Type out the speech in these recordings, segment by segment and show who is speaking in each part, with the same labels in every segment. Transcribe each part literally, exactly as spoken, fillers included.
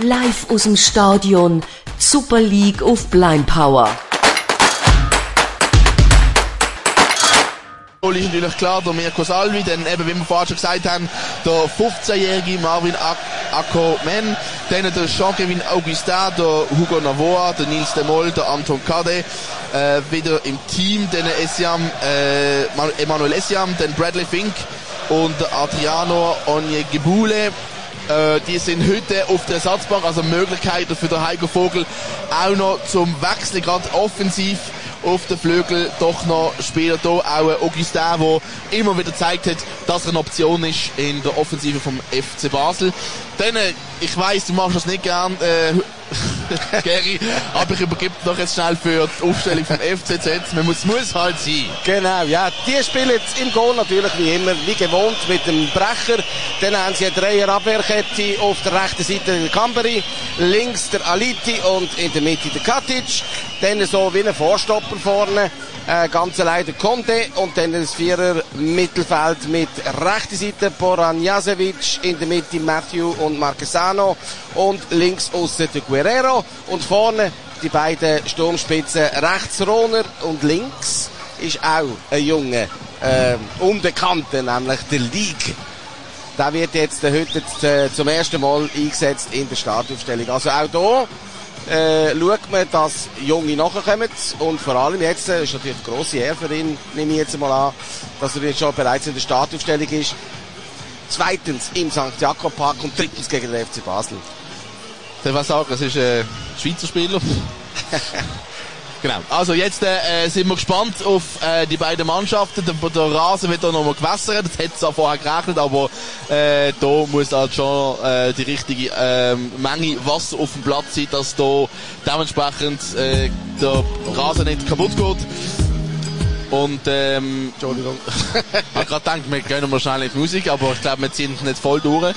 Speaker 1: Live aus dem Stadion. Super League auf Blind Power.
Speaker 2: Ist natürlich klar, der Mirko Salvi, denn eben, wie wir vorhin schon gesagt haben, der fünfzehnjährige Marvin Ackermann, dann der Jean-Kevin Augustin, der Hugo Navoa, der Nils de Mol, der Anton Kade, äh, wieder im Team, dann Essiam, äh, Emanuel Essiam, dann Bradley Fink und der Adriano Onyegebule. Äh, die sind heute auf der Ersatzbank, also Möglichkeiten für den Heiko Vogel auch noch zum Wechseln, gerade offensiv auf den Flügel doch noch Spieler da, auch ein Augustin, der immer wieder gezeigt hat, dass er eine Option ist in der Offensive vom F C Basel. Dann, ich weiss, du machst das nicht gern, äh, Gary, aber ich übergebe noch jetzt schnell für die Aufstellung vom F C Z. Man muss, muss halt sein.
Speaker 3: Genau, ja. Die spielen jetzt im Goal natürlich wie immer, wie gewohnt, mit dem Brecher. Dann haben sie eine Dreier-Abwehrkette auf der rechten Seite der Kamberi, links der Aliti und in der Mitte der Katic. Dann so wie ein Vorstopper vorne, äh, ganz allein der Conte und dann das Vierer-Mittelfeld mit rechter Seite Boran Jasevic, in der Mitte Matthew und Marquesano und links aussen der Guerrero und vorne die beiden Sturmspitzen, rechts Rohner und links ist auch ein junger äh, Unbekannter, nämlich der League. Der wird jetzt äh, heute äh, zum ersten Mal eingesetzt in der Startaufstellung. Also auch hier Äh, schaut man, dass Junge nachkommen und vor allem jetzt, äh, ist natürlich eine grosse Ehre für ihn, nehme ich jetzt mal an, dass er jetzt schon bereits in der Startaufstellung ist. Zweitens im Sankt Jakob Park und drittens gegen den F C Basel.
Speaker 2: Ich will sagen, es ist ein Schweizer Spieler. Genau. Also jetzt äh, sind wir gespannt auf äh, die beiden Mannschaften. Der, der Rasen wird da nochmal gewässert. Das hätte es auch vorher gerechnet, aber äh, da muss halt schon äh, die richtige äh, Menge Wasser auf dem Platz sein, dass da dementsprechend äh, der Rasen nicht kaputt geht. Und ähm, Entschuldigung. Ich habe gerade gedacht, wir gehen mal schnell in die Musik, aber ich glaube, wir ziehen nicht voll durch.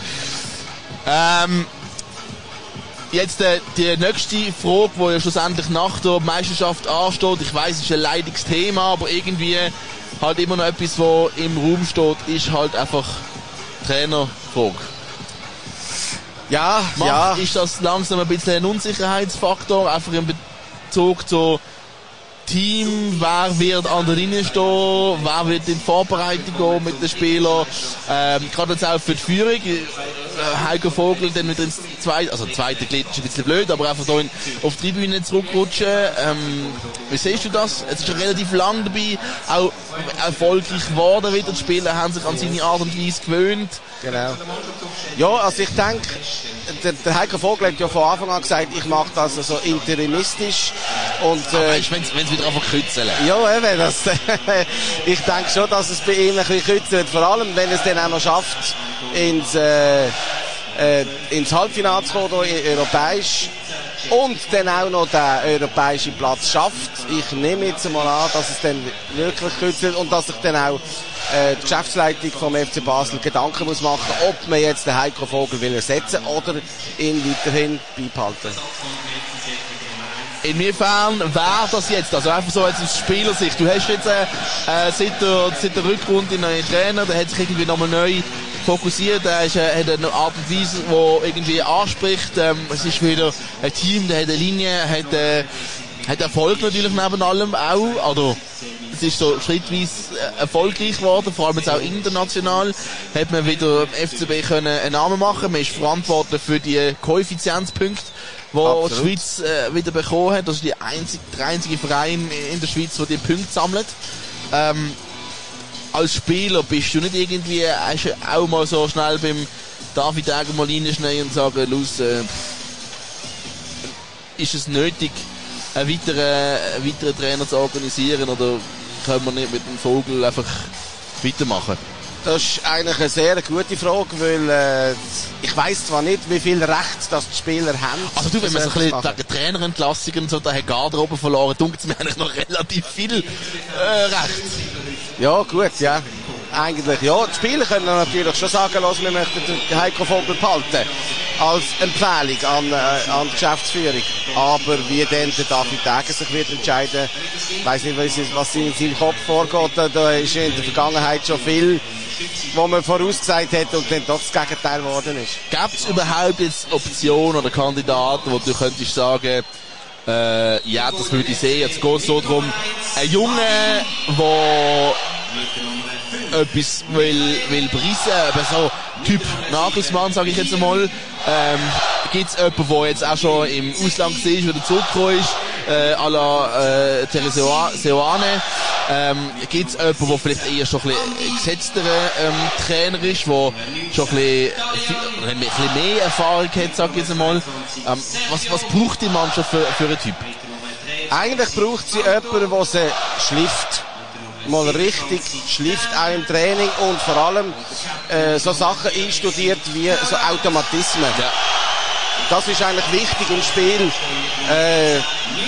Speaker 2: Ähm, Jetzt äh, die nächste Frage, die ja schlussendlich nach der Meisterschaft ansteht. Ich weiss, es ist ein leidiges Thema, aber irgendwie halt immer noch etwas, was im Raum steht, ist halt einfach Trainerfrage.
Speaker 3: Ja,
Speaker 2: Macht,
Speaker 3: ja.
Speaker 2: Ist das langsam ein bisschen ein Unsicherheitsfaktor, einfach in Bezug zu Team, wer wird an der Linie stehen, wer wird in die Vorbereitung gehen mit den Spielern, ähm, gerade jetzt auch für die Führung, äh, Heiko Vogel dann wieder ins zweite, also zweite Glied ist ein bisschen blöd, aber einfach da in, auf die Tribüne zurückrutschen, ähm, wie siehst du das? Es ist schon relativ lang dabei, auch erfolgreich geworden wieder, die Spieler haben sich an seine Art und Weise gewöhnt.
Speaker 3: Genau. Ja, also ich denke, der, der Heiko Vogel hat ja von Anfang an gesagt, ich mache das so interimistisch und
Speaker 2: äh, wenn es wieder einfach kützeln.
Speaker 3: Ja, eben, das, ich denke schon, dass es bei ihm ein bisschen kützelt, vor allem wenn es dann auch noch schafft, ins, äh, äh, ins Halbfinale zu kommen, europäisch, und dann auch noch den europäischen Platz schafft. Ich nehme jetzt mal an, dass es dann wirklich kützelt und dass sich dann auch äh, die Geschäftsleitung vom F C Basel Gedanken muss machen, ob man jetzt den Heiko Vogel will ersetzen oder ihn weiterhin beibehalten.
Speaker 2: Inwiefern wäre das jetzt? Also einfach so jetzt aus Spielersicht. Du hast jetzt äh, seit, der, seit der Rückrunde einen neuen Trainer, der hat sich irgendwie nochmal neu fokussiert, er ist, äh, hat eine Art und Weise, die irgendwie anspricht. Ähm, es ist wieder ein Team, der hat eine Linie, hat, äh, hat Erfolg natürlich neben allem auch. Oder es ist so schrittweise erfolgreich geworden, vor allem jetzt auch international. Hat man wieder im F C B können einen Namen machen. Man ist verantwortlich für die Koeffizienzpunkte, wo die Schweiz äh, wieder bekommen hat. Das ist die einzige, der einzige Verein in der Schweiz, der die Punkte sammelt. Ähm, als Spieler bist du nicht irgendwie, hast du auch mal so schnell beim David Egger mal reinschneiden und sagen, los, äh, ist es nötig, einen weiteren, einen weiteren Trainer zu organisieren, oder können wir nicht mit dem Vogel einfach weitermachen?
Speaker 3: Das ist eigentlich eine sehr gute Frage, weil äh, ich weiss zwar nicht, wie viel Recht das die Spieler haben.
Speaker 2: Also du, wenn man so ein bisschen wegen Trainerentlassungen und so, da hat Garderobe verloren, dunkt es mir eigentlich noch relativ viel äh, Recht.
Speaker 3: Ja, gut, ja. Eigentlich, ja. Die Spieler können natürlich schon sagen, los, wir möchten den Heiko Vogel behalten. Als Empfehlung an, äh, an die Geschäftsführung. Aber wie dann der David Egger sich wird entscheiden, ich weiss nicht, was in seinem Kopf vorgeht. Da ist in der Vergangenheit schon viel wo man vorausgesagt hat und dann doch das Gegenteil geworden ist.
Speaker 2: Gibt es überhaupt jetzt Optionen oder Kandidaten, wo du könntest sagen, äh, ja, das würde ich sehen. Jetzt geht es so darum, ein Junge, der etwas will, will preisen, aber so Typ Nagelsmann, sage ich jetzt einmal. Ähm, gibt es jemanden, der jetzt auch schon im Ausland war, wieder zurückgekommen ist, äh, à la äh, Teresa Seoane. Ähm, gibt es jemanden, der vielleicht eher schon ein bisschen gesetzterer ähm, Trainer ist, der schon ein bisschen, ein bisschen mehr Erfahrung hat, sag ich jetzt einmal. Ähm, was, was braucht die Mannschaft für, für einen Typ?
Speaker 3: Eigentlich braucht sie jemanden, der sie schlift. Mal richtig schlift auch im Training und vor allem äh, so Sachen einstudiert wie so Automatismen.
Speaker 2: Ja.
Speaker 3: Das ist eigentlich wichtig im Spiel. Äh,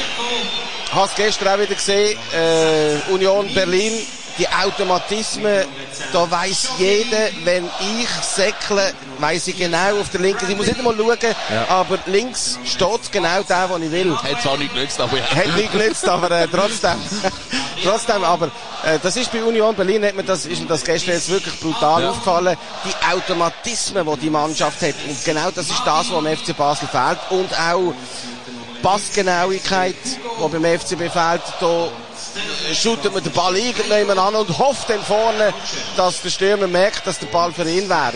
Speaker 3: hast gestern auch wieder gesehen, äh, Union Berlin, die Automatismen, da weiss jeder, wenn ich säckle, weiss ich genau auf der linken, ich muss nicht einmal schauen, ja. aber links steht genau der, den ich will.
Speaker 2: Hat zwar nicht genützt, aber ja.
Speaker 3: Hat nicht genützt, aber äh, trotzdem. trotzdem, aber äh, das ist bei Union Berlin, hat mir das, ist mir das gestern jetzt wirklich brutal ja. aufgefallen, die Automatismen, die die Mannschaft hat. Und genau das ist das, was am F C Basel fehlt. Und auch Passgenauigkeit, die beim F C B fehlt. Da shootet man den Ball irgendjemand an und hofft dann vorne, dass der Stürmer merkt, dass der Ball für ihn wäre.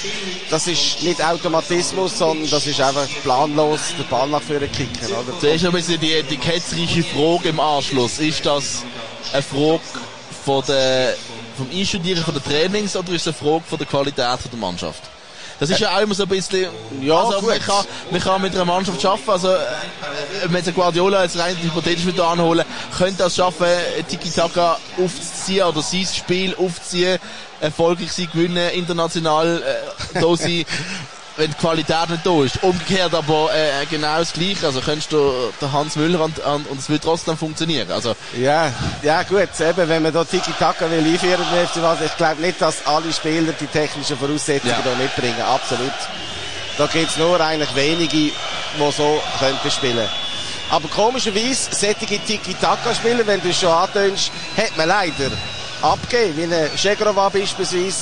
Speaker 3: Das ist nicht Automatismus, sondern das ist einfach planlos den Ball nach vorne kicken. Oder?
Speaker 2: Das ist ein bisschen die, die ketzerische Frage im Anschluss. Ist das eine Frage von der, vom Einstudieren von den Trainings oder ist es eine Frage von der Qualität der Mannschaft? Das ist ja auch immer so ein bisschen,
Speaker 3: ja,
Speaker 2: also man kann, man kann mit einer Mannschaft arbeiten, also wenn jetzt Guardiola jetzt rein hypothetisch wieder anholen, könnte das schaffen, Tiki-Taka aufzuziehen oder sein Spiel aufzuziehen, erfolgreich sein, gewinnen, international äh, da sein, wenn die Qualität nicht da ist. Umgekehrt aber äh, genau das Gleiche, also könntest du den Hans Müller an, an, und es wird trotzdem funktionieren. Also
Speaker 3: ja, ja gut, eben, wenn man da Tiki-Taka will einführen will, ich glaube nicht, dass alle Spieler die technischen Voraussetzungen ja. da mitbringen, absolut. Da gibt es nur eigentlich wenige, die so könnten spielen. Aber komischerweise, solche Tiki-Taka-Spieler, wenn du es schon antönst, hat man leider abgegeben, wie eine Schegrova beispielsweise,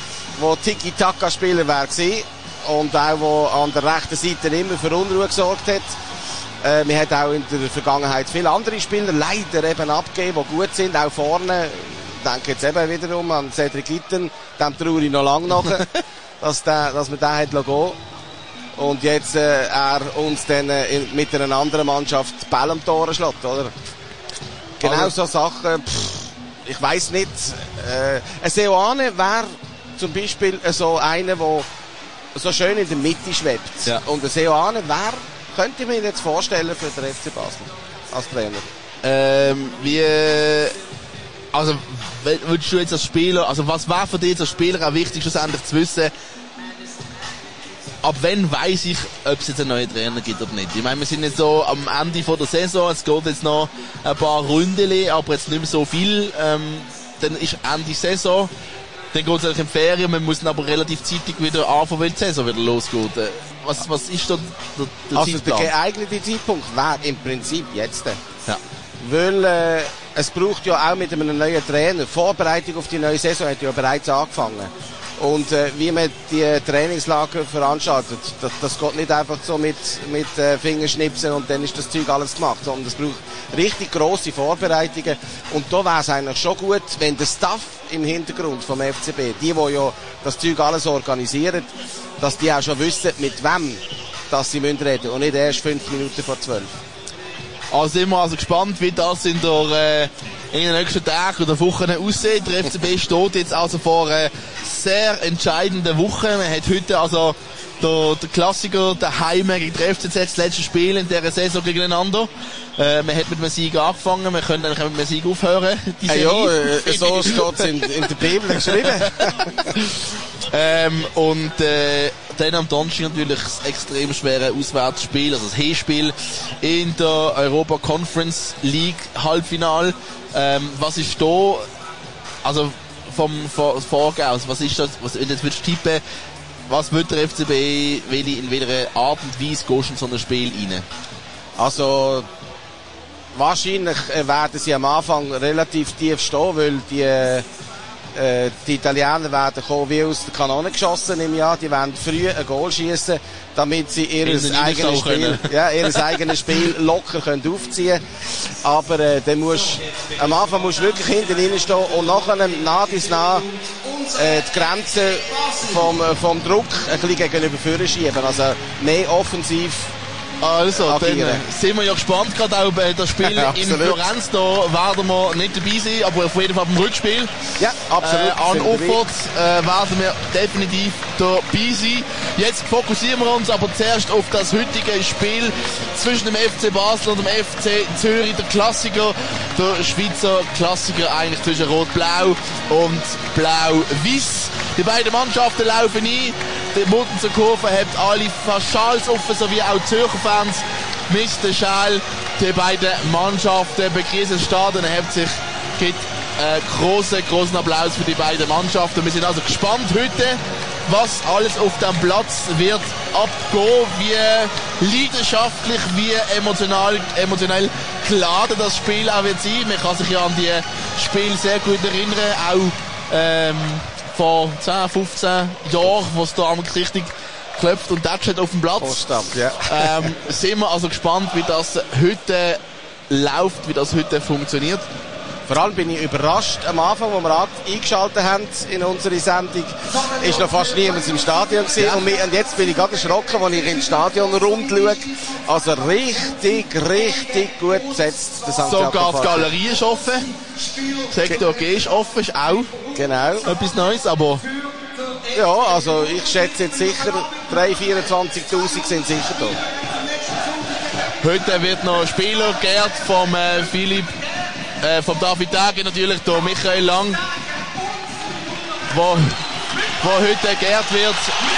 Speaker 3: wo Tiki-Taka-Spieler wäre gewesen. Und auch, wo an der rechten Seite immer für Unruhe gesorgt hat. Äh, man hat auch in der Vergangenheit viele andere Spieler leider eben abgegeben, die gut sind, auch vorne. Ich denke jetzt eben wiederum an Cedric Itten, dem traue ich noch lange nach, dass, der, dass man den hat gehen. Und jetzt äh, er uns dann äh, mit einer anderen Mannschaft Ball am Tor schlägt, oder? Genau also, so Sachen, pff, ich weiss nicht. Äh, ein Seoane wäre zum Beispiel äh, so einer, der so schön in der Mitte schwebt. Ja. Und der Seoane, wer könnte ich mir jetzt vorstellen für den F C Basel als Trainer?
Speaker 2: Ähm, wie, also, würdest du jetzt als Spieler, also was war für dich jetzt als Spieler auch wichtig, schlussendlich zu wissen, ab wann weiss ich, ob es jetzt einen neuen Trainer gibt oder nicht? Ich meine, wir sind jetzt so am Ende von der Saison, es geht jetzt noch ein paar Runden, aber jetzt nicht mehr so viel, ähm, dann ist Ende Saison. Dann geht es eigentlich in Ferien, wir müssen aber relativ zeitig wieder anfangen, weil die Saison wieder losgeht. Was, was ist da der, der
Speaker 3: also
Speaker 2: Zeitplan?
Speaker 3: Der geeignete Zeitpunkt wäre im Prinzip jetzt.
Speaker 2: Ja.
Speaker 3: Weil äh, es braucht ja auch mit einem neuen Trainer, Vorbereitung auf die neue Saison hat ja bereits angefangen. Und äh, wie man die Trainingslager veranstaltet, das, das geht nicht einfach so mit, mit äh, Fingerschnipsen und dann ist das Zeug alles gemacht, sondern es braucht richtig grosse Vorbereitungen. Und da wäre es eigentlich schon gut, wenn der Staff im Hintergrund vom F C B, die, die ja das Zeug alles organisieren, dass die auch schon wissen, mit wem dass sie reden müssen und nicht erst fünf Minuten vor zwölf.
Speaker 2: Also sind wir also gespannt, wie das in, der, äh, in den nächsten Tagen oder Wochen aussieht. Der F C B steht jetzt also vor einer sehr entscheidenden Woche. Man hat heute also der, der Klassiker daheim gegen den F C Z, das letzte Spiel in dieser Saison gegeneinander. Äh, man hat mit einem Sieg angefangen, man könnte eigentlich mit einem Sieg aufhören. Die
Speaker 3: äh, ja, äh, so steht es in, in der Bibel geschrieben.
Speaker 2: ähm, und äh, dann am Donnerstag natürlich das extrem schwere Auswärtsspiel, also das Hinspiel in der Europa Conference League Halbfinale. Ähm, was ist da, also vom Vorgehen aus, was ist das, was, wenn du jetzt würdest tippen, was wird der F C B, in welcher Art und Weise gehst du in so ein Spiel rein?
Speaker 3: Also, wahrscheinlich werden sie am Anfang relativ tief stehen, weil die, Äh, die Italiener werden kommen wie aus der Kanone geschossen im Jahr. Die werden früh ein Goal schießen, damit sie ihr eigenes Spiel, ja, ihr eigenes Spiel locker können aufziehen können. Aber äh, dann musst, am Anfang musst du wirklich hinten rein stehen und nachher nah bis nah äh, die Grenze vom, vom Druck ein bisschen gegenüber vorne schieben. Also mehr offensiv.
Speaker 2: Also, agieren. Dann sind wir ja gespannt, gerade auch bei das Spiel ja, in Florenz. Da werden wir nicht dabei sein, aber auf jeden Fall beim Rückspiel.
Speaker 3: Ja, absolut.
Speaker 2: Äh, an Uffert äh, werden wir definitiv dabei sein. Jetzt fokussieren wir uns aber zuerst auf das heutige Spiel zwischen dem F C Basel und dem F C Zürich. Der Klassiker, der Schweizer Klassiker eigentlich zwischen Rot-Blau und Blau-Weiß. Die beiden Mannschaften laufen ein. Die Muttenzer Kurve hat alle Schals offen, sowie auch Zürcher Fans mit der Schal. Die beiden Mannschaften begrüßen das Stadion. Er hat sich gibt äh, großen, großen Applaus für die beiden Mannschaften. Wir sind also gespannt heute, was alles auf dem Platz wird abgehen, wie leidenschaftlich, wie emotional, emotionell geladen das Spiel auch wird sein. Man kann sich ja an die Spiele sehr gut erinnern, auch ähm, vor zehn, fünfzehn Jahren, wo es da einmal richtig klopft und tätscht auf dem Platz.
Speaker 3: Postab, ja.
Speaker 2: ähm, sind wir also gespannt, wie das heute läuft, wie das heute funktioniert.
Speaker 3: Vor allem bin ich überrascht, am Anfang, wo wir eingeschaltet haben in unsere Sendung, ist noch fast niemand im Stadion gewesen. Ja. Und, und jetzt bin ich gerade erschrocken, als ich ins Stadion rund schaue. Also richtig, richtig gut besetzt.
Speaker 2: Sogar die Galerie ist offen. Sektor G ist offen, ist auch
Speaker 3: genau
Speaker 2: etwas Neues, aber...
Speaker 3: Ja, also ich schätze jetzt sicher, dreitausend, vierundzwanzigtausend sind sicher da.
Speaker 2: Heute wird noch ein Spieler geehrt vom äh, Philipp, äh, vom David Tage natürlich, der Michael Lang, wo, wo heute geehrt wird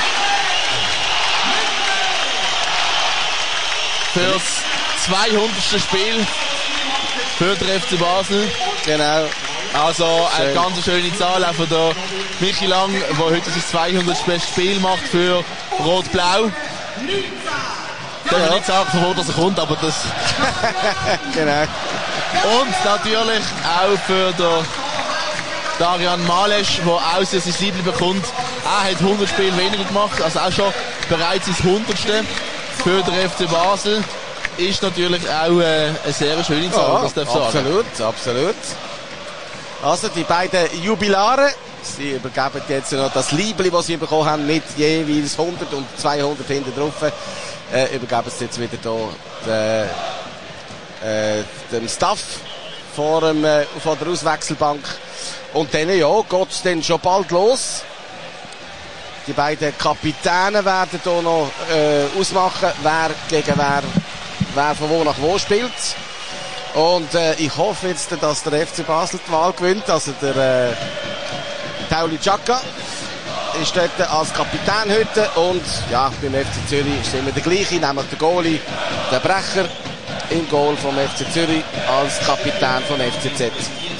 Speaker 2: fürs zweihundertste Spiel für den F C Basel.
Speaker 3: Genau.
Speaker 2: Also eine Schön. ganz schöne Zahl auch von der Michi Lang, der heute sein zweihundertstes Spiel macht für Rot-Blau. Ich darf ja. nicht sagen, von wo das kommt, aber das...
Speaker 3: genau.
Speaker 2: Und natürlich auch für den Darian Malesch, der auch sein Liebling bekommt. Er hat hundert Spiele weniger gemacht, also auch schon bereits sein hundertste für den F C Basel. Ist natürlich auch äh, eine sehr schöne Zahl,
Speaker 3: ja,
Speaker 2: das darf ich sagen.
Speaker 3: Absolut, absolut. Also die beiden Jubilare, sie übergeben jetzt noch das Liebling, das sie bekommen haben, mit jeweils hundert und zweihundert hinten drauf. Äh, übergeben sie jetzt wieder hier äh, dem Staff vor, dem, äh, vor der Auswechselbank. Und dann ja, geht es dann schon bald los. Die beiden Kapitäne werden hier noch äh, ausmachen, wer gegen wer, wer von wo nach wo spielt. Und äh, ich hoffe jetzt, dass der F C Basel die Wahl gewinnt. Also der äh, Tauli Chaka ist dort als Kapitän heute. Und ja, beim F C Zürich ist immer der gleiche, nämlich der Goalie, der Brecher im Goal vom F C Zürich als Kapitän vom F C Z.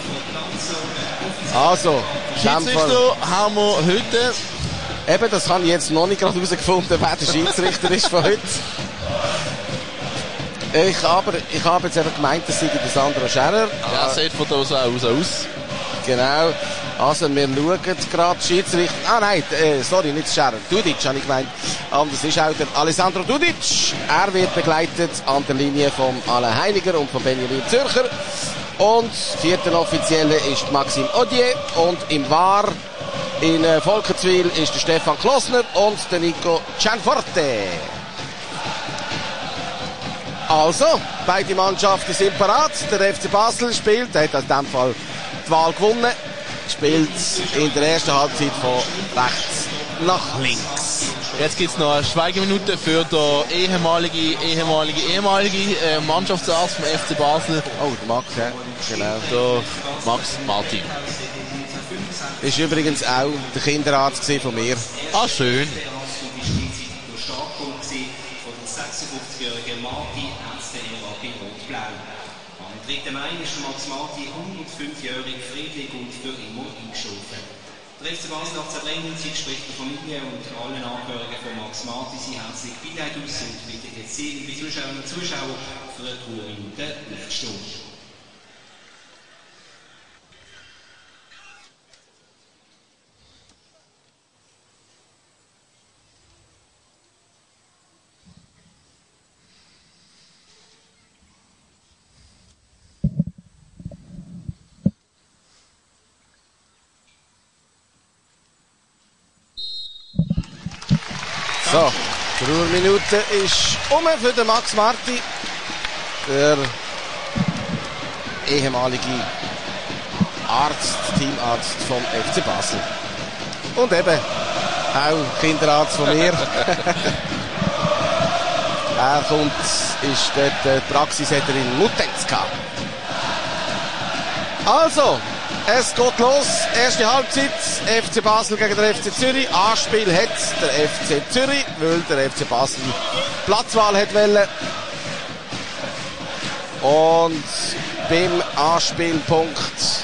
Speaker 3: Also,
Speaker 2: Schiedsrichter haben wir heute.
Speaker 3: Eben, das habe ich jetzt noch nicht gerade herausgefunden, wer der Schiedsrichter ist von heute. Ich, aber, ich habe jetzt einfach gemeint, das sei der Sandro Scherer.
Speaker 2: Ja, sieht von da aus aus.
Speaker 3: Genau. Also, wir schauen gerade Schiedsrichter. Ah, nein, äh, sorry, nicht Scherer. Dudic, habe ich gemeint. Anders ist auch der Alessandro Dudic. Er wird begleitet an der Linie von Alain Heiniger und von Benjamin Zürcher. Und vierter Offizielle ist Maxime Odier. Und im V A R in äh, Volkertswil ist der Stefan Klossner und der Nico Cianforte. Also, beide Mannschaften sind parat. Der F C Basel spielt, der hat in diesem Fall die Wahl gewonnen, spielt in der ersten Halbzeit von rechts nach links.
Speaker 2: Jetzt gibt es noch eine Schweigeminute für den ehemaligen, ehemaligen, ehemaligen äh, Mannschaftsarzt vom F C Basel.
Speaker 3: Oh, der Max, ja, genau.
Speaker 2: Der Max Martin.
Speaker 3: Ist übrigens auch der Kinderarzt von mir.
Speaker 2: Ah, schön.
Speaker 4: sechsundfünfzigjährigen Martin, Ärzte-Ära bei Rot-Blau. Am dritten Mai ist Max Martin hundertfünfjährig friedlich und für immer eingeschoben. Der F C Basel hat seit längerer Zeit spricht der Familie und allen Angehörigen von Max Martin sie herzlich Beileid aus und bittet jetzt Sie, liebe Zuschauerinnen und Zuschauer, für eine Trauerminute aufzustehen.
Speaker 3: So, die Ruheminute ist um für den Max Marti, der ehemalige Arzt, Teamarzt vom F C Basel. Und eben auch Kinderarzt von mir. Er kommt, ist dort die Praxis hat er in Muttenz gehabt. Also, es geht los. Erste Halbzeit. F C Basel gegen den F C Zürich. Anspiel hat der F C Zürich, weil der F C Basel Platzwahl hat wollen. Und beim Anspielpunkt.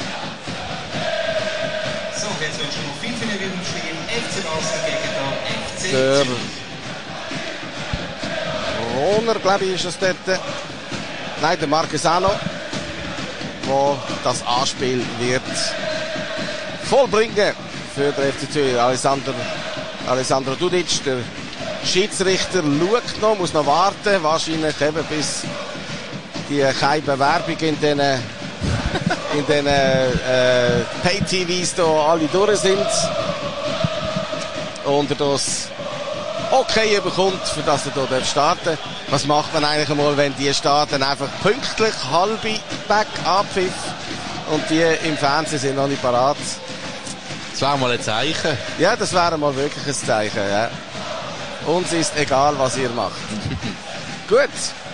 Speaker 4: So, jetzt wird schon noch fünf Minuten stehen. F C Basel gegen den F C
Speaker 3: Der
Speaker 4: Zürich.
Speaker 3: Rohner, glaube ich, ist es dort. Nein, der Marquesano, wo das Anspiel wird vollbringen für den F C Zürich. Alessandro, Alessandro Dudic, der Schiedsrichter, schaut noch, muss noch warten, wahrscheinlich eben bis die keine Bewerbung in den in den äh, Pay-T Vs da alle durch sind und er das okay bekommt, für das er hier starten darf. Was macht man eigentlich einmal, wenn die starten? Einfach pünktlich, halbe Back abpfiff und die im Fernsehen sind noch nicht parat.
Speaker 2: Das wäre mal ein Zeichen.
Speaker 3: Ja, das wäre mal wirklich ein Zeichen. Ja. Uns ist egal, was ihr macht. Gut.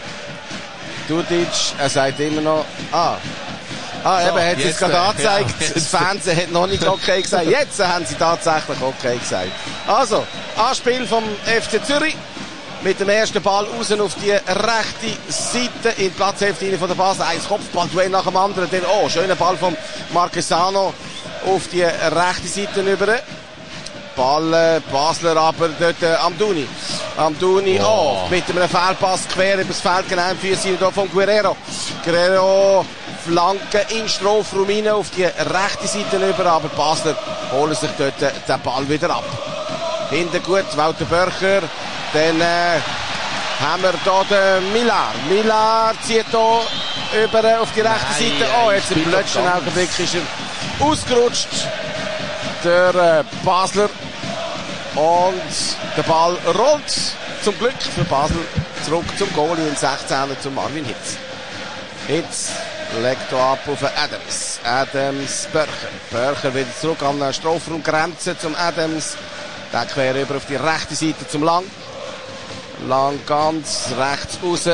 Speaker 3: Dudic, er sagt immer noch, ah, ah so, eben, er hat es jetzt gerade angezeigt, ja, das Fernsehen hat noch nicht okay gesagt, jetzt haben sie tatsächlich okay gesagt. Also, Anspiel vom F C Zürich, mit dem ersten Ball raus auf die rechte Seite, in die Platzhälfte von der Basel, ein Kopfballduell nach dem anderen, dann, oh, schöner Ball vom Marquesano auf die rechte Seite rüber. Ball, äh, Basler aber dort äh, Amdouni. Amdouni, oh. oh, mit einem Fehlpass quer übers Feld, genau im Füßchen von Guerrero. Guerrero, Flanke in Strafraum rein auf die rechte Seite rüber, aber Basler holen sich dort äh, den Ball wieder ab. Hinten gut, Walter Börcher, dann äh, haben wir hier den Millar. Millar zieht hier über auf die rechte
Speaker 2: Nein,
Speaker 3: Seite. Oh, jetzt im letzten Augenblick ist er ausgerutscht. Der äh, Basler. Und der Ball rollt zum Glück für Basel zurück zum Goalie in sechzehner zum Marvin Hitz. Hitz legt hier ab auf Adams. Adams, Börcher. Börcher wieder zurück an der Strafraumgrenze zum Adams. Der quer rüber auf die rechte Seite zum Lang. Lang ganz rechts raus.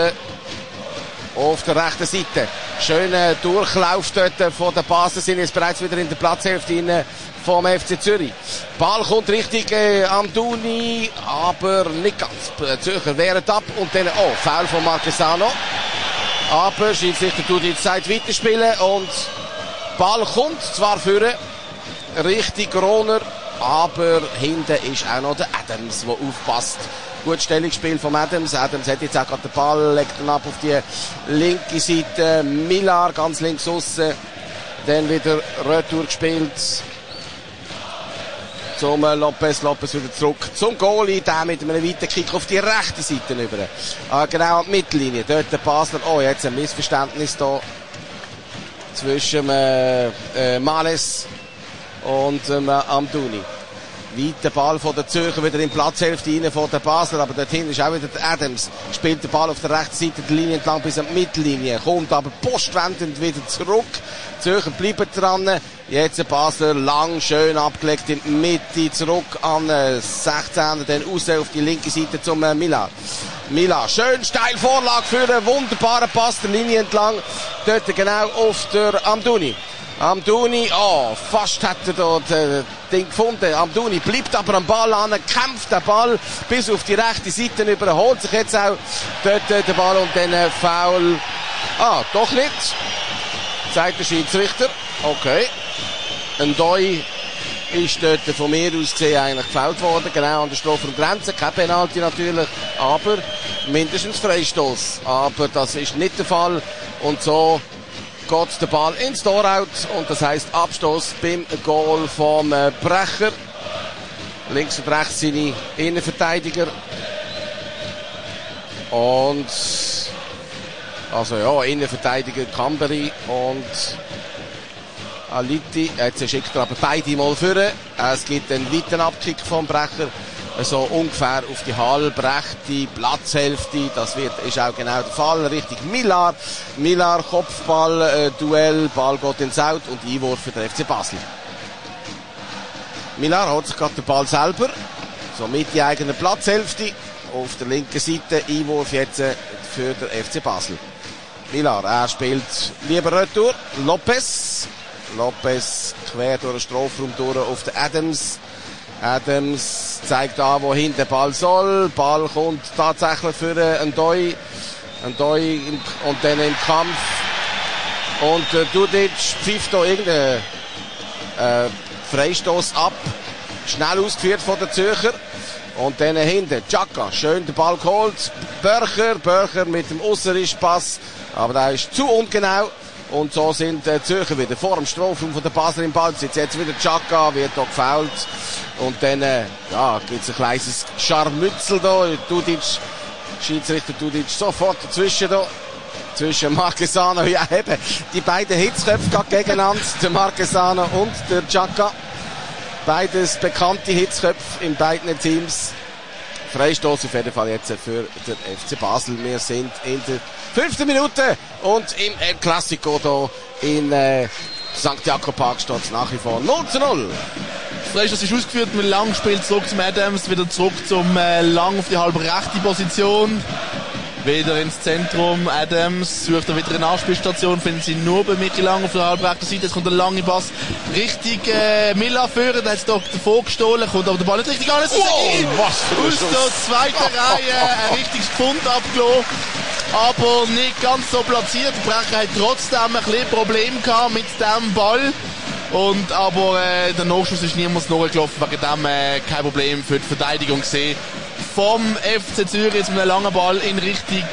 Speaker 3: Auf der rechten Seite. Schöner Durchlauf dort von der Basel. Sind jetzt bereits wieder in der Platzhälfte in vom F C Zürich. Ball kommt richtig äh, Amdouni, aber nicht ganz. Zürcher wehren ab und dann, oh, Foul von Marquesano. Aber Schiedsrichter tut jetzt Zeit weiterspielen und Ball kommt zwar führen, richtig Rohner, aber hinten ist auch noch der Adams, der aufpasst. Gut Stellungsspiel von Adams. Adams hat jetzt auch gerade den Ball, legt ihn ab auf die linke Seite. Millar ganz links aussen. Dann wieder Retour gespielt. Zum Lopez, Lopez wieder zurück zum Goalie, der mit einem weiten Kick auf die rechte Seite rüber. Ah, genau an die Mittellinie, dort der Basler, oh, jetzt ein Missverständnis da zwischen äh, äh, Males und ähm, Amdouni. Weiter Ball von der Zürcher wieder in die Platzhälfte rein von der Basler, aber dorthin ist auch wieder der Adams. Spielt den Ball auf der rechten Seite der Linie entlang bis an die Mittellinie, kommt aber postwendend wieder zurück. Die Zürcher bleiben dran. Jetzt der Basler lang schön abgelegt in die Mitte, zurück an äh, sechzehner, dann raus auf die linke Seite zum äh, Millar. Millar, schön steil Vorlage für einen wunderbaren Pass der Linie entlang. Dort genau auf der Amdouni. Amdouni, oh, fast hat er dort äh, Ding gefunden. Amdouni bleibt aber am Ball an, kämpft den Ball bis auf die rechte Seite über, holt sich jetzt auch dort äh, den Ball und dann äh, Foul. Ah, doch nicht. Zeigt der Schiedsrichter. Okay. Ein Doi ist dort von mir aus gesehen eigentlich gefoult worden, genau an der Strafraumgrenze. Kein Penalty natürlich, aber mindestens Freistoß. Aber das ist nicht der Fall und so geht der Ball ins Tor-Out und das heisst Abstoß beim Goal vom Brecher. Links und rechts seine Innenverteidiger. Und also ja, Innenverteidiger Camberi und Aliti. Jetzt schickt er aber beide mal führen. Es gibt einen weiten Abkick vom Brecher. so ungefähr auf die halbrechte Platzhälfte. Das wird, ist auch genau der Fall. Richtig Millar. Millar, Kopfball, äh, Duell, Ball geht ins Out und Einwurf für den F C Basel. Millar hat sich gerade den Ball selber. So mit die eigene Platzhälfte. Auf der linken Seite Einwurf jetzt für den F C Basel. Millar, er spielt lieber Retour. Lopez. Lopez quer durch den Strafraum durch auf den Adams. Adams zeigt an, wo hinten der Ball soll. Ball kommt tatsächlich für einen Doi. Ein Doi und dann im Kampf. Und äh, Dudic pfifft da irgendeinen äh, Freistoß ab. Schnell ausgeführt von den Zürcher. Und dann hinten Xhaka, schön den Ball geholt. Börcher, Börcher mit dem Ausserrischpass. Aber der ist zu ungenau. Und so sind die Zürcher wieder vor dem Strafraum von der Basler im Ballbesitz. Jetzt wieder Xhaka, wird da gefoult. Und dann, äh, ja, gibt's ein kleines Scharmützel da. Dudic, Schiedsrichter Dudic sofort dazwischen da. Zwischen Marquesano, ja eben, die beiden Hitzköpfe gerade gegeneinander. Der Marquesano und der Xhaka. Beides bekannte Hitzköpfe in beiden Teams. Freistoß auf jeden Fall jetzt für den F C Basel. Wir sind in der fünften Minute und im El Clasico hier in äh, Sankt Jakob Park steht es nach wie vor null zu null.
Speaker 2: Freistoß ist ausgeführt, mit Lang spielt zurück zum Adams, wieder zurück zum äh, Lang auf die halbe rechte Position. Wieder ins Zentrum, Adams sucht er wieder eine Nachspielstation, finden sie nur bei Michi Lang auf der halbrechten Seite. Jetzt kommt der lange Pass richtig äh, Miller führen, der hat es doch davor gestohlen, kommt aber der Ball nicht richtig an.
Speaker 3: Oh, was für
Speaker 2: aus der zweiten Reihe ein richtiges Pfund abgelassen, aber nicht ganz so platziert. Der Brecher hat trotzdem ein bisschen Probleme gehabt mit dem Ball. Und, aber äh, der Nachschuss ist niemals nachgelaufen, wegen dem äh, kein Problem für die Verteidigung gesehen. Vom F C Zürich jetzt mit einem langen Ball in Richtung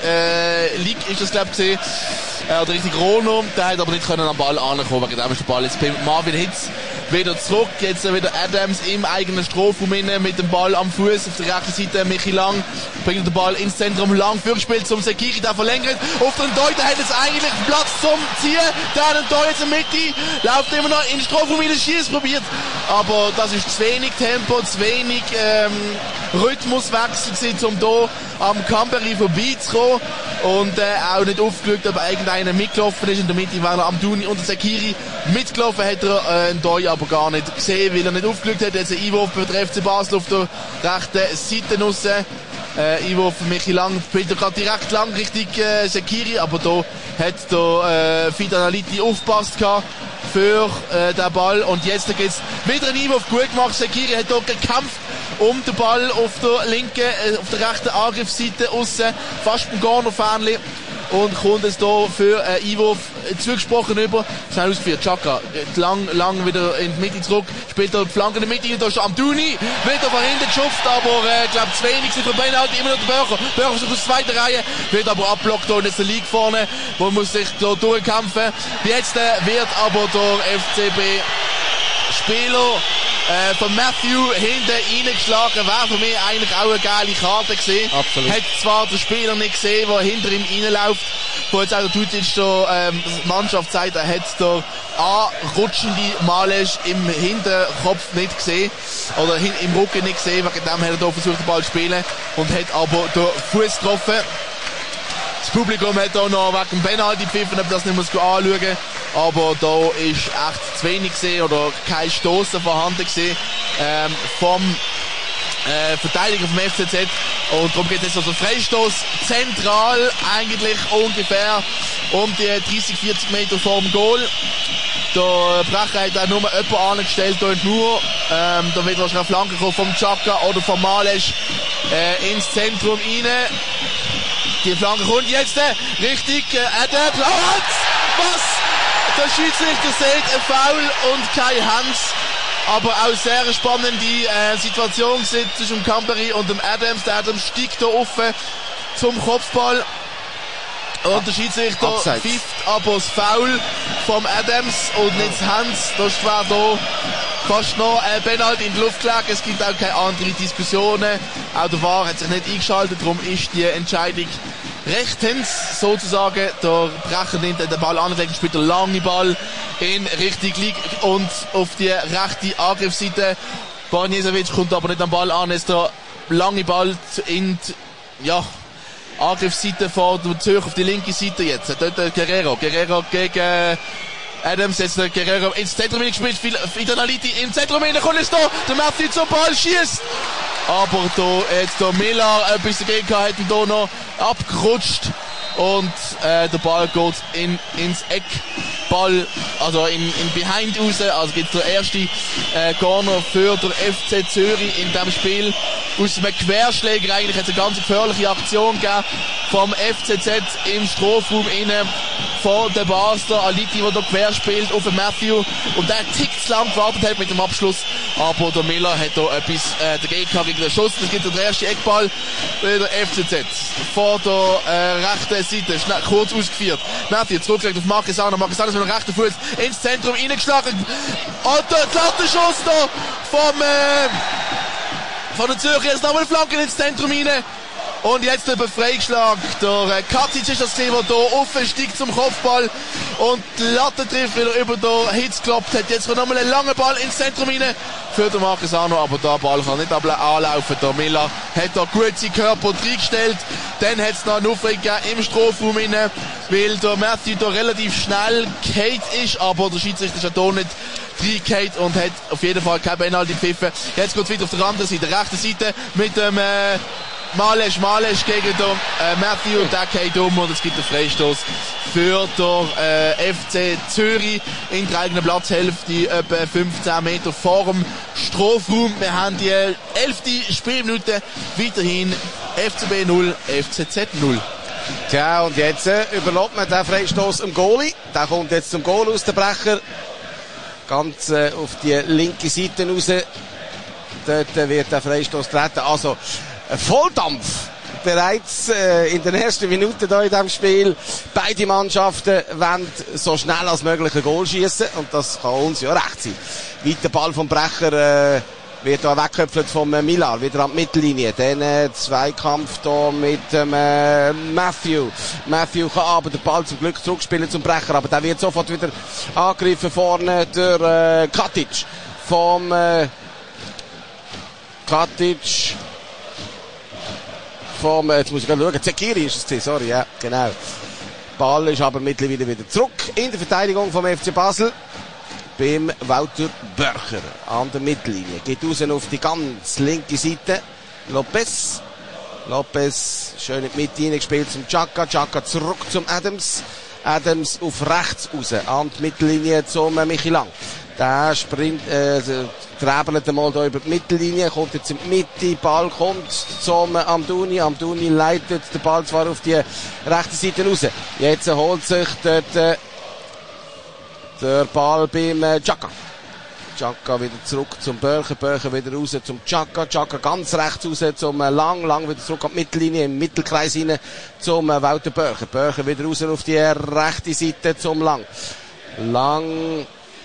Speaker 2: äh, Lig ist das, glaube ich, gesehen. Äh, oder Richtung Rono. Der hat aber nicht können am Ball ankommen. Wegen dem ist der Ball jetzt bei Marvin Hitz wieder zurück. Jetzt wieder Adams im eigenen Strafraum mit dem Ball am Fuß. Auf der rechten Seite Michi Lang bringt den Ball ins Zentrum. Lang vorgespielt zum Sekiri, der verlängert. Auf den Doi, der hat jetzt eigentlich Platz zum Ziehen. Der hat den Doi jetzt in der Mitte. Läuft immer noch in den Strafraum, wieder Schieß probiert. Aber das ist zu wenig Tempo, zu wenig ähm, Rhythmuswechsel gewesen, um hier am Camperi vorbeizukommen. Und äh, auch nicht aufgeschaut, ob irgendeiner mitgelaufen ist. In der Mitte waren Amdouni und Sekiri mitgelaufen. Hat er äh, einen Doi aber gar nicht gesehen, weil er nicht aufgeschaut hat. Jetzt ein Einwurf für den F C Basel auf der rechten Seite raus. Äh, Einwurf für Michi Lang, spielt er gerade direkt lang Richtung äh, Sekiri, aber da hat der äh, Fidan Aliti aufgepasst gehabt für äh, den Ball. Und jetzt geht's wieder ein Einwurf, gut gemacht. Sekiri hat dort gekämpft um den Ball auf der linken, äh, auf der rechten Angriffsseite aussen, fast beim Corner-Fernli. Und kommt es hier für einen Einwurf zugesprochen über. Schnell ausgeführt, Xhaka lang, lang wieder in die Mitte zurück, spielt hier die Flanke in der Mitte, da ist Amdouni, wird aber hinten geschupft, aber ich äh, glaube zu wenig sind von beiden halt immer noch der Börcher. Börcher ist aus der zweiten Reihe, wird aber abblockt hier und jetzt der League vorne, wo muss sich hier durchkämpfen. Jetzt äh, wird aber der F C B-Spieler Äh, von Matthew hinten reingeschlagen, wäre für mich eigentlich auch eine geile Karte gesehen.
Speaker 3: Absolut.
Speaker 2: Hat zwar der Spieler nicht gesehen, der hinter ihm reinläuft, wo jetzt auch der Tutic da, ähm, die Mannschaft sagt, er hat der anrutschende Malesch im Hinterkopf nicht gesehen, oder hin, im Rücken nicht gesehen, wegen dem hat er da versucht, den Ball zu spielen und hat aber den Fuß getroffen. Das Publikum hat da noch wegen dem Penalty gepfiffen, ob das nicht muss anschauen. Aber da ist echt zu wenig gesehen oder kein Stossen vorhanden gesehen ähm, vom äh, Verteidiger vom F C Z. Und darum geht es jetzt also Freistoß zentral, eigentlich ungefähr um die dreißig, vierzig Meter vor dem Goal. Der Brecher hat auch nur jemanden angestellt, da nur, ähm, da wird wahrscheinlich eine Flanke kommen vom Xhaka oder vom Malesch äh, ins Zentrum rein. Die Flanke kommt jetzt äh, richtig, äh, Adams, was? Der Schiedsrichter sieht ein Foul und kein Hands. Aber auch sehr eine spannende äh, Situation zwischen dem Camperi und dem Adams. Der Adams steigt da offen zum Kopfball. Und der Schiedsrichter pfeift aber das Foul vom Adams und nicht das Hands. Das war da fast noch ein Penalty in die Luft gelegt. Es gibt auch keine anderen Diskussionen. Auch der V A R hat sich nicht eingeschaltet. Darum ist die Entscheidung rechtens sozusagen. Der Brecher nimmt den Ball an, spielt den langen Ball in Richtung Liga und auf die rechte Angriffsseite Bornjesevic kommt aber nicht am Ball an, ist der lange Ball in die, ja, Angriffsseite vor der Zürich auf die linke Seite jetzt. Dort der Guerrero. Guerrero gegen Adams, jetzt der Guerrero ins Zentrum gespielt, Fidanaliti im Zentrum hinein, kommt jetzt da, der Matthew zum Ball, schießt. Aber da jetzt der Miller etwas dagegen gehabt, hätten da noch abgerutscht. Und äh, der Ball geht in, ins Eck. Ball, also in, in Behind raus. Also gibt der erste äh, Corner für den F C Zürich in diesem Spiel. Aus einem Querschläger eigentlich hat es eine ganz gefährliche Aktion gegeben vom F C Z im Strafraum innen von der Basler. Aliti, der da quer spielt auf den Matthew. Und der tickt zu lang gewartet hat mit dem Abschluss. Aber der Miller hat da etwas äh, dagegen gehabt gegen den Schuss. Das gibt der erste Eckball für den F C Z. Vor der äh, rechten Seite, schnell, kurz ausgeführt. Matthew zurückgelegt auf Marquesano. Marquesano ist mit dem rechten Fuß ins Zentrum reingeschlagen. Und der glatte Schuss da vom, äh, von der Zürcher. Jetzt nochmal Flanken ins Zentrum rein. Und jetzt der Befreiungsschlag. Der äh, Katic ist das gesehen, der hier offen steigt zum Kopfball. Und die Latte trifft wieder über den Hitz geklappt hat. Jetzt kommt nochmal ein langer Ball ins Zentrum rein für den Marquesano. Aber der Ball kann nicht anlaufen. Der Miller hat da gut seinen Körper reingestellt. Dann hat es noch einen Aufregung im Strafraum rein, weil der Matthew da relativ schnell gefallen ist. Aber der Schiedsrichter ist ja hier nicht reingehauen und hat auf jeden Fall kein Penalty gepfiffen. Jetzt geht es wieder auf der anderen Seite, rechte Seite mit dem äh, Malesch, Malesch gegen den äh, Matthew, der geht um und es gibt einen Freistoß für den äh, F C Zürich in der eigenen Platzhälfte, etwa fünfzehn Meter vor dem Strafraum. Wir haben die elfte Spielminute, weiterhin F C B null, F C Z null.
Speaker 3: Tja, und jetzt äh, überlässt man den Freistoß im Goalie. Der kommt jetzt zum Goal aus, der Brecher. Ganz äh, auf die linke Seite raus. Dort äh, wird der Freistoß treten. Also, Volldampf bereits äh, in den ersten Minuten hier in diesem Spiel. Beide Mannschaften wollen so schnell als möglich ein Goal schießen und das kann uns ja recht sein. Weiter Ball vom Brecher äh, wird hier weggeköpft vom äh, Millar, wieder an die Mittellinie. Dann äh, Zweikampf hier mit dem äh, Matthew. Matthew kann aber den Ball zum Glück zurückspielen zum Brecher, aber der wird sofort wieder angegriffen vorne durch äh, Katic. Vom äh, Katic vom, jetzt muss ich gerade schauen, Zekiri ist es gewesen, sorry, ja, genau. Ball ist aber mittlerweile wieder zurück in der Verteidigung vom F C Basel. Beim Walter Börcher an der Mittellinie. Geht raus auf die ganz linke Seite. Lopez. Lopez schön in die Mitte hineingespielt zum Chaka. Chaka zurück zum Adams. Adams auf rechts raus an die Mittellinie zum Michi Lang. Der sprint, äh, träbelt einmal da über die Mittellinie, kommt jetzt in die Mitte, Ball kommt zum Amdouni, Amdouni leitet den Ball zwar auf die rechte Seite raus. Jetzt holt sich dort äh, der Ball beim äh, Chaka. Chaka wieder zurück zum Börcher, Börcher wieder raus zum Chaka, Chaka ganz rechts raus zum äh, Lang, Lang wieder zurück an die Mittellinie, im Mittelkreis rein zum äh, Walter Börcher, Börcher wieder raus auf die äh, rechte Seite zum Lang. Lang,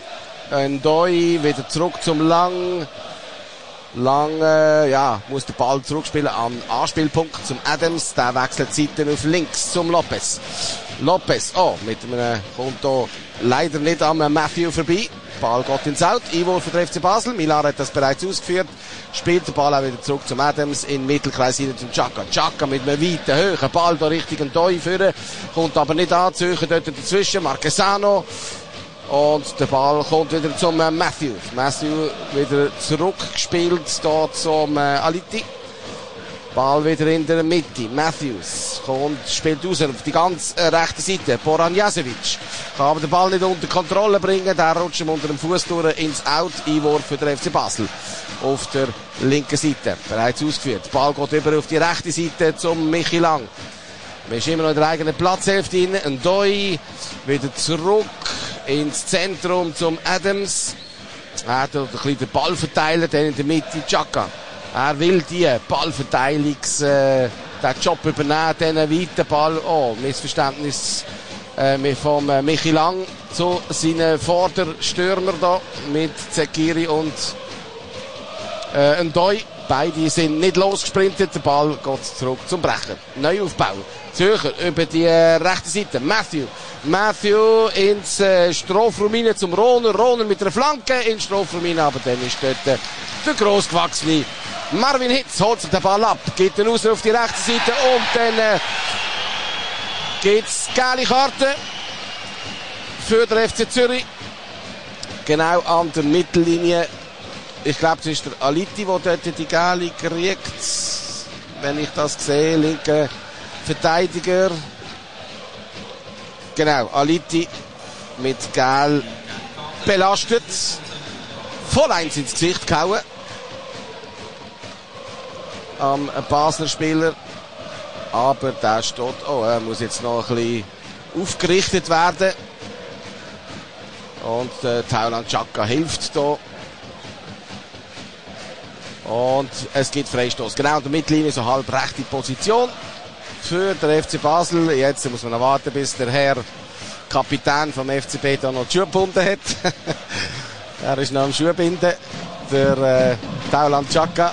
Speaker 3: Ndoi wieder zurück zum Lang. Lang, äh, ja, muss den Ball zurückspielen an Anspielpunkt zum Adams. Der wechselt Seiten auf links zum Lopez. Lopez, oh, mit einem, kommt da leider nicht am Matthew vorbei. Ball geht ins Out. Einwurf für den F C Basel. Millar hat das bereits ausgeführt. Spielt den Ball auch wieder zurück zum Adams in den Mittelkreis hinein zum Chaka. Chaka mit einem weiten, hohen Ball da Richtung Ndoi führen. Kommt aber nicht an. Zürcher dort dazwischen. Marquesano. Und der Ball kommt wieder zum äh, Matthew. Matthew wieder zurückgespielt da zum äh, Aliti. Ball wieder in der Mitte. Matthews kommt, spielt raus auf die ganz äh, rechte Seite. Boran Jasevic kann aber den Ball nicht unter Kontrolle bringen. Der rutscht ihm unter dem Fuß durch ins Out. Einwurf für den F C Basel. Auf der linken Seite. Bereits ausgeführt. Der Ball geht über auf die rechte Seite zum Michi Lang. Wir sind immer noch in der eigenen Platzhälfte rein. Ndoi wieder zurück ins Zentrum zum Adams. Er hat ein bisschen den Ball verteilt, dann in der Mitte Chaka. Er will die Ballverteilungs, äh, den Job übernehmen, dann einen weiten Ball. Oh, Missverständnis äh, vom äh, Michi Lang zu seinen Vorderstürmer da mit Zekiri und äh, Ndoi. Beide sind nicht losgesprintet. Der Ball geht zurück zum Brecher. Neuaufbau. Zürcher über die äh, rechte Seite. Matthew. Matthew ins äh, Strafraum rein zum Rohner. Rohner mit einer Flanke ins Strafraum rein. Aber dann ist dort äh, der grossgewachsene Marvin Hitz. Holt sich den Ball ab. Geht dann raus auf die rechte Seite. Und dann äh, gibt's gelbe Karte für den F C Zürich. Genau an der Mittellinie. Ich glaube, es ist der Aliti, der dort die Gelbe kriegt. Wenn ich das sehe, linker Verteidiger. Genau, Aliti mit Gel belastet. Voll eins ins Gesicht gehauen. Am Basler Spieler. Aber der steht, oh, er muss jetzt noch ein bisschen aufgerichtet werden. Und äh, Tauland Xhaka hilft hier. Und es gibt Freistoß. Genau in der Mittellinie, so halb rechte Position für den F C Basel. Jetzt muss man noch warten, bis der Herr Kapitän vom F C B da noch die Schuhe gebunden hat. Er ist noch am Schuhbinden. Der äh, Tauland Xhaka.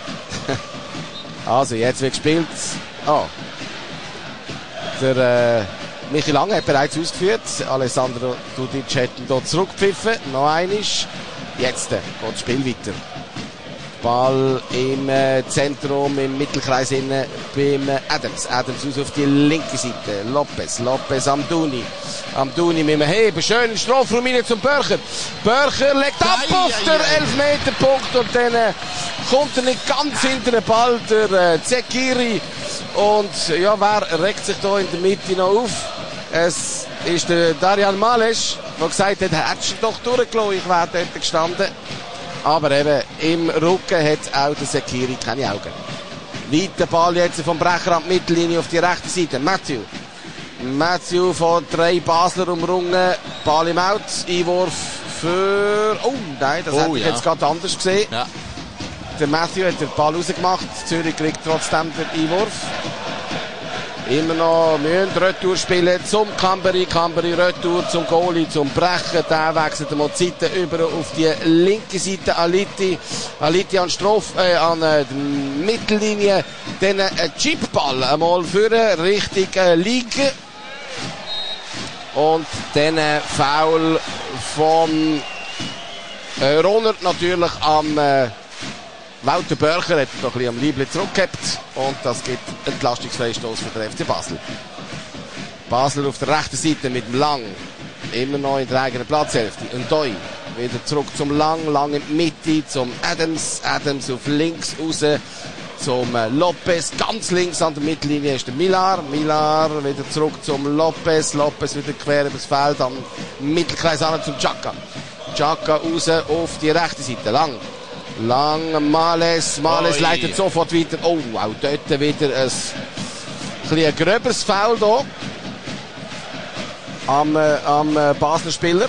Speaker 3: Also, jetzt wird gespielt. Oh. Der äh, Michi Lange hat bereits ausgeführt. Alessandro Dudic hat ihn hier zurückgepfiffen. Noch einisch. Jetzt äh, geht das Spiel weiter. Ball im äh, Zentrum, im Mittelkreis innen beim äh, Adams. Adams aus auf die linke Seite. Lopez, Lopez Amdouni. Amdouni mit dem Heben. Schön Strafraum rein zum Börcher. Börcher legt ab auf den Elfmeterpunkt und dann äh, kommt er nicht ganz hinter den Ball, der äh, Zekiri. Und ja, wer regt sich da in der Mitte noch auf? Es ist der Darian Males, der gesagt hat, hättest du doch durchgelassen, ich wäre dort gestanden. Aber eben, im Rücken hat auch der Zekiri keine Augen. Weiter Ball jetzt vom Brecher an die Mittellinie auf die rechte Seite. Matthew. Matthew von drei Basler umrungen. Ball im Out. Einwurf für... Oh nein, das oh, hätte ich ja. jetzt gerade anders gesehen. Ja. Der Matthew hat den Ball rausgemacht. Zürich kriegt trotzdem den Einwurf. Immer noch müssen Retour spielen zum Kamberi. Kamberi Retour zum Goalie, zum Brechen. Der wechselt mal die Seite über auf die linke Seite. Aliti. Aliti an Strof, äh, an äh, der Mittellinie. Dann ein äh, Chipball einmal führen, Richtung äh, Liga. Und dann äh, Foul von äh, Ronert natürlich am äh, Walter Börcher hat noch ein bisschen am Liebling zurückgehabt und das gibt Entlastungsfreistoß für den F C Basel. Basel auf der rechten Seite mit dem Lang, immer noch in der eigenen Platzhälfte. Und Doi wieder zurück zum Lang, Lang in die Mitte, zum Adams, Adams auf links raus, zum Lopez, ganz links an der Mittellinie ist der Millar, Millar wieder zurück zum Lopez, Lopez wieder quer übers Feld, am Mittelkreis an zum Xhaka. Xhaka raus auf die rechte Seite, Lang. Lang, Males, Males Oi. leitet sofort weiter. Oh, auch dort wieder ein, ein, ein gröberes Foul hier am, äh, am äh, Basler Spieler.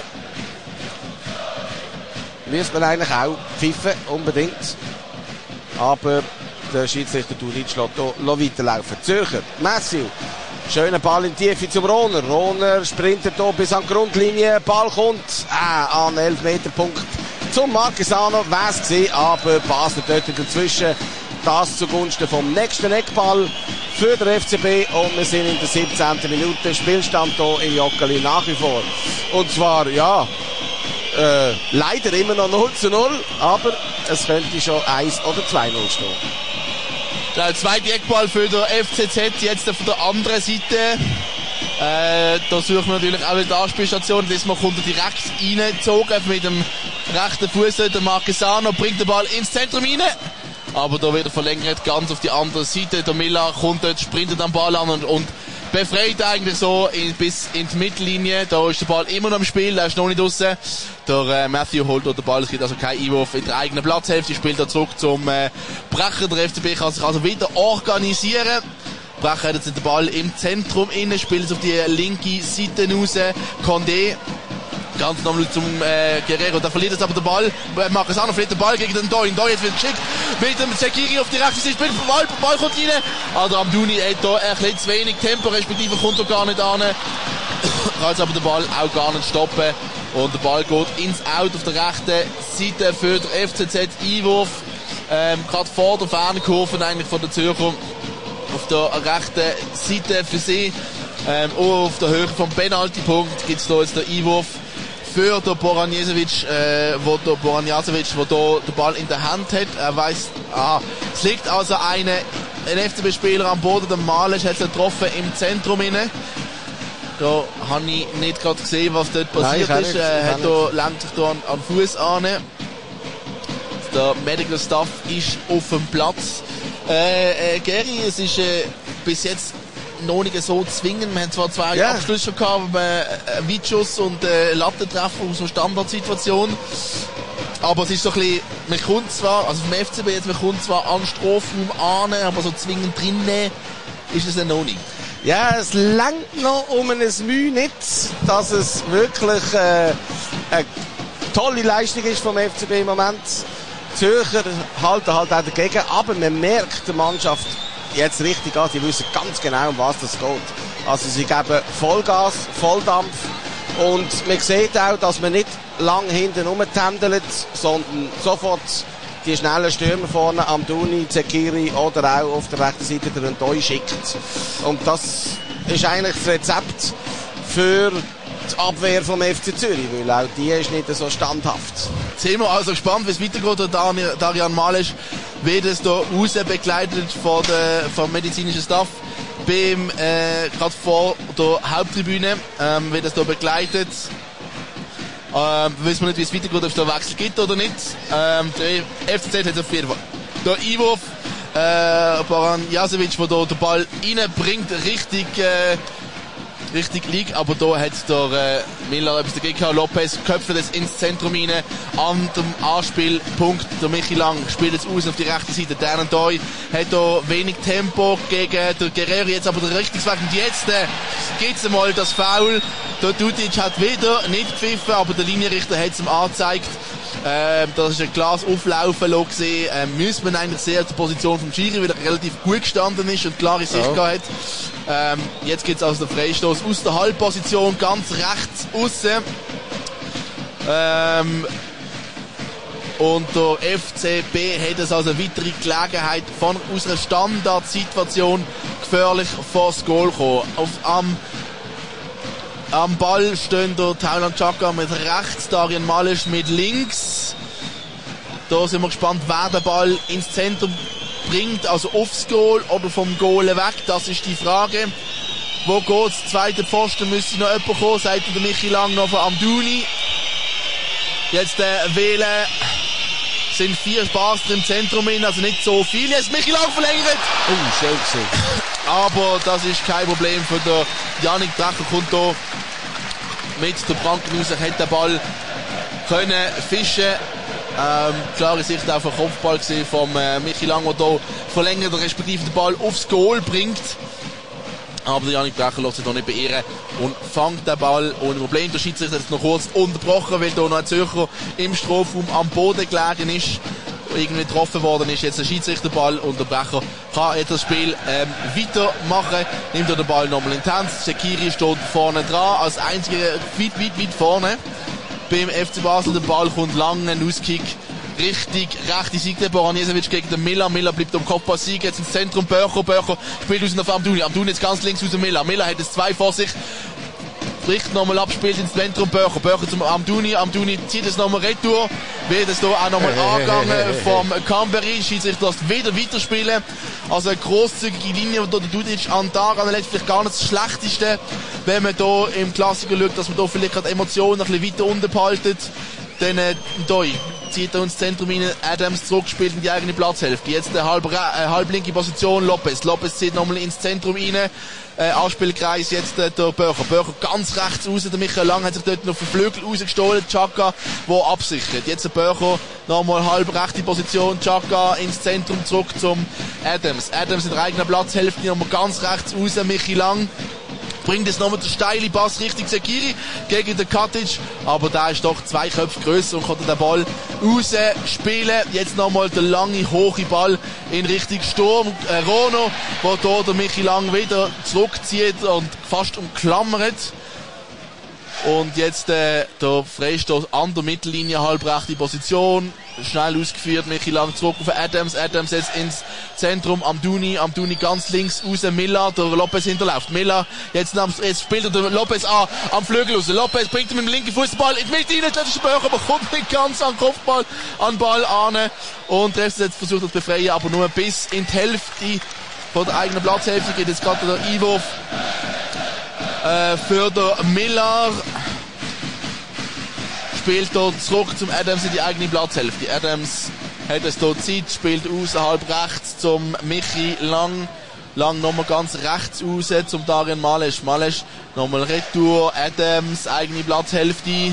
Speaker 3: Müsste man eigentlich auch pfiffen, unbedingt. Aber der Schiedsrichter Duric lässt hier weiterlaufen. Zürcher, Matthew. Schöner Ball in die Tiefe zum Rohner. Rohner sprintet hier bis an die Grundlinie. Ball kommt äh, an Elfmeterpunkt zum Marquesano. Wäre es gewesen, aber Basel dort dazwischen. Das zugunsten vom nächsten Eckball für den F C B. Und wir sind in der siebzehnten Minute. Spielstand hier in Joggeli nach wie vor. Und zwar, ja, äh, leider immer noch null zu null. Aber es könnte schon eins oder zwei null stehen.
Speaker 2: Der zweite Eckball für den F C Z, jetzt von der anderen Seite. Äh, da suchen wir natürlich auch die Anspielstation. Diesmal kommt er direkt reingezogen mit dem rechten Fuß. Der Marquesano bringt den Ball ins Zentrum rein. Aber da wird er verlängert, ganz auf die andere Seite. Der Miller kommt dort, sprintet am Ball an und, und befreit eigentlich so in, bis in die Mittellinie. Da ist der Ball immer noch im Spiel, der ist noch nicht draussen. Der äh, Matthew holt dort den Ball, es gibt also keinen Einwurf in der eigenen Platzhälfte. Spielt er zurück zum äh, Brecher. Der F C B kann sich also wieder organisieren. Brecher hat jetzt den Ball im Zentrum innen, spielt es auf die linke Seite raus. Condé ganz normal zum äh, Guerrero, da verliert jetzt aber den Ball. Marquesano verliert den Ball gegen den Doi. Doi jetzt wird geschickt mit dem Zekiri auf die rechte Seite, spielt den Ball, Ball kommt rein. Also Amdouni hat da ein bisschen zu wenig Tempo, respektive kommt er gar nicht an. Kann jetzt aber den Ball auch gar nicht stoppen. Und der Ball geht ins Out auf der rechten Seite für den F C Z. Einwurf ähm, gerade vor der Fernkurve eigentlich von der Zürcher, auf der rechten Seite für sie, ähm, auch auf der Höhe vom Penaltypunkt gibt es da jetzt den Einwurf für den Boranjesevic, äh, wo der Boranjesevic, wo da den Ball in der Hand hat. Er weiss, ah, es liegt also eine, ein F C B-Spieler am Boden, der Malisch hat ihn getroffen im Zentrum inne. Da habe ich nicht gerade gesehen, was dort passiert Nein, ist. Er hat da, lenkt sich da an, an den Fuß an. Der Medical Staff ist auf dem Platz. Äh, äh, Geri, es ist äh, bis jetzt noch nicht so zwingend. Wir haben zwar zwei yeah. Abschlüsse schon gehabt, äh, Weitschuss und äh, Lattentreffer aus einer Standardsituation. Aber es ist so ein bisschen, man kommt zwar, also vom F C B jetzt, man kommt zwar an Strafraum an, aber so zwingend drinnen ist es ja noch nicht.
Speaker 3: Ja, es langt noch um ein Mühe nicht, dass es wirklich äh, eine tolle Leistung ist vom F C B im Moment. Die Zürcher halten halt auch dagegen, aber man merkt der Mannschaft jetzt richtig an, sie wissen ganz genau, um was das geht. Also sie geben Vollgas, Volldampf und man sieht auch, dass man nicht lang hinten rumtändelt, sondern sofort die schnellen Stürmer vorne, Amdouni, Zekiri oder auch auf der rechten Seite der Ndoi schickt. Und das ist eigentlich das Rezept für die Abwehr vom F C Zürich, weil auch die ist nicht so standhaft.
Speaker 2: Jetzt sind wir also gespannt, wie es weitergeht. Der Darian Malisch wird es hier raus begleitet von der, vom medizinischen Staff. Beim, äh, gerade vor der Haupttribüne, ähm, wird es hier begleitet. Ähm, wissen wir nicht, wie es weitergeht, ob es da einen Wechsel gibt oder nicht. Ähm, der F C Z hat auf jeden Fall. Der Einwurf, äh, Boranjesevic, der da den Ball reinbringt, richtig, äh, richtig liegt, aber da hat der äh, Miller etwas dagegen gehabt. Lopez köpft das ins Zentrum rein, an dem Anspielpunkt. Der Michi Lang spielt jetzt aus auf die rechte Seite. Der Ndoi hat da wenig Tempo gegen der Guerrero, jetzt aber der Richtungsweg. Und jetzt äh, gibt es einmal das Foul. Der Dudic hat wieder nicht gepfiffen, aber der Linienrichter hat es ihm angezeigt. Ähm, das ist ein klares Auflaufen gesehen. Ähm, müsste man eigentlich sehr die Position vom Schiri, weil er relativ gut gestanden ist und klare Sicht ja. hat. Ähm, jetzt gibt es also den Freistoß aus der Halbposition, ganz rechts aussen. Ähm, und der F C B hat es also eine weitere Gelegenheit von aus einer Standardsituation gefährlich vor das Goal kommen. Auf, am Am Ball stehen der Tauland Chaka mit rechts, Darian Malisch mit links. Da sind wir gespannt, wer den Ball ins Zentrum bringt, also aufs Goal oder vom Goal weg. Das ist die Frage. Wo geht's? Zweite Pfosten müsste noch jemand kommen, sagt der Michi Lang noch von Amdouni. Jetzt äh, wählen sind vier Spaß im Zentrum hin, also nicht so viel. Jetzt Michi Lang verlängert.
Speaker 3: Oh, schön gesehen.
Speaker 2: Aber das ist kein Problem für den Yannick Drecher, kommt da mit der Pranken raus, hat den Ball können fischen. Ähm, klare Sicht auf den Kopfball gesehen vom äh, Michi Lang, der da verlängert, respektive den Ball aufs Goal bringt. Aber der Yannick Drecher lässt sich da nicht beirren und fängt den Ball ohne Problem. Der Schiedsrichter hat jetzt noch kurz unterbrochen, weil da noch ein Zürcher im Strafraum am Boden gelegen ist, irgendwie getroffen worden ist. Jetzt der Schiedsrichterball und der Brecher kann jetzt das Spiel ähm, weitermachen. Nimmt er den Ball nochmal in die Hand. Zekiri steht vorne dran, als einziger weit, weit, weit vorne. Beim F C Basel der Ball kommt lang, ein Auskick richtig rechte Seite. Boranjesevic gegen den Miller. Miller bleibt am Kopfball Sieg, jetzt ins Zentrum. Böcher, Böcher spielt aus auf Amdouni. Amdouni jetzt ganz links aus dem Miller. Miller hat es zwei vor sich. Bricht nochmal ab, spielt ins Zentrum. Böcher, Böcher zum Amdouni. Amdouni zieht es nochmal retour. Wird es da auch nochmal angegangen vom Camberi. Schiedsrichter lässt wieder weiterspielen. Also eine grosszügige Linie, die der Dudic an den Tag anlegt. Vielleicht gar nicht das Schlechteste, wenn man da im Klassiker schaut, dass man da vielleicht gerade Emotionen ein bisschen weiter unten behaltet. Dann äh, Ndoi zieht er ins Zentrum rein, Adams zurückgespielt in die eigene Platzhälfte. Jetzt eine halb, äh, halb linke Position, Lopez. Lopez zieht nochmal ins Zentrum rein. Äh, Anspielkreis jetzt äh, der Böcher. Böcher ganz rechts raus. Der Michael Lang hat sich dort noch auf den Flügel rausgestohlen. Chaka, der absichert. Jetzt der Böcher nochmal halb rechte Position. Chaka ins Zentrum zurück zum Adams. Adams in der eigenen Platzhälfte nochmal ganz rechts raus. Michael Lang bringt jetzt nochmal den steile Pass Richtung Zekiri gegen den Katic, aber da ist doch zwei Köpfe grösser und konnte den Ball rausspielen. Jetzt nochmal der lange, hohe Ball in Richtung Sturm. Äh, Rono, wo da der Michi Lang wieder zurückzieht und fast umklammert. Und jetzt äh, der Freistoß an der Mittellinie, halbrechte Position. schnell ausgeführt. Michi Lang zurück auf Adams. Adams jetzt ins Zentrum. Amdouni. Amdouni ganz links raus. Miller. Der Lopez hinterläuft. Miller. Jetzt, jetzt spielt er den Lopez an, am Flügel raus. Lopez bringt ihm mit dem linken Fuß den Ball in die Mitte rein. Das ist Böcher, aber kommt nicht ganz an den Kopfball, an den Ball an. Und der jetzt versucht er zu befreien, aber nur bis in die Hälfte von der eigenen Platzhälfte geht jetzt gerade der Einwurf äh, für den Miller. Spielt dort zurück zum Adams in die eigene Platzhälfte. Adams hat es dort Zeit, spielt außerhalb rechts zum Michi Lang. Lang nochmal ganz rechts raus zum Darian Malesch. Malesch nochmal Retour. Adams, eigene Platzhälfte.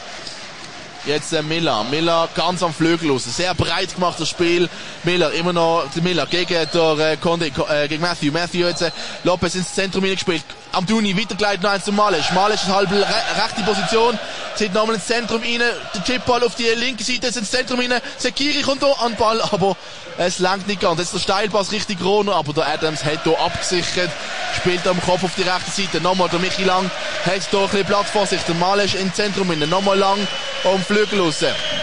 Speaker 2: Jetzt der Miller. Miller ganz am Flügel raus. Sehr breit gemacht das Spiel. Miller, immer noch der Miller gegen der äh, Conde, äh, gegen Matthew. Matthew jetzt äh, Lopez ins Zentrum hineingespielt. Amdouni weitergeleitet noch eins zum Malesch. Malesch ist halb re rechte Position. Zieht nochmal ins Zentrum rein. Der Chipball auf die linke Seite jetzt ins Zentrum rein. Sekiri kommt da an den Ball, aber es langt nicht ganz. Jetzt der Steilpass richtig runter, aber der Adams hat hier abgesichert. Spielt am Kopf auf die rechte Seite. Nochmal der Michi Lang hat hier ein bisschen Platz vor sich. Der Malesch ins Zentrum rein. Nochmal Lang am Flügel raus.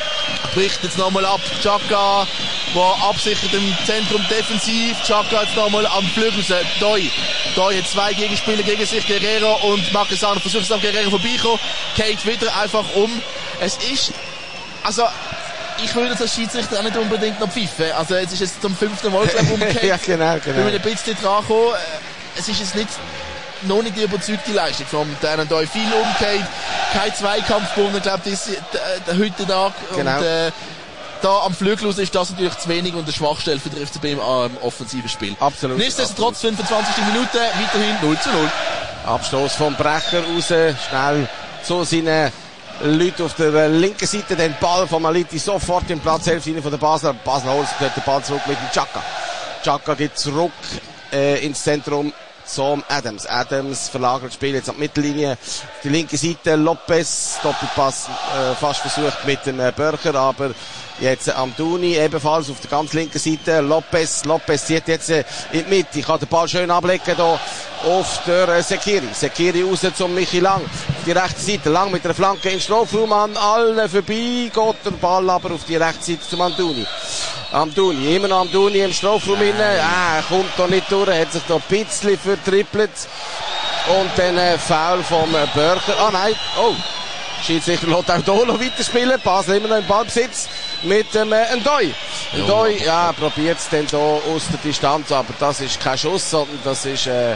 Speaker 2: Bricht jetzt nochmal ab. Xhaka, der absichert im Zentrum defensiv. Xhaka jetzt nochmal am Flügel raus. Doi. Doi hat zwei Gegenspieler gegen sich. Guerrero und Marquesano versucht es an Guerrero vorbeikommen. Geht wieder einfach um. Es ist, also, ich würde das Schiedsrichter auch nicht unbedingt noch pfeifen. Also, jetzt ist es zum fünften Mal, glaube ich, umgekehrt.
Speaker 3: Ja, genau, genau.
Speaker 2: Wenn wir ein bisschen dran kommen, es ist jetzt nicht, noch nicht die überzeugte Leistung von denen da viel umgekehrt. Kein Zweikampf gewonnen, glaube ich, der heute Tag.
Speaker 3: Genau.
Speaker 2: Und, äh, da am Flügel ist das natürlich zu wenig und eine Schwachstelle für den F C B im ähm, offensiven Spiel.
Speaker 3: Absolut.
Speaker 2: Nichtsdestotrotz, fünfundzwanzigste Minute, weiterhin null zu null.
Speaker 3: Abstoß vom Brecher raus, schnell zu seinen Leuten auf der linken Seite, den Ball von Maliti sofort im Platzhälfte von der Basler. Basel holt den Ball zurück mit dem Xhaka. Xhaka geht zurück äh, ins Zentrum zum Adams. Adams verlagert das Spiel jetzt an die Mittellinie. Auf die linke Seite Lopez, Doppelpass äh, fast versucht mit dem äh, Börcher, aber jetzt äh, Amdouni ebenfalls auf der ganz linken Seite. Lopez, Lopez zieht jetzt äh, in die Mitte. Ich kann den Ball schön ablegen hier auf der äh, Sekiri. Sekiri raus zum Michi Lang. Auf die rechte Seite. Lang mit der Flanke in Strafraum an allen vorbei. Geht der Ball aber auf die rechte Seite zum Amdouni. Amdouni, immer noch Amdouni im Strafraum rein. Ah, er kommt da nicht durch. Er hat sich da ein bisschen vertrippelt. Und dann äh, Foul vom äh, Börcher. Ah nein, oh. Schiedsrichter lässt auch hier noch weiterspielen. Basel immer noch im Ballbesitz mit dem äh, Ndoi. Ndoi, ja, probiert es dann hier aus der Distanz, aber das ist kein Schuss, sondern das ist äh,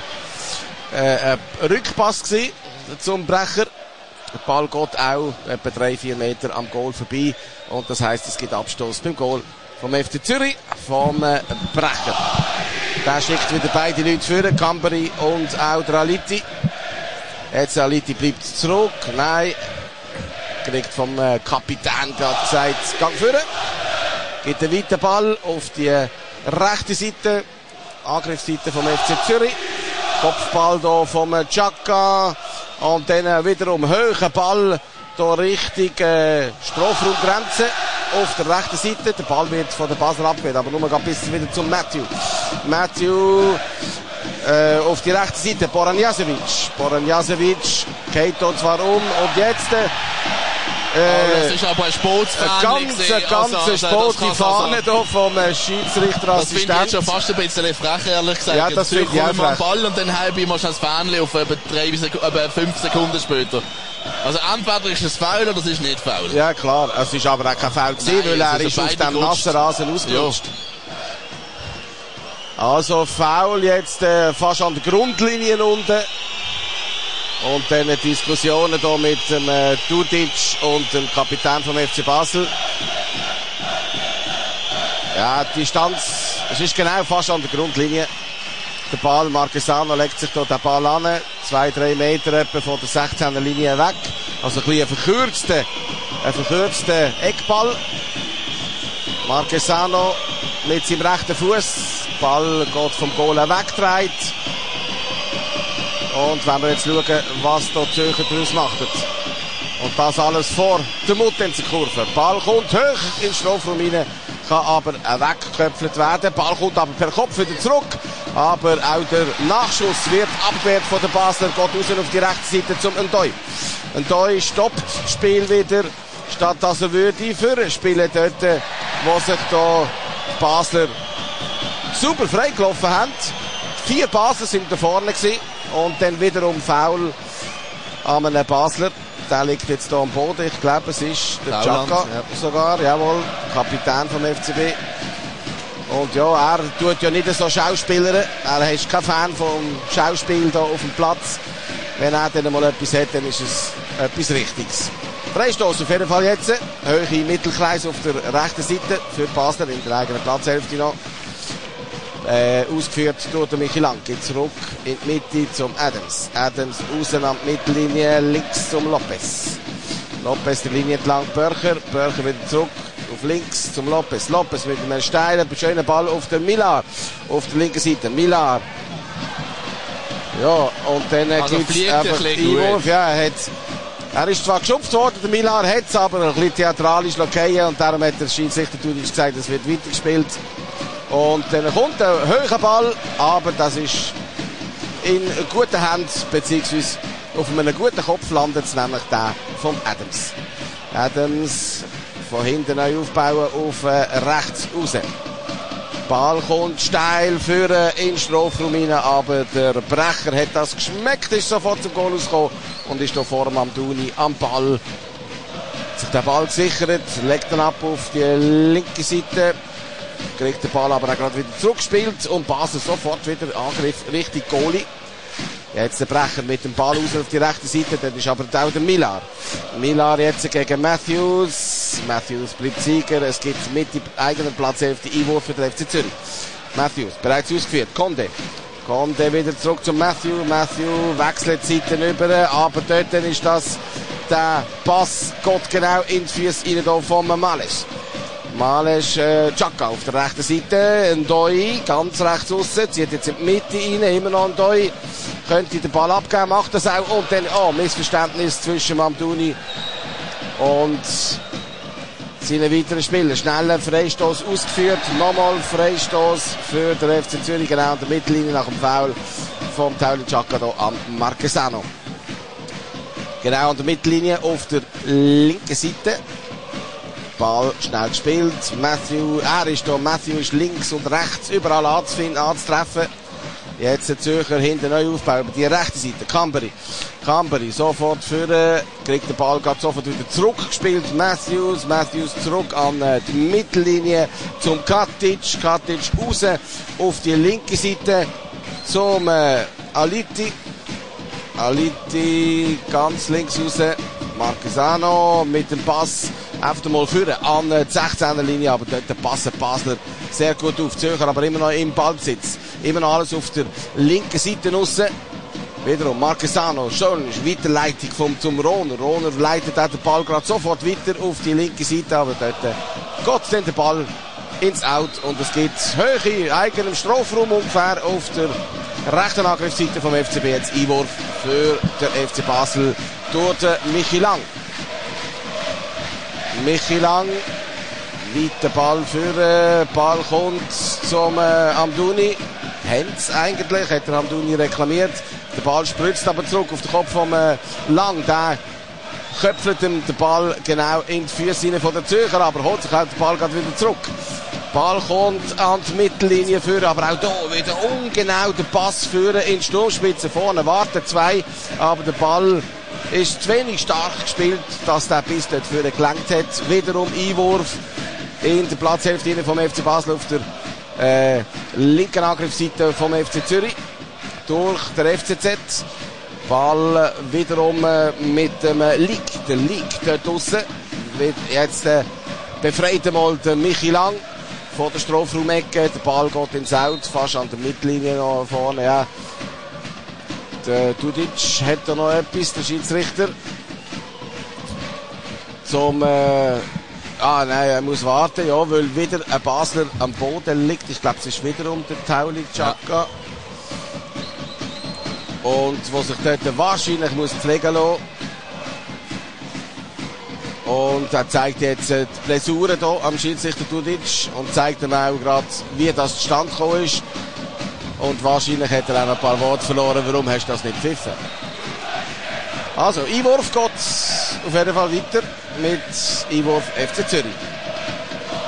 Speaker 3: äh, ein Rückpass gewesen zum Brecher. Der Ball geht auch etwa drei vier Meter am Goal vorbei und das heisst, es gibt Abstoß beim Goal vom F C Zürich, vom äh, Brecher. Da schickt wieder beide Leute führen, Camberi und auch der Aliti. Jetzt Aliti bleibt zurück, nein, kriegt vom äh, Kapitän gerade gesagt, Gang führen. Gibt einen weiten Ball auf die rechte Seite, Angriffsseite vom F C Zürich. Kopfball hier vom Xhaka und dann wiederum hoher Ball hier Richtung äh, Strafraumgrenze auf der rechten Seite. Der Ball wird von der Basel abgewehrt, aber nur ein bisschen wieder zum Matthew. Matthew äh, auf die rechte Seite, Boran Jasevic. Boran Jasevic geht hier zwar um und jetzt äh,
Speaker 2: oh, das ist aber ein Sportsfahne.
Speaker 3: Eine ganz, eine ganz also, sportliche Fahne also, vom äh, Schiedsrichterassistent. Das finde
Speaker 2: ich schon fast ein bisschen frech, ehrlich gesagt.
Speaker 3: Ja, das finde ich auch frech.
Speaker 2: Ball und dann habe ich mal das Fähnchen auf etwa drei bis fünf Sekunden später. Also entweder ist es faul oder es ist nicht faul.
Speaker 3: Ja klar, es ist aber auch kein Foul gewesen, weil er ist auf dem nassen Rasen ausgerutscht. Ja. Also Foul jetzt äh, fast an der Grundlinie unten. Und dann Diskussionen hier mit dem äh, Dudic und dem Kapitän vom F C Basel. Ja, die Distanz, es ist genau fast an der Grundlinie. Der Ball, Marquesano legt sich hier den Ball an, zwei, drei Meter etwa von der sechzehner Linie weg. Also ein bisschen ein verkürzter, ein verkürzter Eckball. Marquesano mit seinem rechten Fuß. Ball geht vom Goal weggedreht. Und wenn wir jetzt schauen, was da die Zürcher daraus macht. Und das alles vor der Muttenzer-Kurve. Ball kommt hoch in den Strafraum rein, kann aber weggeköpft werden. Ball kommt aber per Kopf wieder zurück. Aber auch der Nachschuss wird abgewehrt von der Basler, geht raus auf die rechte Seite zum Ndoi. Ndoi stoppt das Spiel wieder, statt dass er würde führen spielen dort wo sich da die Basler super freigelaufen haben. Vier Basler sind da vorne gewesen. Und dann wiederum Foul an einem Basler. Der liegt jetzt hier am Boden. Ich glaube, es ist der Chaka ja. sogar. Jawohl, Kapitän vom F C B. Und ja, er tut ja nicht so Schauspieler. Er ist kein Fan vom Schauspiel hier auf dem Platz. Wenn er dann mal etwas hat, dann ist es etwas Richtiges. Freistoß auf jeden Fall jetzt. Höhe Mittelkreis auf der rechten Seite für Basler in der eigenen Platzhälfte noch. Äh, ausgeführt durch den Michi Lang. Geht zurück in die Mitte zum Adams. Adams raus an die Mittellinie, links zum Lopez. Lopez die Linie entlang, Börcher. Börcher wieder zurück auf links zum Lopez. Lopez mit einem steilen, schönen Ball auf den Millar. Auf der linken Seite. Millar. Ja, und dann
Speaker 2: also
Speaker 3: gibt es einfach Einwurf. Ja, er, hat, er ist zwar geschupft worden, der Millar hat es aber ein bisschen theatralisch lockiert und darum hat der Schiedsrichter gesagt, es wird weitergespielt. Und dann kommt ein hoher Ball, aber das ist in guten Händen, beziehungsweise auf einem guten Kopf landet es, nämlich der von Adams. Adams von hinten neu aufbauen auf äh, rechts raus. Ball kommt steil für äh, in den Strafraum rein, aber der Brecher hat das geschmeckt, ist sofort zum Goal rausgekommen und ist hier vor dem Amdouni am Ball. Hat sich den Ball gesichert, legt ihn ab auf die linke Seite. Kriegt den Ball aber auch gerade wieder zurückgespielt und Basel sofort wieder Angriff Richtung Goalie. Jetzt der Brecher mit dem Ball raus auf die rechte Seite, dann ist aber auch der Millar. Millar jetzt gegen Matthews. Matthews bleibt Sieger, es gibt mit die eigenen Platzhälfte Einwurf für den F C Zürich. Matthews bereits ausgeführt, Conde. Conde wieder zurück zum Matthew. Matthew wechselt die Seiten über, aber dort ist das der Pass geht genau in die Füße rein von Males. Males, äh, Chaka auf der rechten Seite, Ndoi ganz rechts aussen, zieht jetzt in die Mitte rein, immer noch Ndoi, könnte den Ball abgeben, macht das auch, und dann, oh, Missverständnis zwischen Mamdouni und seinen weiteren Spielern. Schneller Freistoß ausgeführt, nochmal Freistoß für den F C Zürich, genau an der Mittellinie nach dem Foul vom Tauli Chaka hier am Marquesano. Genau an der Mittellinie auf der linken Seite. Ball schnell gespielt. Matthew, er ist da. Matthew ist links und rechts überall anzufinden, anzutreffen. Jetzt der Zürcher hinten neu aufbauen. Über die rechte Seite. Cambery. Cambery sofort führen. Kriegt den Ball, geht sofort wieder zurückgespielt. Matthews. Matthews zurück an die Mittellinie zum Katic. Katic raus auf die linke Seite zum äh, Aliti. Aliti ganz links raus. Marquesano mit dem Pass einfach mal führen an die sechzehner Linie, aber dort passen Basler sehr gut auf. Zürcher aber immer noch im Ballbesitz. Immer noch alles auf der linken Seite raus. Wiederum Marquesano, schön, Weiterleitung vom, zum Rohner. Rohner leitet auch den Ball gerade sofort weiter auf die linke Seite, aber dort geht dann der Ball ins Out und es gibt Höhe eigenem Strafraum ungefähr auf der rechten Angriffsseite vom F C B. Jetzt Einwurf für den F C Basel durch den Michi Lang. Michi Lang, weiter Ball für äh, Ball kommt zum äh, Amdouni. Händs eigentlich, hat der Amdouni reklamiert. Der Ball spritzt aber zurück auf den Kopf vom äh, Lang. Der köpfelt ihm den Ball genau in die Füße von der Zürcher, aber holt sich halt den Ball gerade wieder zurück. Ball kommt an die Mittellinie führen, aber auch hier wieder ungenau der Pass führen in die Sturmspitze. Vorne warten zwei, aber der Ball ist zu wenig stark gespielt, dass der bis dort vorne gelangt hat. Wiederum Einwurf in der Platzhälfte vom F C Basel auf der äh, linken Angriffsseite vom F C Zürich durch der F C Z. Ball wiederum äh, mit dem äh, Lig, der Lig dort draussen. Jetzt äh, befreit einmal der Michi Lang von der Strafraumecke. Der Ball geht ins Out, fast an der Mittellinie noch vorne. Ja. Der Dudic hat da noch etwas, der Schiedsrichter. Zum, äh, ah nein, er muss warten, ja, weil wieder ein Basler am Boden liegt. Ich glaube, es ist wiederum der Tauli Chaka. Ja. Und wo sich dort wahrscheinlich muss pflegen lassen. Und er zeigt jetzt die Blessuren hier am Schiedsrichter Dudic und zeigt ihm auch gerade, wie das zustande gekommen ist. Und wahrscheinlich hat er auch noch ein paar Worte verloren, warum hast du das nicht gepfiffen? Also, Einwurf geht auf jeden Fall weiter mit Einwurf F C Zürich.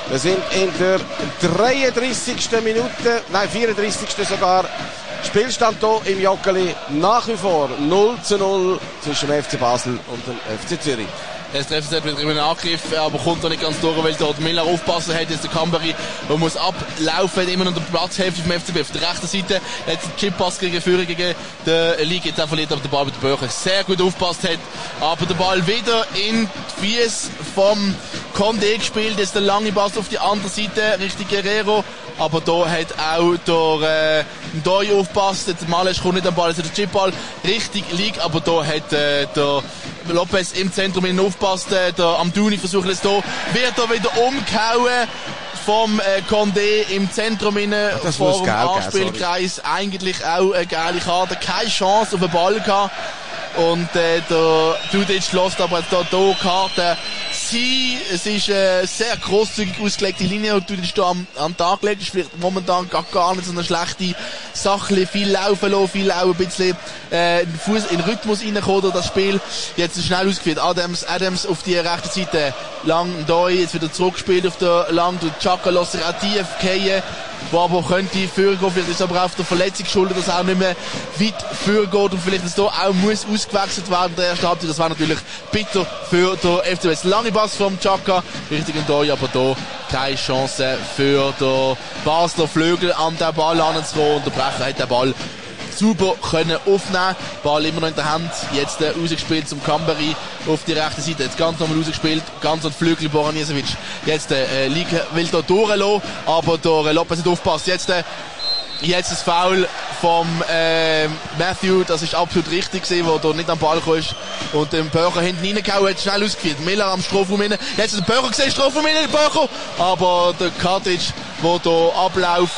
Speaker 3: Wir sind in der dreiunddreissigsten Minute, nein vierunddreissigsten sogar. Spielstand hier im Joggeli nach wie vor null zu null zwischen dem F C Basel und dem F C Zürich.
Speaker 2: Der F C wird über einen Angriff, aber kommt da nicht ganz durch, weil dort Miller aufpassen hat. Jetzt der Cambery, der muss ablaufen, immer noch der Platzhälfte vom F C B. Auf der rechten Seite hat der Chippass gegen Führer gegen den League. Jetzt verliert aber der Ball mit der Böcher. Sehr gut aufgepasst hat. Aber der Ball wieder in die Füße vom Condé gespielt. Jetzt der lange Pass auf die andere Seite, Richtung Guerrero. Aber da hat auch der äh, Ndoi aufgepasst. Der Malesch kommt nicht am Ball, also der Chipball richtig liegt. Aber da hat äh, der Lopez im Zentrum innen aufgepasst. Äh, der Amdouni versucht es da. Wird da wieder umgehauen vom äh, Condé im Zentrum innen.
Speaker 3: Das
Speaker 2: vor dem Anspielkreis. Eigentlich auch eine geile Karte. Keine Chance auf den Ball gehabt. Und äh, der Dudic lässt aber da die Karte sein. Es ist eine sehr grosszügig ausgelegte Linie, die Dudic da am, am Tag legt. Ist vielleicht momentan gar, gar nicht so eine schlechte Sache. Viel laufen lassen, viel auch ein bisschen äh, in, Fuß, in Rhythmus reinkommen durch das Spiel. Jetzt ist schnell ausgeführt. Adams, Adams auf die rechte Seite. Lang da, jetzt wieder zurückgespielt auf der Lang. Der Chaka lässt sich auch tief fallen, wo aber könnte vorgehen. Vielleicht ist aber auch auf der Verletzung geschuldet, dass er auch nicht mehr weit vorgeht und vielleicht das da auch muss ausgewechselt werden in der ersten Halbzeit. Das war natürlich bitter für den F C B. Lange Pass vom Chaka, richtig in Doi, aber da keine Chance für den Basler Flügel an den Ball anzukommen. Und der Brecher hat den Ball super können aufnehmen. Ball immer noch in der Hand. Jetzt äh, rausgespielt zum Cambery auf die rechte Seite. Jetzt ganz nochmal rausgespielt. Ganz an den Flügel Boranisevic. Jetzt äh, Liga will da durchlassen, aber der äh, Lopez nicht aufpasst. Jetzt äh, Jetzt das Foul vom äh, Matthew, das ist absolut richtig gewesen, wo er nicht am Ball kam und den Böcher hinten reingehauen hat, schnell ausgeführt. Miller am Strafraum innen. Jetzt hat der Böcher gesehen, Strafraum innen, Böcher. Aber der Kartic, der hier abläuft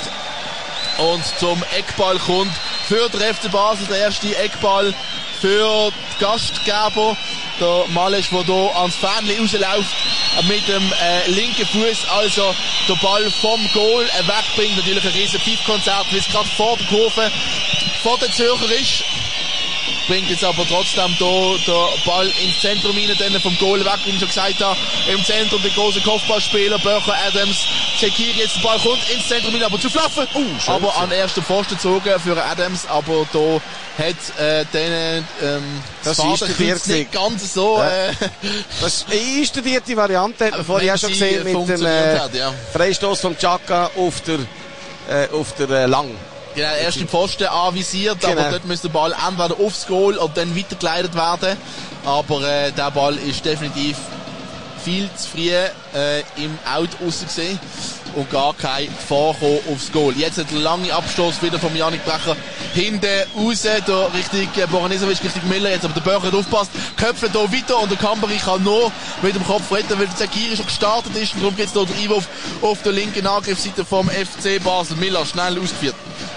Speaker 2: und zum Eckball kommt für den F C Basel, der erste Eckball für die Gastgeber. Der Malesch, der hier ans Fähnchen rausläuft, mit dem äh, linken Fuß, also der Ball vom Goal äh, wegbringt. Natürlich ein riesen Pfeifkonzert, weil es gerade vor der Kurve vor der Zürcher ist. Bringt jetzt aber trotzdem hier der Ball ins Zentrum rein, dann vom Goal weg, wie ich schon gesagt habe. Im Zentrum der große Kopfballspieler, Böcher, Adams, Shakiri, jetzt der Ball kommt ins Zentrum rein, aber zu flaffen. Uh, aber an ersten Pfosten gezogen für Adams, aber da hat äh, denen ähm,
Speaker 3: das
Speaker 2: Vaterkreuz nicht ganz so... Äh,
Speaker 3: das ist eine einstudierte Variante, hat man vorher ja schon gesehen, mit dem äh, hat, ja. Freistoß vom Chaka auf der, äh, auf der äh, Lang.
Speaker 2: Genau, der erste Pfosten anvisiert, genau. Aber dort müsste der Ball entweder aufs Goal oder dann weitergeleitet werden. Aber äh, der Ball ist definitiv viel zu früh äh, im Out rausgesehen und gar keine Gefahr aufs Goal. Jetzt hat der lange Abstoß wieder vom Janik Brecher hinten raus, da Richtung äh, Boranisevic, Richtung Miller. Jetzt aber der Böcher hat aufgepasst, köpft hier weiter und der Cambery kann nur mit dem Kopf retten, weil der Zakiri schon gestartet ist und darum geht es hier der Einwurf auf der linken Angriffsseite vom F C Basel. Miller schnell ausgeführt.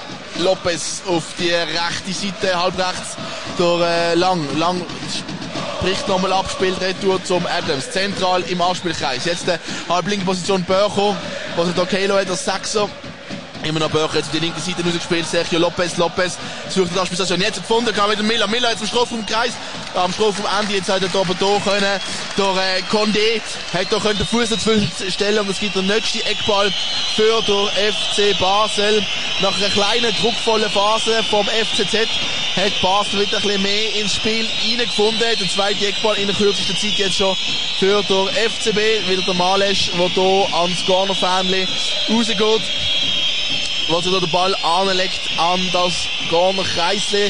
Speaker 2: Lopez auf die rechte Seite, halb rechts, der äh, Lang. Lang bricht nochmal ab, spielt Retour zum Adams. Zentral im Anspielkreis. Jetzt der halb linke Position Böcher, was er da Kelo hat, als Sechser. Immer noch Böcher jetzt auf die linke Seite rausgespielt. Sergio Lopez, Lopez sucht die Anspielstation. Jetzt gefunden, kann wieder Miller. Miller jetzt am Strafraumkreis, am Strafraumende. Jetzt hat er da aber da können. Der äh, Condé hat da können den Fuß dazwischen stellen und es gibt den nächsten Eckball für den F C Basel. Nach einer kleinen, druckvollen Phase vom F C Z hat Basel wieder ein bisschen mehr ins Spiel reingefunden. Der zweite Eckball in der kürzesten Zeit jetzt schon für den F C B. Wieder der Malesch, der hier ans Corner-Fähnchen rausgeht. Wo sich da der Ball anlegt an das Corner-Kreisli.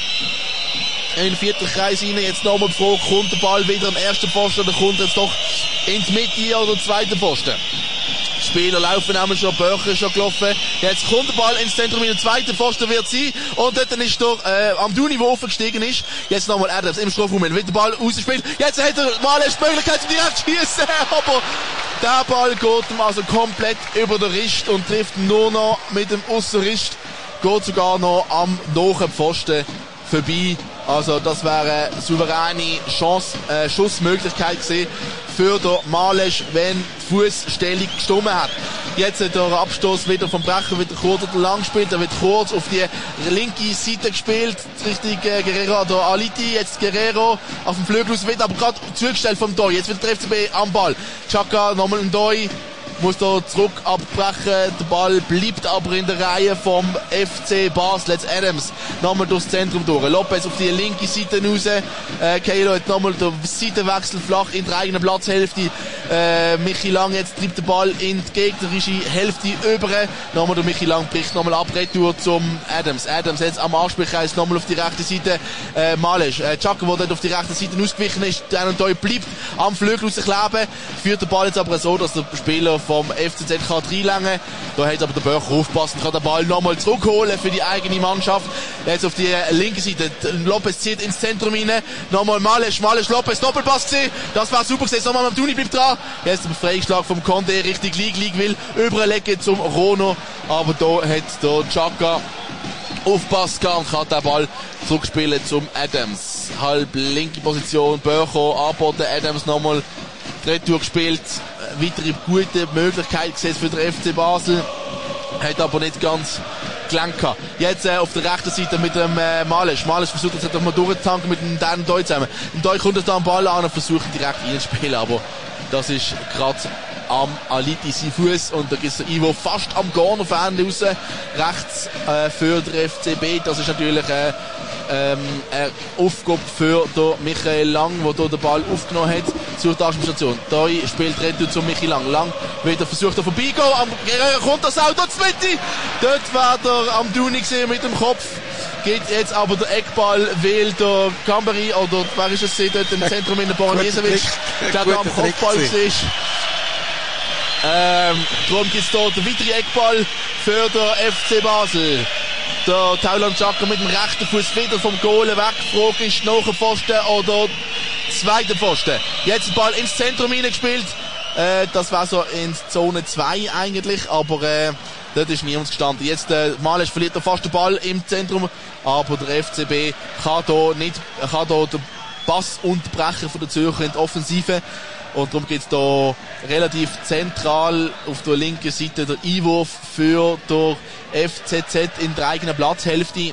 Speaker 2: In den vierten Kreis rein. Jetzt nochmal die Frage, kommt der Ball wieder am ersten Posten oder kommt er jetzt doch in die Mitte oder zweiten Posten? Die Spieler laufen haben schon, Böcher ist schon gelaufen. Jetzt kommt der Ball ins Zentrum, in den zweiten Pfosten wird sie. Und dort ist der äh, Amdouni, der aufgestiegen ist. Jetzt nochmal Adams im Strafraum, wird der Ball rausgespielt. Jetzt hat er mal eine Möglichkeit zu direkt schießen, aber der Ball geht ihm also komplett über den Rist und trifft nur noch mit dem Aussenrist. Geht sogar noch am nahen Pfosten vorbei. Also das wäre eine souveräne Chance, äh, Schussmöglichkeit gewesen für den Malesch, wenn die Fußstellung gestimmt hat. Jetzt hat der Abstoß wieder vom Brecher, wieder kurz oder lang gespielt. Er wird kurz auf die linke Seite gespielt, richtig äh, Guerrero, der Aliti. Jetzt Guerrero auf dem Flügel, wird aber gerade zugestellt vom Doi. Jetzt wird der F C B am Ball. Chaka nochmal ein Doi. muss da zurück abbrechen. Der Ball bleibt aber in der Reihe vom F C Basel. Jetzt Adams nochmal durchs Zentrum durch. Lopez auf die linke Seite raus. Äh, Keilo hat nochmal den Seitenwechsel flach in der eigenen Platzhälfte. Äh, Michi Lang jetzt treibt den Ball in die gegnerische Hälfte über. Nochmal der Michi Lang bricht nochmal ab. Retour zum Adams. Adams jetzt am Anspielkreis nochmal auf die rechte Seite. Äh, Malisch. Äh, Chaka, der dort auf die rechte Seite ausgewichen ist. Dann und da bleibt am Flügel aus sich leben. Führt der Ball jetzt aber so, dass der Spieler vom F C Z kann reinlängen. Da hat aber der Böcher aufpassen, kann den Ball nochmal zurückholen für die eigene Mannschaft. Jetzt auf die linke Seite. Lopez zieht ins Zentrum rein. Nochmal Malisch. Malisch, Lopez, Doppelpass gesehen. Das war super gesehen. Nochmal Mamdouni bleibt dran. Jetzt der Freischlag vom Conte Richtung League. League will überlegen zum Rono. Aber da hat der Chaka aufpasst und kann den Ball zurückspielen zum Adams. Halb linke Position, Böcher anboten, Adams nochmal Retour gespielt. Weitere gute Möglichkeit gesetzt für den F C Basel. Hat aber nicht ganz gelangt gehabt. Jetzt äh, auf der rechten Seite mit dem äh, Malisch. Malisch versucht jetzt einfach mal durchzutanken mit dem Dan Doi zusammen. Im Doi kommt er da am Ball an und versucht direkt reinzuspielen, aber das ist gerade am Aliti sein Fuß und da gibt es Ivo fast am Corner Fernle raus, rechts äh, für den F C B. Das ist natürlich äh, ähm, eine Aufgabe für den Michael Lang, der hier den Ball aufgenommen hat zur Taschenstation. Da spielt Retour zu Michi Lang. Lang wieder versucht er vorbeigehen, am Guerrero kommt das Auto zur Mitte. Dort war der am Duni gesehen mit dem Kopf. Geht jetzt aber der Eckball, weil der Camberi, oder wer ist es dort im Zentrum in der Boranisevic, der da am Kopfball war. Ähm, darum gibt es hier den weiteren Eckball für den F C Basel. Der Tauland Chaka mit dem rechten Fuß wieder vom Goal weg. Frage ist, nachher Pfosten oder zweiter Pfosten. Jetzt den Ball ins Zentrum hineingespielt. Äh, das war so in Zone zwei eigentlich, aber äh, dort ist niemand gestanden. Jetzt äh, Malisch verliert er fast den Ball im Zentrum, aber der F C B kann hier nicht, kann hier den Pass unterbrechen von der Zürcher in die Offensive. Und darum gibt es hier relativ zentral auf der linken Seite der Einwurf für den F C Z in der eigenen Platzhälfte.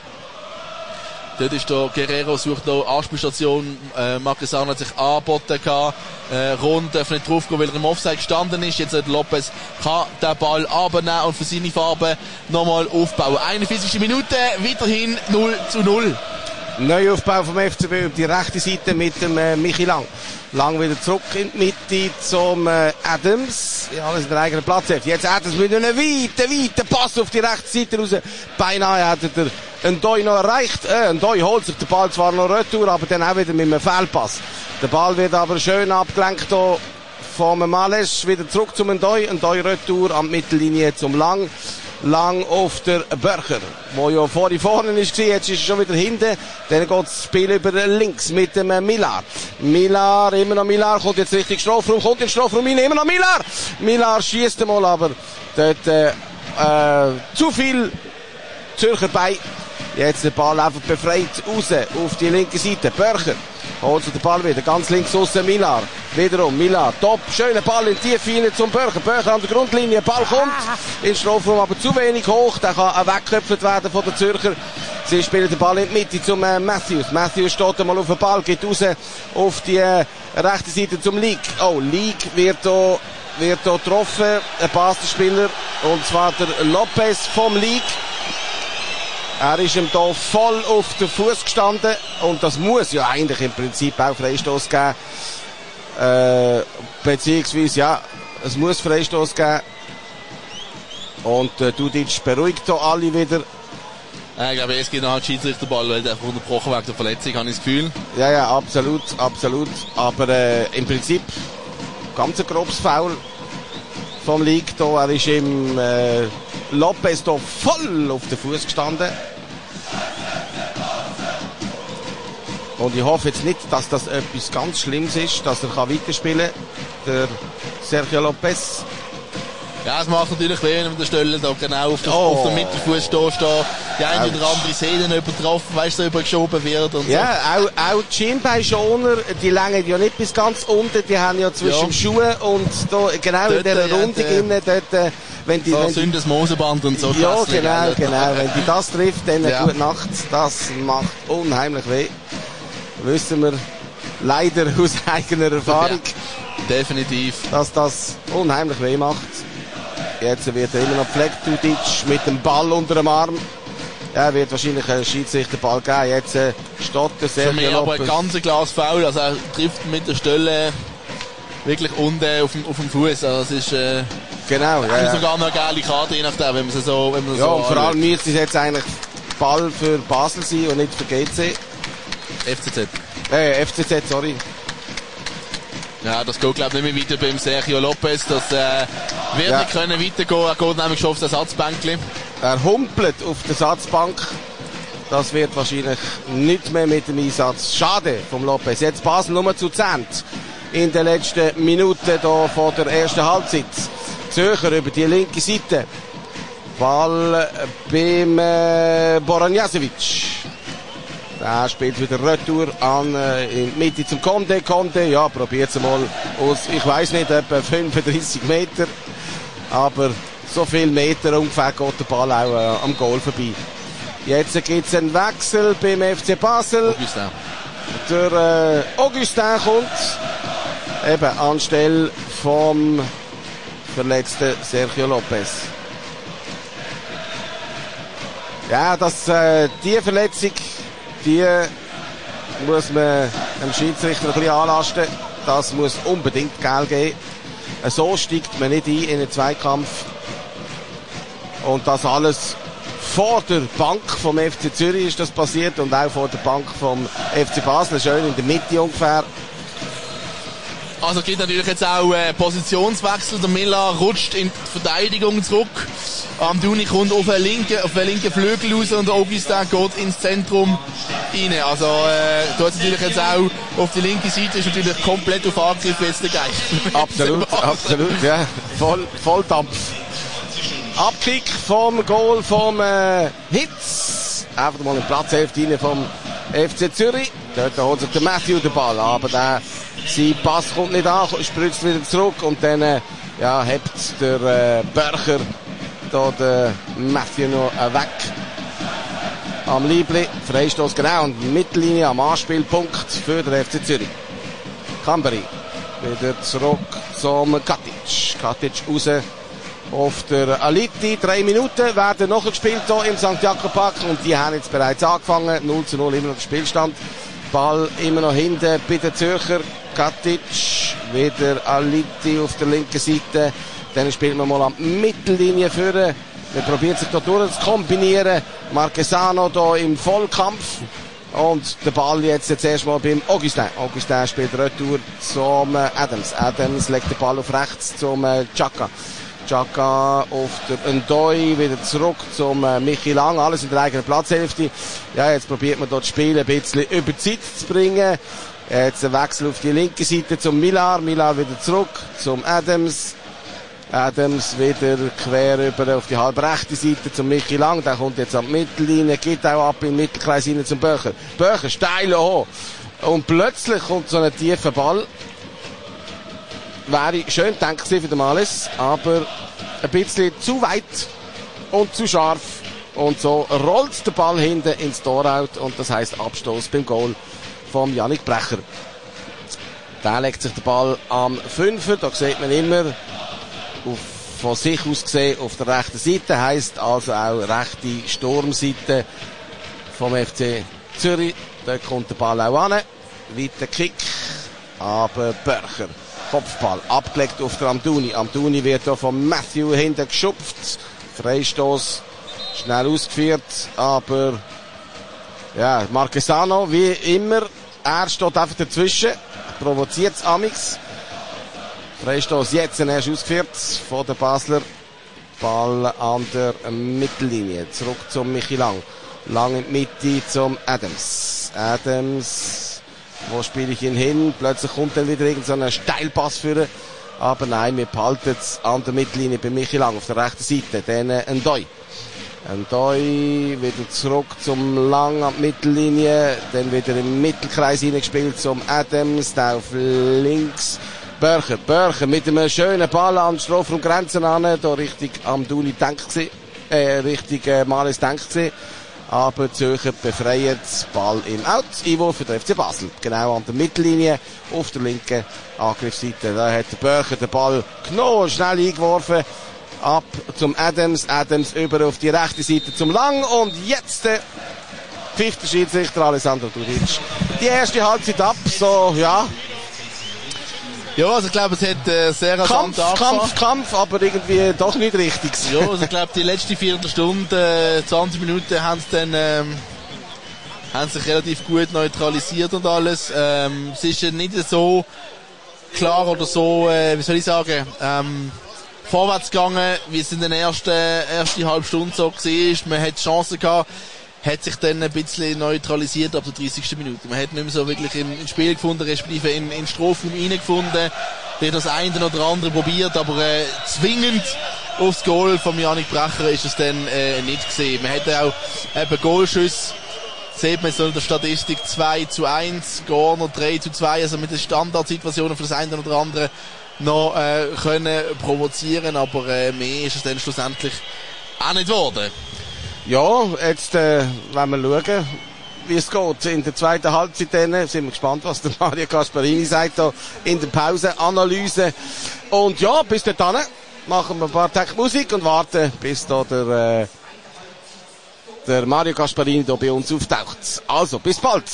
Speaker 2: Dort ist der Guerrero, sucht noch Anspielstation. Äh, Marquesano hat sich angeboten gehabt. Äh, Ron darf nicht draufgehen, weil er im Offside gestanden ist. Jetzt hat Lopez kann den Ball abnehmen und für seine Farben nochmal aufbauen. einundvierzigste Minute, weiterhin null zu null.
Speaker 3: Neuaufbau vom F C B auf die rechte Seite mit dem äh, Michi Lang. Lang wieder zurück in die Mitte zum äh, Adams. Ja, alles in der eigenen Platz. Jetzt Adams mit einem weiten, weiten Pass auf die rechte Seite raus. Beinahe hat er einen Doi noch erreicht. Äh, ein Doi holt sich den Ball zwar noch retour, aber dann auch wieder mit einem Fehlpass. Der Ball wird aber schön abgelenkt hier vom Malisch. Wieder zurück zum Doi. Ein Doi retour an die Mittellinie zum Lang. Lang auf der Börcher, wo ja vorne vorne ist, jetzt ist er schon wieder hinten. Dann geht das Spiel über links mit dem Millar. Millar, immer noch Millar, kommt jetzt richtig Strafraum, kommt in den Strafraum rein, immer noch Millar. Millar schießt einmal, aber dort äh, äh, zu viel Zürcher bei. Jetzt der Ball einfach befreit raus auf die linke Seite. Börcher holt sich den Ball wieder, ganz links aussen Millar. Wiederum Millar, top, schöner Ball in die Tiefe hinein zum Börcher. Börcher an der Grundlinie, Ball kommt in den Strafraum, aber zu wenig hoch. Der kann auch weggeköpft werden von den Zürcher. Sie spielen den Ball in die Mitte zum äh, Matthews. Matthews steht einmal auf den Ball, geht raus auf die äh, rechte Seite zum League. Oh, League wird hier wird hier getroffen, ein Bastelspieler, und zwar der Lopez vom League. Er ist ihm hier voll auf den Fuß gestanden und das muss ja eigentlich im Prinzip auch Freistoß geben. Äh, beziehungsweise, ja, es muss Freistoß geben. Und äh, Dudic beruhigt hier alle wieder.
Speaker 2: Ja, ich glaube, es geht noch einen Schiedsrichterball, weil der einfach unterbrochen wegen der Verletzung, habe ich das Gefühl.
Speaker 3: Ja, ja, absolut, absolut. Aber äh, im Prinzip ganz ein grobes Foul vom League hier. Er ist im äh, Lopez hier voll auf den Fuß gestanden. Und ich hoffe jetzt nicht, dass das etwas ganz Schlimmes ist, dass er kann weiterspielen kann, der Sergio Lopez.
Speaker 2: Ja, es macht natürlich weh, wenn der Stöller da genau auf, das,
Speaker 3: oh.
Speaker 2: auf dem Mittelfuß steht. Die eine oder andere Sehne übertroffen, weißt du, übergeschoben wird und
Speaker 3: ja, so. auch, auch die Schienbeinschoner, die längen ja nicht bis ganz unten, die haben ja zwischen ja. dem Schuh und da, genau dort, in dieser Runde ja, innen, dort, äh, wenn die,
Speaker 2: so
Speaker 3: wenn
Speaker 2: sind das Mooseband und so.
Speaker 3: Ja, Kassel, genau, genau. Wenn die das trifft, dann ja. gute Nacht. Das macht unheimlich weh. Wissen wir leider aus eigener Erfahrung.
Speaker 2: Ja, definitiv.
Speaker 3: Dass das unheimlich weh macht. Jetzt wird er immer noch gepflegt, Dudic, mit dem Ball unter dem Arm. Er wird wahrscheinlich einen Schiedsrichterball geben. Jetzt äh, steht der Sergio Lopez. Für mich aber
Speaker 2: ein ganz klares Foul. Also er trifft mit der Stelle wirklich unten auf dem, auf dem Fuß. Also das ist äh,
Speaker 3: genau, ja, ja.
Speaker 2: sogar noch eine geile Karte, je nachdem, wenn man es so, wenn man
Speaker 3: ja,
Speaker 2: so
Speaker 3: und vor allem müsste es jetzt eigentlich Ball für Basel sein und nicht für G C.
Speaker 2: F C Z.
Speaker 3: Äh, F C Z, sorry.
Speaker 2: Ja, das geht glaube ich nicht mehr weiter beim Sergio Lopez. Das äh, wird ja. nicht können weitergehen. Er geht nämlich schon auf das Ersatzbänkchen.
Speaker 3: Er humpelt auf der Ersatzbank. Das wird wahrscheinlich nicht mehr mit dem Einsatz. Schade vom Lopez. Jetzt Basel Nummer zu zehn in der letzten Minute hier vor der ersten Halbzeit. Zöcher über die linke Seite. Ball beim äh, Boranjasevic. Er spielt wieder Retour an, äh, in die Mitte zum Conde. Conde, ja, probiert es mal aus, ich weiß nicht, etwa fünfunddreissig Meter. Aber so viel Meter ungefähr geht der Ball auch äh, am Goal vorbei. Jetzt gibt es einen Wechsel beim F C Basel.
Speaker 2: Augustin.
Speaker 3: Der äh, Augustin kommt eben anstelle vom verletzten Sergio Lopez. Ja, das, äh, die Verletzung, die muss man dem Schiedsrichter ein bisschen anlasten. Das muss unbedingt Geld geben. So steigt man nicht ein in einen Zweikampf. Und das alles vor der Bank vom F C Zürich ist das passiert und auch vor der Bank vom F C Basel, schön in der Mitte ungefähr.
Speaker 2: Also es gibt natürlich jetzt auch äh, Positionswechsel. Der Miller rutscht in die Verteidigung zurück. Amdouni kommt auf den linken, auf den linken Flügel raus und der Augustin geht ins Zentrum rein. Also äh, da ist natürlich jetzt auch auf die linke Seite ist natürlich komplett auf Angriff jetzt der Geist.
Speaker 3: Absolut, absolut, ja. Voll, voll Dampf. Abkick vom Goal vom äh, Hitz. Einfach mal in die Platzhälfte rein vom F C Zürich. Dort holt sich der Matthew den Ball, aber der, sein Pass kommt nicht an, spritzt wieder zurück und dann äh, ja, hebt der äh, Börcher da der Matthew noch äh, weg. Am Liebli, Freistoß genau und Mittellinie am Anspielpunkt für den F C Zürich. Kamberi wieder zurück zum Katic. Katic raus auf der Aliti. Drei Minuten werden noch gespielt hier im Sankt Jakob Park und die haben jetzt bereits angefangen. null zu null immer noch der Spielstand. Ball immer noch hinten bei den Zürcher. Katic, wieder Aliti auf der linken Seite. Dann spielt man mal an die Mittellinie führen. Man probiert sich da durch zu kombinieren. Marquesano da im Vollkampf. Und der Ball jetzt zuerst mal beim Augustin. Augustin spielt Retour zum Adams. Adams legt den Ball auf rechts zum Chaka. Chaka auf der Ndoi, wieder zurück zum äh, Michi Lang, alles in der eigenen Platzhälfte. Ja, jetzt probiert man dort das Spiel ein bisschen über die Zeit zu bringen. Jetzt ein Wechsel auf die linke Seite zum Millar, Millar wieder zurück zum Adams. Adams wieder quer über auf die halb rechte Seite zum Michi Lang, der kommt jetzt an die Mittellinie, geht auch ab in den Mittelkreis rein zum Böcher. Böcher, steil hoch. Und plötzlich kommt so ein tiefer Ball. Wäre schön gedacht für den Males, aber ein bisschen zu weit und zu scharf. Und so rollt der Ball hinten ins Tor out und das heisst Abstoß beim Goal von Yannick Brecher. Da legt sich der Ball am Fünfer, da sieht man immer auf, von sich aus gesehen auf der rechten Seite, heisst also auch rechte Sturmseite vom F C Zürich. Da kommt der Ball auch an, weiter Kick, aber Börcher. Kopfball, abgelegt auf der Amdouni. Amdouni wird hier von Matthew hinten geschupft. Freistoß, schnell ausgeführt, aber ja, Marquesano, wie immer, er steht einfach dazwischen, provoziert es amix. Freistoß jetzt erst ausgeführt von der Basler. Ball an der Mittellinie, zurück zum Michi Lang. Lang in die Mitte zum Adams. Adams, wo spiele ich ihn hin? Plötzlich kommt dann wieder irgend so ein Steilpass führen. Aber nein, wir behalten es an der Mittellinie bei Michi Lang auf der rechten Seite. Dann äh, Ndoi. Ndoi wieder zurück zum Lang an die Mittellinie. Dann wieder im Mittelkreis hineingespielt zum Adams. Da auf links. Börcher. Börcher mit einem schönen Ball an die Strafraumgrenzen an. Da richtig Amdouni denkt sie. Äh, richtig äh, Males denkt sie. Aber Zürcher befreit Ball im Out. Einwurf für den F C Basel. Genau an der Mittellinie auf der linken Angriffsseite. Da hat der Börcher den Ball genommen, schnell eingeworfen. ab zum Adams, Adams über auf die rechte Seite zum Lang und jetzt äh, pfifft der Schiedsrichter Alessandro Dudic die erste Halbzeit ab, so ja.
Speaker 2: Ja, also ich glaube, es hat äh, sehr
Speaker 3: Kampf, Kampf, Kampf, aber irgendwie doch nicht richtig.
Speaker 2: Ja, also ich glaube, die letzte Viertelstunde, äh, zwanzig Minuten haben sie dann ähm, haben sich relativ gut neutralisiert und alles. Ähm, es ist nicht so klar oder so, äh, wie soll ich sagen, ähm, vorwärts gegangen, wie es in den ersten erste halbe Stunde so war. Man hat Chancen gehabt, hat sich dann ein bisschen neutralisiert ab der dreißigsten Minute. Man hat nicht mehr so wirklich im, im Spiel gefunden, respektive in, in Strafraum reingefunden. Der hat das eine oder andere probiert, aber äh, zwingend aufs Goal von Yannick Brecher ist es dann äh, nicht gesehen. Man hat auch eben Goalschüsse, sieht man so in der Statistik zwei zu eins, Corner drei zu zwei, also mit den Standardsituationen für das eine oder andere noch äh, können provozieren, aber äh, mehr ist es dann schlussendlich auch nicht geworden.
Speaker 3: Ja, jetzt äh, wenn wir schauen, wie es geht in der zweiten Halbzeit, dann sind wir gespannt, was der Mario Gasparini sagt da in der Pause-Analyse. Und ja, bis dahin machen wir ein paar Tage Musik und warten, bis da der, äh, der Mario Gasparini da bei uns auftaucht. Also, bis bald!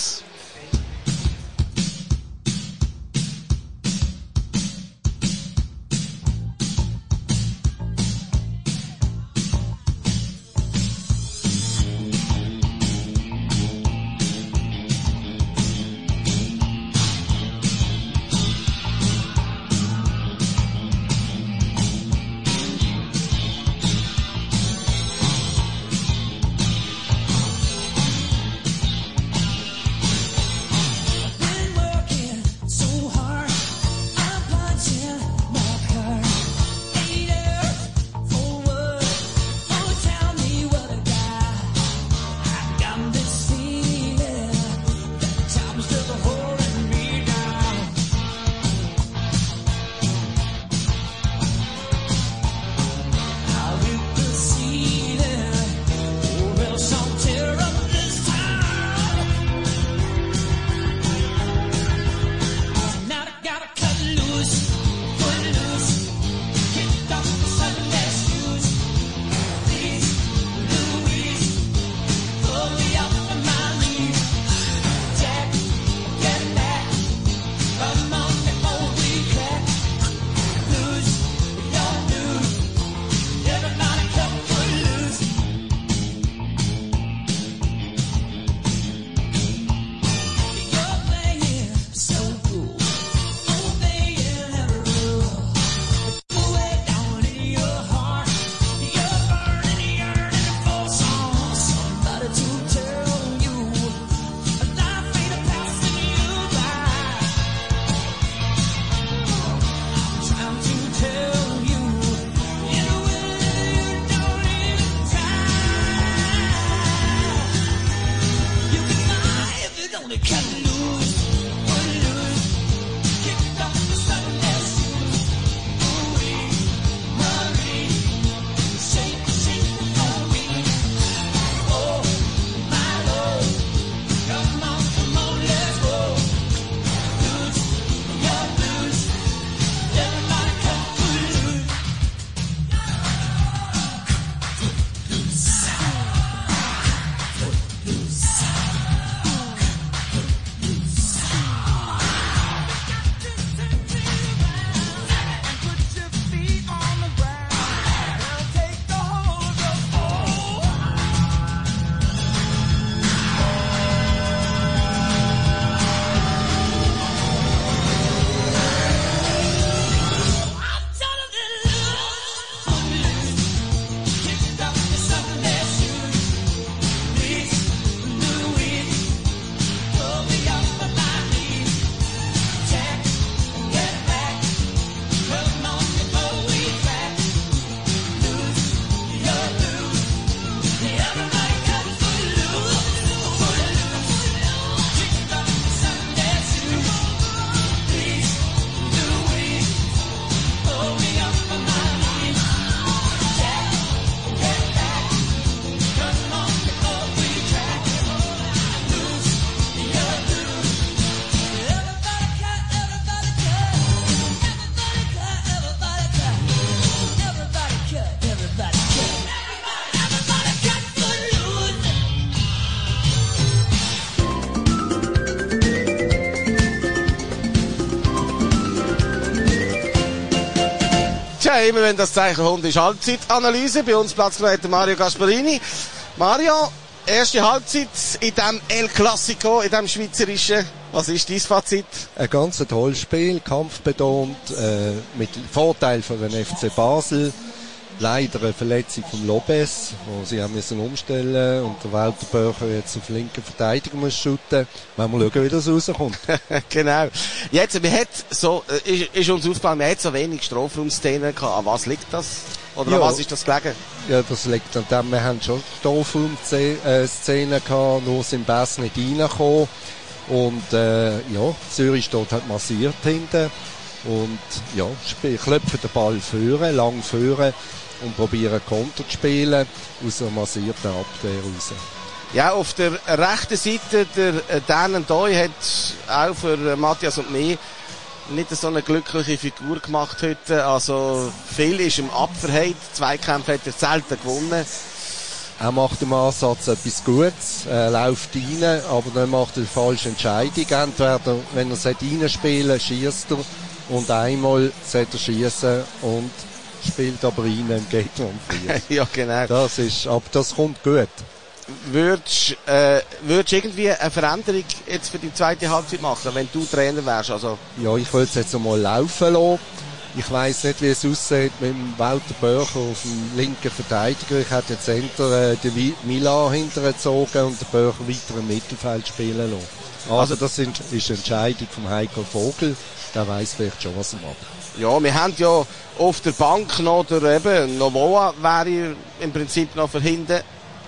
Speaker 3: Okay, immer wenn das Zeichen kommt, ist Halbzeitanalyse. Bei uns Platz genommen Mario Gasparini. Mario, erste Halbzeit in diesem El Clasico, in diesem schweizerischen. Was ist dein Fazit?
Speaker 5: Ein ganz tolles Spiel, kampfbetont, äh, mit Vorteil für den F C Basel. Leider eine Verletzung von Lopez, wo sie haben müssen umstellen und der Walter Böcher jetzt auf linken Verteidiger muss shooten. Wenn wir schauen, wie das rauskommt.
Speaker 3: Genau. Jetzt, wir hat so, ist, ist uns aufgefallen, wir hat so wenig Strafraumszenen gehabt. An was liegt das? Oder ja. An was ist das gelegen?
Speaker 5: Ja, das liegt an dem, wir haben schon Strafraumszenen gehabt, nur sind Bass nicht reingekommen. Und, äh, ja, Zürich steht halt massiert hinten. Und, ja, klopfen den Ball führen, lang führen. Und probieren Konter zu spielen aus einer massierten Abwehr raus.
Speaker 3: Ja, auf der rechten Seite, der Dan Doi hat auch für Matthias und mich nicht so eine glückliche Figur gemacht heute. Also viel ist ihm abverheilt, Zweikämpfe hat er selten gewonnen.
Speaker 5: Er macht im Ansatz etwas Gutes, er läuft rein, aber dann macht er die falsche Entscheidung. Entweder, wenn er reinspielen sollte, schiesst er und einmal sollte er schiessen und spielt aber rein im Gegner und friert.
Speaker 3: Ja, genau.
Speaker 5: Das ist, aber das kommt gut.
Speaker 3: Würdest äh, würdest irgendwie eine Veränderung jetzt für die zweite Halbzeit machen, wenn du Trainer wärst? Also
Speaker 5: ja, ich würde es jetzt einmal laufen lassen. Ich weiss nicht, wie es aussieht mit dem Walter Böcher auf dem linken Verteidiger. Ich hätte jetzt hinter äh, den Milan hintergezogen und den Böcher weiter im Mittelfeld spielen lassen. Also, also das ist eine Entscheidung von Heiko Vogel. Der weiss vielleicht schon, was er macht.
Speaker 3: Ja, wir haben ja auf der Bank noch der eben Novoa wäre im Prinzip noch verhindert.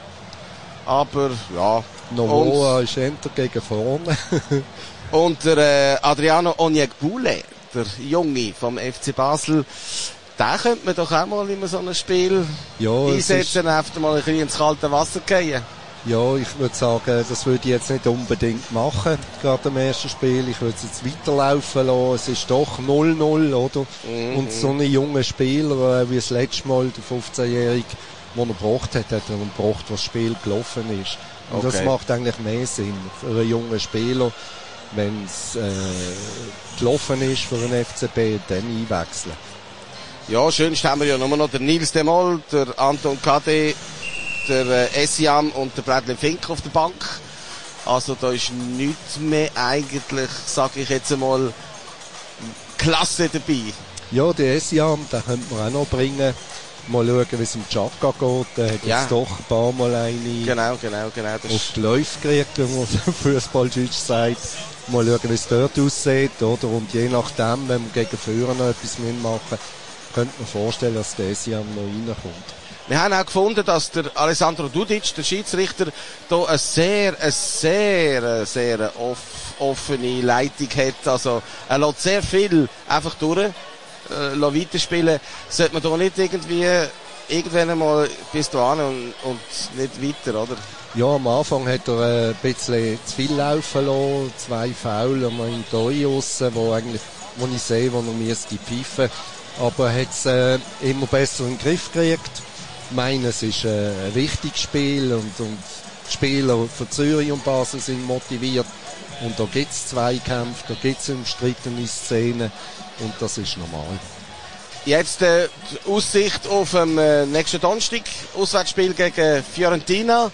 Speaker 3: Aber ja.
Speaker 5: Novoa ist hinter gegen vorne.
Speaker 3: Und der äh, Adriano Onyegbule, der Junge vom F C Basel, den könnte man doch auch mal in so einem Spiel ja, einsetzen, einfach mal ein bisschen ins kalte Wasser gehen.
Speaker 5: Ja, ich würde sagen, das würde ich jetzt nicht unbedingt machen, gerade im ersten Spiel. Ich würde es jetzt weiterlaufen lassen. Es ist doch null null, oder? Mhm. Und so ein junger Spieler, wie das letzte Mal, der fünfzehnjährige, den er gebracht hat, hat er gebracht, was das Spiel gelaufen ist. Und okay. Das macht eigentlich mehr Sinn für einen jungen Spieler, wenn es äh, gelaufen ist für den F C B, dann einwechseln.
Speaker 3: Ja, schönst haben wir ja nur noch den Nils de Mol, der Anton Kade, der äh, Essiam und der Bradley Fink auf der Bank. Also da ist nichts mehr eigentlich, sage ich jetzt einmal, Klasse dabei.
Speaker 5: Ja, der Essiam, den könnte man auch noch bringen. Mal schauen, wie es um Chaka geht. Der hat
Speaker 3: ja.
Speaker 5: jetzt doch ein paar Mal eine
Speaker 3: genau, genau, genau, das
Speaker 5: auf die Läufe gekriegt, wenn man Fußballdeutsch sagt. Mal schauen, wie es dort aussieht. Oder? Und je nachdem, wenn wir gegen Führer noch etwas mitmachen, könnte man vorstellen, dass der Essiam noch reinkommt.
Speaker 3: Wir haben auch gefunden, dass der Alessandro Dudic, der Schiedsrichter, da eine sehr, eine sehr, sehr off, offene Leitung hat. Also, er lässt sehr viel einfach durch, äh, lässt weiterspielen. Sollte man da nicht irgendwie, irgendwann einmal bis dahin und, und nicht weiter, oder?
Speaker 5: Ja, am Anfang hat er ein bisschen zu viel laufen lassen, zwei Foul, und in Doi aussen, wo eigentlich, wo ich sehe, wo er müsste pfeifen. Aber er hat es äh, immer besser in den Griff gekriegt. Ich meine, es ist äh, ein wichtiges Spiel und, und die Spieler von Zürich und Basel sind motiviert. Und da gibt es Zweikämpfe, da gibt es umstrittene Szenen und das ist normal.
Speaker 3: Jetzt äh, die Aussicht auf den äh, nächsten Donnerstag, Auswärtsspiel gegen Fiorentina.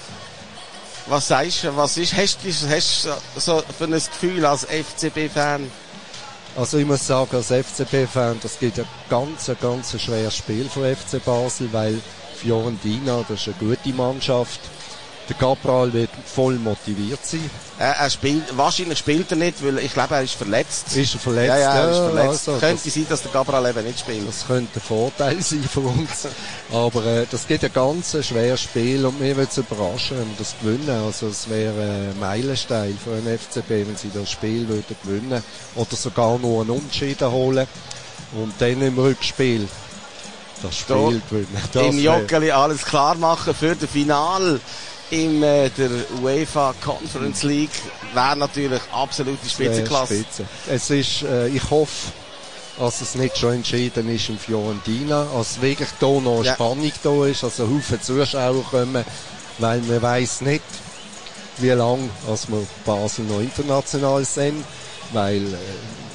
Speaker 3: Was sagst du, was ist, hast du hast so für ein Gefühl als F C B-Fan?
Speaker 5: Also ich muss sagen, als F C B-Fan, das gibt ein ganz, ganz schweres Spiel für F C Basel, weil Fiorentina, das ist eine gute Mannschaft. Der Cabral wird voll motiviert sein.
Speaker 3: Er, er spielt, wahrscheinlich spielt er nicht, weil ich glaube, er ist verletzt.
Speaker 5: Ist er verletzt?
Speaker 3: Ja, ja, er ist verletzt.
Speaker 5: Also,
Speaker 3: könnte sein, dass der Cabral eben nicht spielt.
Speaker 5: Das könnte ein Vorteil sein für uns. Aber äh, das gibt ein ganz schweres Spiel und mir würde es überraschen, wenn wir das gewinnen. Also es wäre ein Meilenstein für den F C B, wenn sie das Spiel würden gewinnen oder sogar nur einen Unentschieden holen und dann im Rückspiel das Spiel da gewinnen. Das
Speaker 3: im Joggeli alles klar machen für das Finale in äh, der UEFA Conference League wäre natürlich absolute Spitzenklasse.
Speaker 5: Spitze. Es ist, äh, ich hoffe, dass es nicht schon entschieden ist in Fiorentina, dass wirklich da noch ja. Spannung da ist, also Haufen Zuschauer kommen, weil man weiss nicht, wie lange als wir Basel noch international sind, weil äh,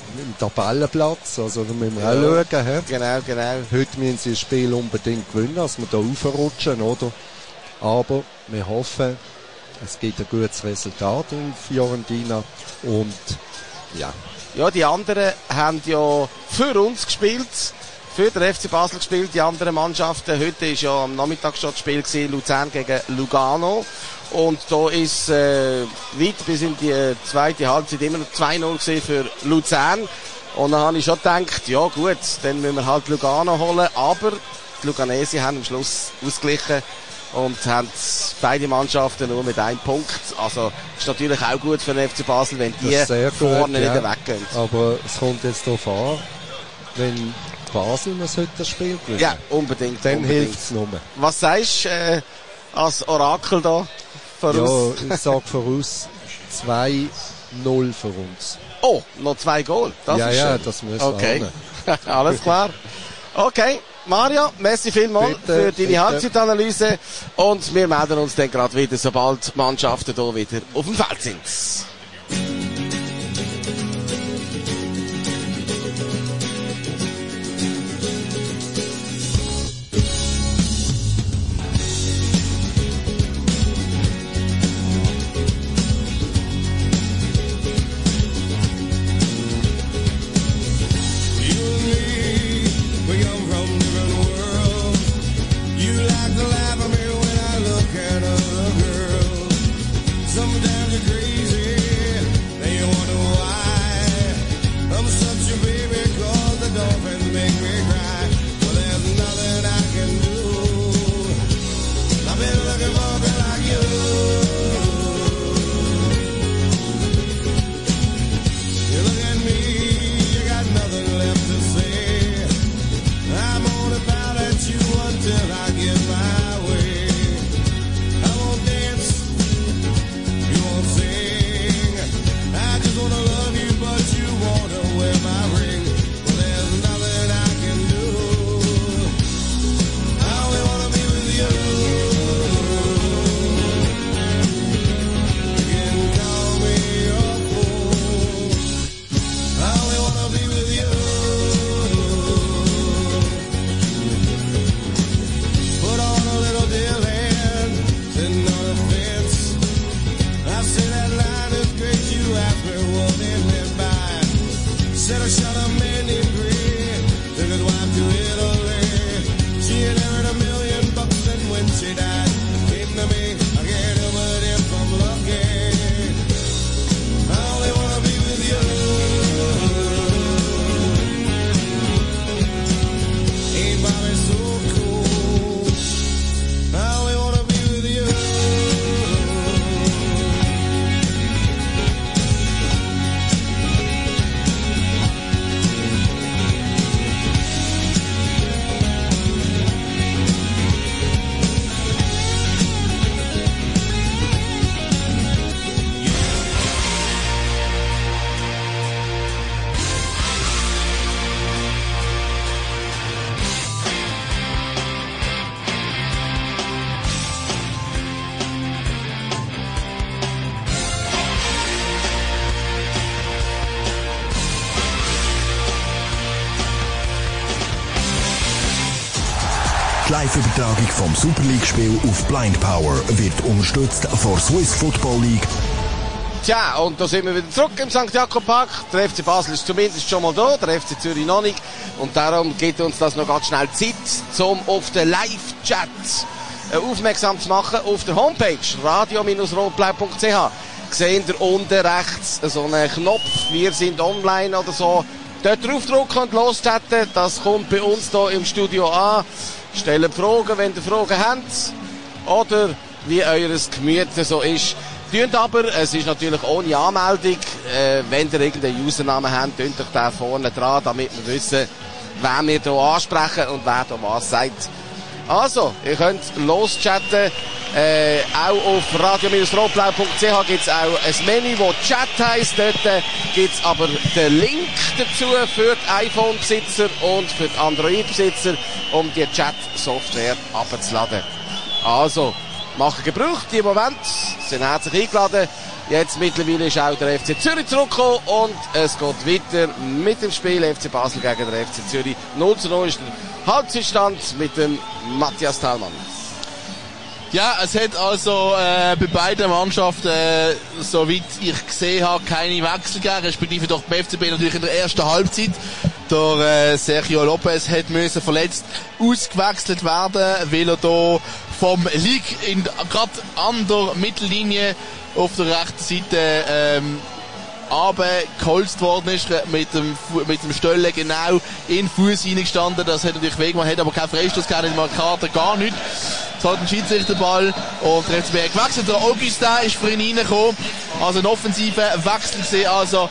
Speaker 5: im Tabellenplatz, also da müssen wir
Speaker 3: Ja.
Speaker 5: auch schauen. He?
Speaker 3: Genau, genau.
Speaker 5: Heute müssen sie das Spiel unbedingt gewinnen, dass wir da raufrutschen, oder? Aber wir hoffen, es gibt ein gutes Resultat in Fiorentina und ja.
Speaker 3: Ja, die anderen haben ja für uns gespielt, für den F C Basel gespielt, die anderen Mannschaften. Heute war ja am Nachmittag schon das Spiel gewesen, Luzern gegen Lugano. Und da ist äh, weit bis in die äh, zweite Halbzeit immer noch zwei null gewesen für Luzern. Und dann habe ich schon gedacht, ja gut, dann müssen wir halt Lugano holen. Aber die Luganesi haben am Schluss ausgeglichen und haben beide Mannschaften nur mit einem Punkt. Also ist natürlich auch gut für den F C Basel, wenn die vorne
Speaker 5: ja.
Speaker 3: nicht weggehen.
Speaker 5: Aber es kommt jetzt darauf an, wenn Basel muss heute das Spiel gewinnen.
Speaker 3: Ja, unbedingt.
Speaker 5: Dann
Speaker 3: unbedingt.
Speaker 5: hilft es nur.
Speaker 3: Was sagst du äh, als Orakel da voraus?
Speaker 5: Ja, ich sage voraus zwei null für uns.
Speaker 3: Oh, noch zwei Goal. Das
Speaker 5: ja,
Speaker 3: ist
Speaker 5: ja,
Speaker 3: schön.
Speaker 5: das müssen
Speaker 3: Okay,
Speaker 5: wir
Speaker 3: alles klar. Okay, Mario, merci vielmals
Speaker 5: Bitte,
Speaker 3: für deine
Speaker 5: bitte.
Speaker 3: Halbzeitanalyse und wir melden uns dann gerade wieder, sobald die Mannschaften hier wieder auf dem Feld sind.
Speaker 6: Sometimes you're crazy.
Speaker 7: Die Live-Übertragung vom Super League-Spiel auf Blind Power wird unterstützt von Swiss Football League.
Speaker 3: Tja, und da sind wir wieder zurück im Sankt Jakob Park. Der F C Basel ist zumindest schon mal da, der F C Zürich noch nicht. Und darum gibt uns das noch ganz schnell Zeit, um auf den Live-Chat aufmerksam zu machen. Auf der Homepage radio rotblau punkt c h seht ihr unten rechts so einen Knopf, wir sind online oder so. Dort draufdrücken und loschatten, das kommt bei uns hier im Studio an. Stellt Fragen, wenn ihr Fragen habt. Oder wie eures Gemüt so ist. Tönt aber, es ist natürlich ohne Anmeldung, äh, wenn ihr irgendeinen Usernamen habt, tönt euch da vorne dran, damit wir wissen, wen wir hier ansprechen und wer hier was sagt. Also, ihr könnt loschatten. Äh, auch auf radio rotblau punkt c h gibt es auch ein Menü, das Chat heisst. Dort äh, gibt es aber den Link dazu für die iPhone-Besitzer und für die Android-Besitzer, um die Chat-Software abzuladen. Also, machen Gebrauch, die im Moment sind herzlich eingeladen. Jetzt mittlerweile ist auch der F C Zürich zurückgekommen und es geht weiter mit dem Spiel F C Basel gegen den F C Zürich. null zu null ist der Halbzeitstand mit dem Matthias Thalmann.
Speaker 2: Ja, es hat also äh, bei beiden Mannschaften, äh, soweit ich gesehen habe, keine Wechsel gegeben, respektive doch beim F C B natürlich in der ersten Halbzeit. Der äh, Sergio Lopez hat müssen verletzt ausgewechselt werden, weil er da vom League in gerade an der Mittellinie auf der rechten Seite ähm, abgeholzt worden ist, mit dem, mit dem Stöllen genau in den Fuß reingestanden. Das hat natürlich weh gemacht, hat aber keinen Freistoß gehabt, nicht mal Karte, gar nichts. Es hat ein Schiedsrichterball und der F C B hat gewechselt. Der Augustin ist für ihn reingekommen. Also ein offensiver Wechsel gesehen. Also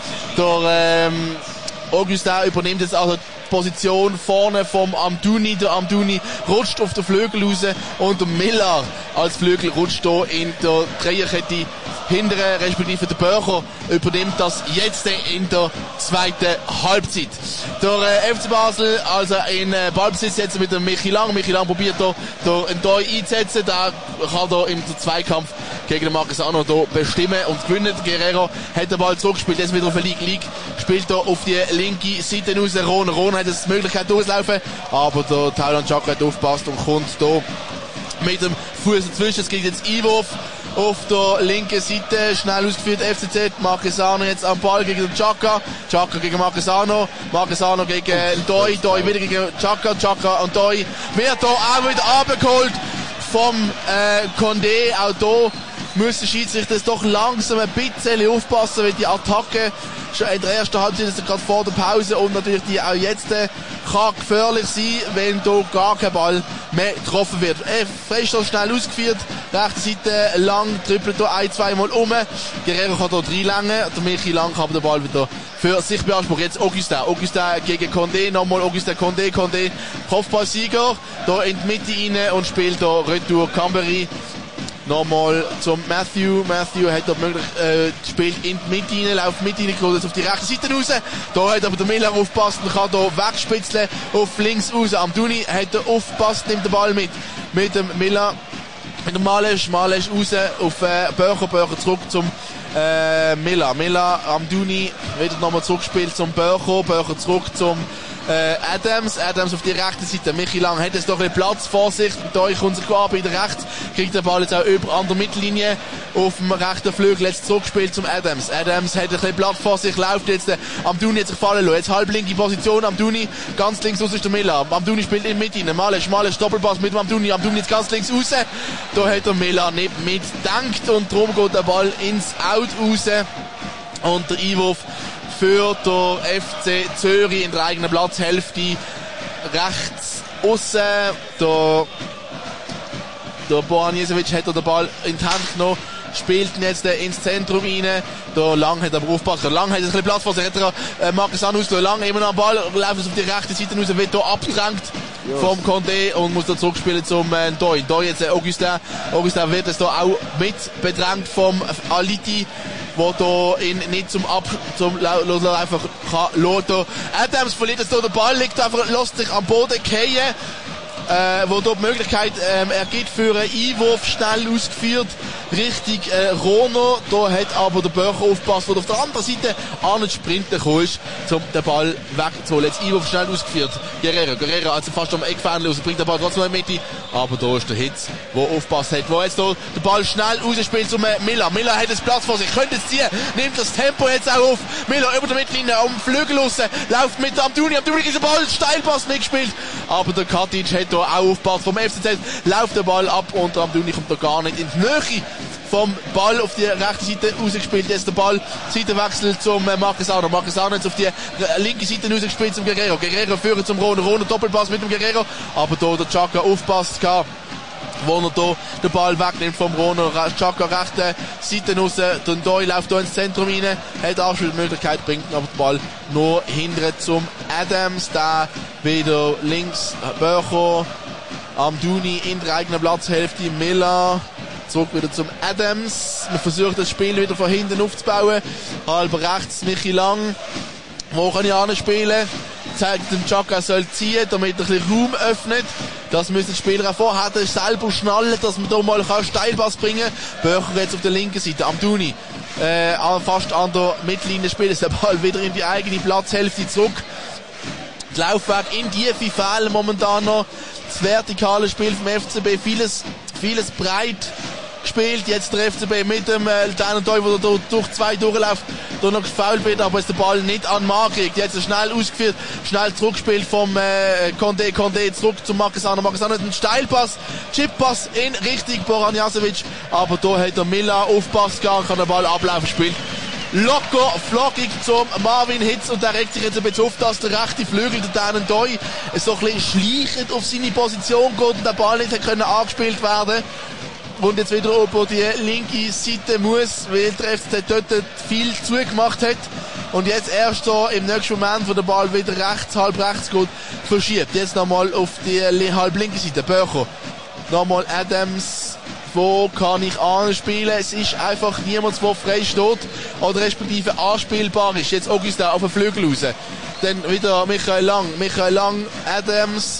Speaker 2: der ähm, Augustin übernimmt jetzt also die Position vorne vom Amdouni. Der Amdouni rutscht auf den Flügel raus und der Miller als Flügel rutscht hier in der Dreierkette hintere, respektive der Börcher übernimmt das jetzt in der zweiten Halbzeit. Der äh, F C Basel also in äh, Ballbesitz jetzt mit dem Michi Lang. Michi Lang probiert hier den Ndoi einzusetzen. Da kann er im Zweikampf gegen den Marcus Arno hier bestimmen und gewinnen. Guerrero hat den Ball zurückgespielt, jetzt wieder auf den League. League spielt hier auf die linke Seite raus. Ron, Ron hat jetzt die Möglichkeit durchzulaufen, aber der Thailand Chakra hat aufgepasst und kommt hier mit dem Fuß dazwischen. Es gibt jetzt Einwurf auf der linken Seite, schnell ausgeführt F C Z, Marquesano jetzt am Ball gegen den Chaka, Chaka gegen Marquesano, Marquesano gegen Ndoi, Ndoi wieder gegen Chaka, Chaka und Ndoi wird hier auch wieder abgeholt vom äh, Condé. Auch hier müssen die Schiedsrichter doch langsam ein bisschen aufpassen, weil die Attacke schon in der ersten Halbzeit ist gerade vor der Pause und natürlich die auch jetzt äh, kann gefährlich sein, wenn hier gar kein Ball mehr getroffen wird. Äh, Freistoß schnell ausgeführt, rechte Seite lang, trippelt hier ein, zweimal um. Guerrero kann hier reinlängen, der Michi Lang kann den Ball wieder für sich beanspruchen. Jetzt Augustin, Augustin gegen Condé, nochmal Augustin, Condé, Condé, Kopfballsieger, da in die Mitte rein und spielt hier Retour Cambery. Nochmal zum Matthew. Matthew hat da möglich, äh, spielt in die Mitte rein, läuft mit rein, geht jetzt auf die rechte Seite raus. Da hat aber der Miller aufgepasst und kann da wegspitzeln auf links raus. Amdouni hat da aufgepasst, nimmt den Ball mit. Mit dem Miller. Mit dem Malesch. Malesch raus auf, äh, Börcher, Börcher zurück zum, äh, Miller. Miller, Amdouni, wieder nochmal zurückgespielt zum Börcher, Börcher zurück zum, Äh, Adams, Adams auf die rechte Seite. Michi Lang hat jetzt doch ein Platz vor sich. Da kommt sich arbeitet rechts. Kriegt der Ball jetzt auch über an der Mittellinie auf dem rechten Flügel. Jetzt zurückgespielt zum Adams. Adams hat ein bisschen Platz vor sich. Läuft jetzt. Äh, Amdouni hat sich fallen lassen. Jetzt halb linke Position. Amdouni ganz links raus ist der Miller. Amdouni spielt in Mitte rein. Malesch, Malesch, Doppelpass mit dem Amdouni. Amdouni jetzt ganz links raus. Da hat der Miller nicht mitgedacht und darum geht der Ball ins Out raus. Und der Einwurf für der F C Zürich in der eigenen Platzhälfte rechts aussen. Der, der Bojan Jesevic hat den Ball in die Hand genommen, spielt ihn jetzt ins Zentrum rein. Der Lang hat aber aufgepasst. Der Lang hat jetzt ein bisschen Platz vor sich. Hat er äh, Marcus Anus, der Lang immer noch am Ball, läuft es auf die rechte Seite raus, wird hier abgedrängt vom Condé und muss da zurückspielen zum äh, Ndoi. Ndoi jetzt äh, Augustin. Augustin wird es da auch mit bedrängt vom Aliti, wo da ihn nicht zum Ab, zum einfach kann lassen. Adams verliert jetzt da den Ball, liegt einfach, lässt sich am Boden fallen, äh, wo da die Möglichkeit ähm, ergibt für einen Einwurf, schnell ausgeführt, richtig äh, Rono. Da hat aber der Börcher aufgepasst, der auf der anderen Seite an den Sprinter gekommen ist, um den Ball wegzuholen. Jetzt Einwurf schnell ausgeführt. Guerrero, Guerrero also fast am Eckfern los, bringt den Ball trotzdem in die Mitte, aber da ist der Hitz, der aufgepasst hat, wo jetzt da den Ball schnell rausspielt zum äh, Miller. Miller hat jetzt Platz vor sich, könnte es ziehen, nimmt das Tempo jetzt auch auf. Miller über der Mittellinie, am Flügel raus, läuft mit Amdouni, Amdouni ist der Ball, Steilpass mitgespielt, aber der Katic hat da auch aufgepasst vom F C Z, läuft der Ball ab und Amdouni kommt da gar nicht in die Nähe vom Ball auf die rechte Seite rausgespielt. Jetzt der Ball, Seitenwechsel zum äh, Marcus Arno. Marcus Arno jetzt auf die linke Seite rausgespielt zum Guerrero. Guerrero führt zum Rono. Rono Doppelpass mit dem Guerrero. Aber da der Chaka aufpasst gehabt, wo er da den Ball wegnimmt vom Rono. Chaka rechte Seite raus. Der Ndoi läuft da ins Zentrum rein. Hat Anspielmöglichkeit, bringt aber den Ball nur hinten zum Adams. Da wieder links Börcher. Amdouni in der eigenen Platzhälfte. Miller zurück wieder zum Adams. Man versucht das Spiel wieder von hinten aufzubauen. Halb rechts Michi Lang. Wo kann ich anspielen? Zeigt dem Chaka, er soll ziehen, damit er ein bisschen Raum öffnet. Das müssen die Spieler auch vorher selber schnallen, dass man da mal einen Steilpass bringen kann. Börcher jetzt auf der linken Seite. Amdouni äh, fast an der Mittellinie spielen. Der Ball wieder in die eigene Platzhälfte zurück. Der Laufweg in Tiefe fehlen momentan noch. Das vertikale Spiel vom F C B, vieles, vieles breit gespielt. Jetzt der F C B mit dem äh, Dänentoy, der durch, durch zwei durchläuft, da noch gefoult wird, aber es der Ball nicht an den Mann kriegt. Jetzt schnell ausgeführt, schnell zurückgespielt vom äh, Condé, Condé zurück zum Marquesano. Marquesano hat einen Steilpass, Chippass in Richtung Boranjasevic, aber da hat der Miller aufgepasst, kann den Ball ablaufen, spielt locker, flockig zum Marvin Hitz und der regt sich jetzt ein bisschen auf, dass der rechte Flügel, der Dänentoy, so ein bisschen schleichend auf seine Position geht und der Ball nicht können angespielt werden. Und jetzt wieder über die linke Seite muss, weil der F C dort viel zugemacht hat. Und jetzt erst da im nächsten Moment, wo der Ball wieder rechts, halb rechts geht, verschiebt. Jetzt nochmal auf die halb linke Seite. Böcher. Nochmal Adams. Wo kann ich anspielen? Es ist einfach niemand, der frei steht oder respektive anspielbar ist. Jetzt Augustin auf den Flügel raus. Dann wieder Michael Lang. Michael Lang, Adams.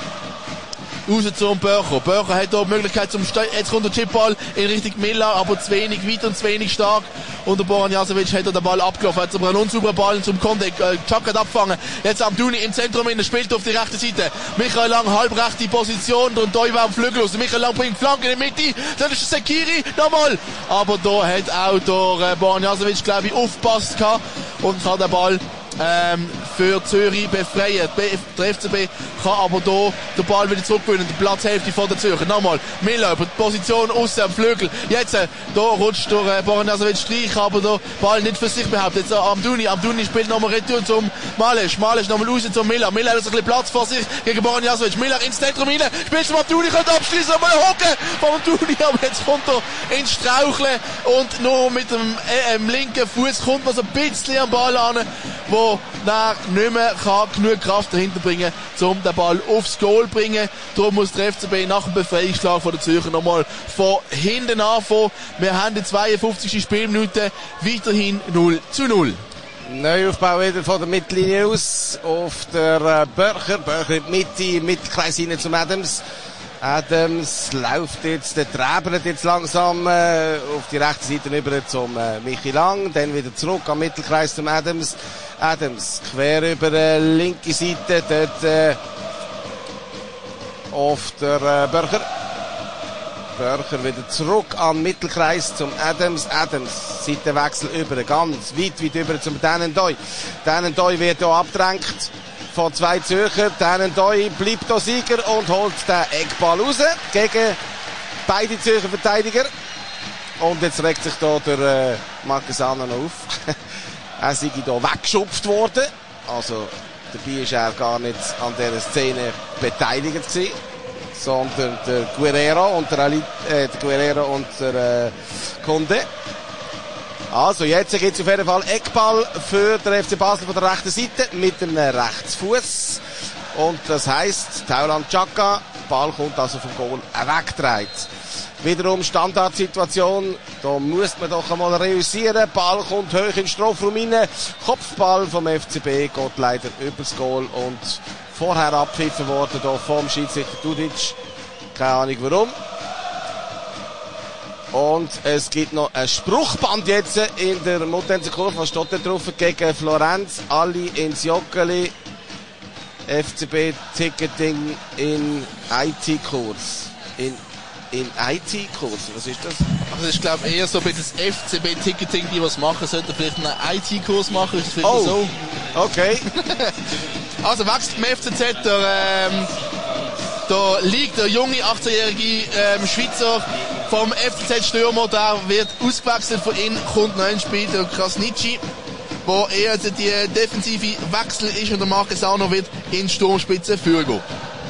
Speaker 2: Raus zum Böcher. Böcher hat hier die Möglichkeit zum Ste- Jetzt kommt der Chipball in Richtung Miller, aber zu wenig weit und zu wenig stark. Und der Boranjasevic hat den Ball abgelaufen. Jetzt aber einen unsauberen Ball zum Condé. Äh, Chuck hat abgefangen. Jetzt Amdouni im Zentrum in, spielt auf die rechte Seite. Michael Lang, halb rechte Position. Und Doi war am Flügel los. Michael Lang bringt Flanke in die Mitte. Dann ist der Sekiri nochmal. Aber da hat auch der äh, Boranjasevic, glaube ich, aufgepasst gehabt und kann den Ball Ähm, für Zürich befreien. Der F C B kann aber hier den Ball wieder zurückgewinnen. Die Platzhälfte von der Zürcher. Nochmal. Miller über die Position aussen am Flügel. Jetzt, äh, da rutscht der äh, Boranjasevic Streich, aber der Ball nicht für sich behauptet. Jetzt äh, Amdouni. Amdouni spielt nochmal Retour zum Malesch. Malesch nochmal raus zum Miller. Miller hat ein bisschen Platz vor sich gegen Boranjasevic. Miller ins Zentrum rein. Spielt zum Amdouni, könnte abschließen. Mal hocken von Amdouni. Aber jetzt kommt er ins Straucheln und nur mit dem äh, äh, linken Fuß kommt man so ein bisschen am Ball an, wo nach nicht mehr kann genug Kraft dahinter bringen, um den Ball aufs Goal zu bringen. Darum muss der F C B nach dem Befreiungsschlag von der Zürcher nochmal von hinten anfangen. Wir haben die zweiundfünfzigste Spielminute weiterhin null zu null.
Speaker 3: Neuaufbau wieder von der Mittellinie aus auf der äh, Börcher. Börcher in die Mitte, Mittelkreis hinein zum Adams. Adams läuft jetzt, der träbelt jetzt langsam äh, auf die rechte Seite rüber zum äh, Michi Lang, dann wieder zurück am Mittelkreis zum Adams. Adams quer über die äh, linke Seite, dort äh, auf der äh, Börcher. Börcher wieder zurück am Mittelkreis zum Adams. Adams, Seitenwechsel über, ganz weit, weit über zum Dänentoy. Dänentoy wird hier abgedrängt von zwei Zürcher. Dänentoy bleibt hier Sieger und holt den Eckball raus gegen beide Zürcher Verteidiger. Und jetzt regt sich hier der äh, Marquesano noch auf. Er sei hier weggeschupft worden. Also dabei ist er gar nicht an dieser Szene beteiligt gewesen, sondern der Guerrero und der, Ali, äh, der, Guerrero und der äh, Condé. Also jetzt gibt es auf jeden Fall Eckball für den F C Basel von der rechten Seite mit einem Rechtsfuß. Und das heisst, Taulant Xhaka, Ball kommt also vom Goal weggetragen. Wiederum Standardsituation, da muss man doch einmal reüssieren. Ball kommt hoch in den Strafraum rein. Kopfball vom F C B geht leider übers Goal und vorher abpfiffen worden hier vom Schiedsrichter Dudic. Keine Ahnung warum. Und es gibt noch ein Spruchband jetzt in der Muttenser Kurve. Was steht da drauf? Gegen Florenz. Alle ins Joggeli. F C B Ticketing in I T-Kurs. In, in I T-Kurs? Was ist das?
Speaker 2: Also ich glaube eher so ein bisschen das F C B-Ticketing, die was machen sollten, vielleicht einen I T-Kurs machen. Ist das
Speaker 3: oh,
Speaker 2: so?
Speaker 3: Okay.
Speaker 2: Also wechselt im F C Z der, ähm, da liegt der junge achtzehnjährige ähm, Schweizer vom F C Z-Stürmer, der wird ausgewechselt, von ihm kommt noch ein Spiel, der Krasnitschi, wo eher die defensive Wechsel ist und der Marquesano wird in Sturmspitze führen.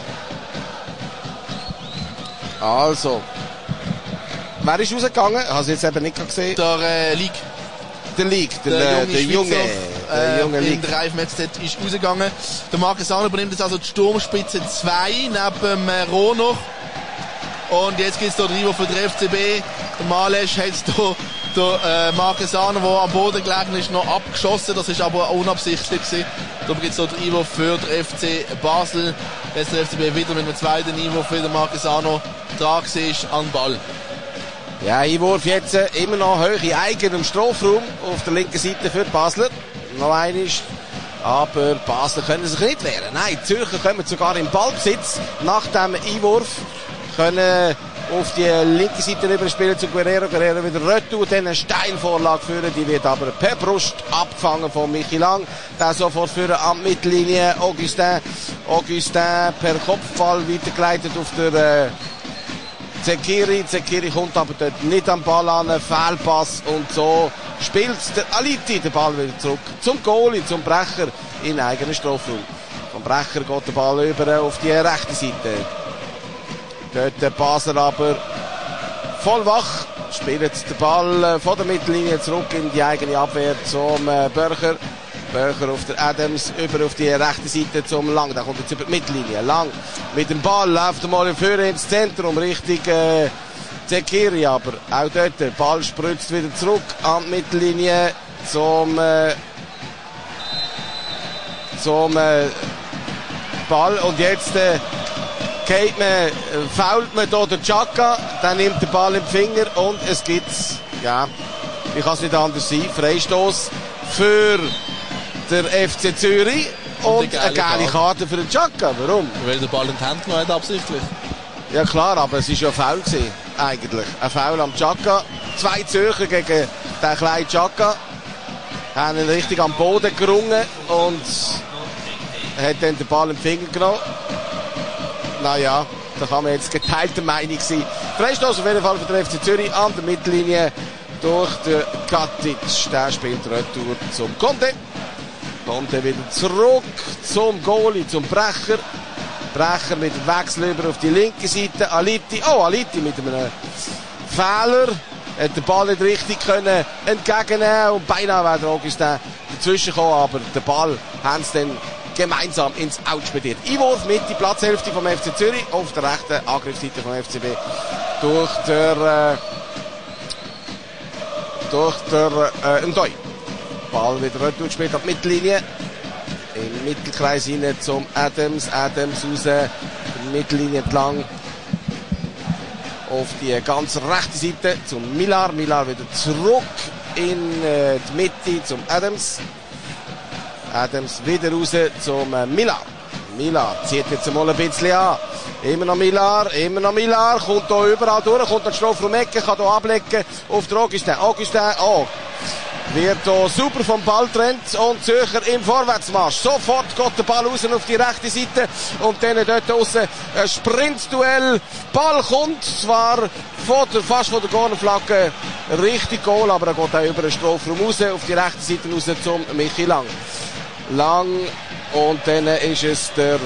Speaker 3: Also, wer ist rausgegangen? Ich habe es jetzt eben nicht gesehen.
Speaker 2: Der äh, League.
Speaker 3: Der League, der,
Speaker 2: der,
Speaker 3: der junge,
Speaker 2: Schweizer,
Speaker 3: der
Speaker 2: äh,
Speaker 3: junge League.
Speaker 2: Der Reif F C Z ist rausgegangen. Der Marquesano übernimmt jetzt also die Sturmspitze zwei neben äh, Rono. Und jetzt gibt es hier den Niveau für den F C B. Der Malesch hat hier der äh, Marquesano, der am Boden gelegen ist, noch abgeschossen. Das ist aber unabsichtlich gewesen. Da gibt es hier den Niveau für den F C Basel. Jetzt der F C B wieder mit einem zweiten Niveau für den Marquesano dran ist an den Ball.
Speaker 3: Ja, Einwurf jetzt äh, immer noch hoch in eigenem Strafraum auf der linken Seite für die Basler. Noch einmal. Aber Basler können sich nicht wehren. Nein, die Zürcher kommen sogar im Ballbesitz nach dem Einwurf. Können auf die linke Seite rüberspielen zu Guerrero. Guerrero wieder retour, dann eine Steinvorlage führen. Die wird aber per Brust abgefangen von Michi Lang. Der sofort führen an die Mittellinie. Augustin. Augustin per Kopfball weitergeleitet auf der äh, Zekiri. Zekiri kommt aber dort nicht am Ball an. Fehlpass und so spielt der Aliti den Ball wieder zurück zum Goalie, zum Brecher in eigenen Strafraum. Vom Brecher geht der Ball über auf die rechte Seite. Dort der Basler aber voll wach, spielt den Ball von der Mittellinie zurück in die eigene Abwehr zum Börcher. Börcher auf der Adams, über auf die rechte Seite zum Lang. Da kommt jetzt über die Mittellinie. Lang mit dem Ball, läuft er mal vorne ins Zentrum, richtig äh, Zekiri, aber auch dort, der Ball spritzt wieder zurück an die Mittellinie zum, äh, zum äh, Ball. Und jetzt äh, geht man, äh, fault man hier den Chaka, dann nimmt der Ball im Finger und es gibt, ja, ich kann es nicht anders sein, Freistoß für der F C Zürich und, und eine geile Karte für den Chaka. Warum?
Speaker 2: Weil der Ball in die Hand genommen hat, absichtlich.
Speaker 3: Ja klar, aber es war ja ein Foul gewesen, eigentlich. Ein Foul am Chaka. Zwei Zürcher gegen den kleinen Chaka. Haben ihn richtig am Boden gerungen und hat dann den Ball im Finger genommen. Naja, da kann man jetzt geteilter Meinung sein. Freistoß auf jeden Fall für den F C Zürich an der Mittellinie durch den Katic. Der spielt Retour zum Conte. Conte wieder zurück zum Goalie, zum Brecher. Brecher mit dem Wechsel über auf die linke Seite. Aliti, oh Aliti mit einem Fehler. Hat den Ball nicht richtig können entgegennehmen und beinahe wäre der Augustin dazwischen gekommen, aber den Ball haben sie dann gemeinsam ins Out spediert. Einwurf mit die Platzhälfte vom F C Zürich auf der rechten Angriffsseite vom F C B durch der äh, durch der äh, Ndoi. Ball wieder retour gespielt auf die Mittellinie. Im Mittelkreis hinein zum Adams. Adams raus, die Mittellinie entlang auf die ganz rechte Seite zum Millar. Millar wieder zurück in äh, die Mitte zum Adams. Adams wieder raus zum äh, Millar. Millar zieht jetzt mal ein bisschen an. Immer noch Millar, immer noch Millar. Kommt hier überall durch, kommt an die Strafraum-Ecke, kann hier ablecken auf den Augustin. Augustin, oh. Wird hier super vom Ball trennt und Zürcher im Vorwärtsmarsch. Sofort geht der Ball raus auf die rechte Seite und dann dort aussen ein Sprintduell. Ball kommt zwar von der, fast von der Cornerflagge richtig Goal, aber er geht auch über den Strafraum raus, auf die rechte Seite raus zum Michi Lang. Lang und dann ist es der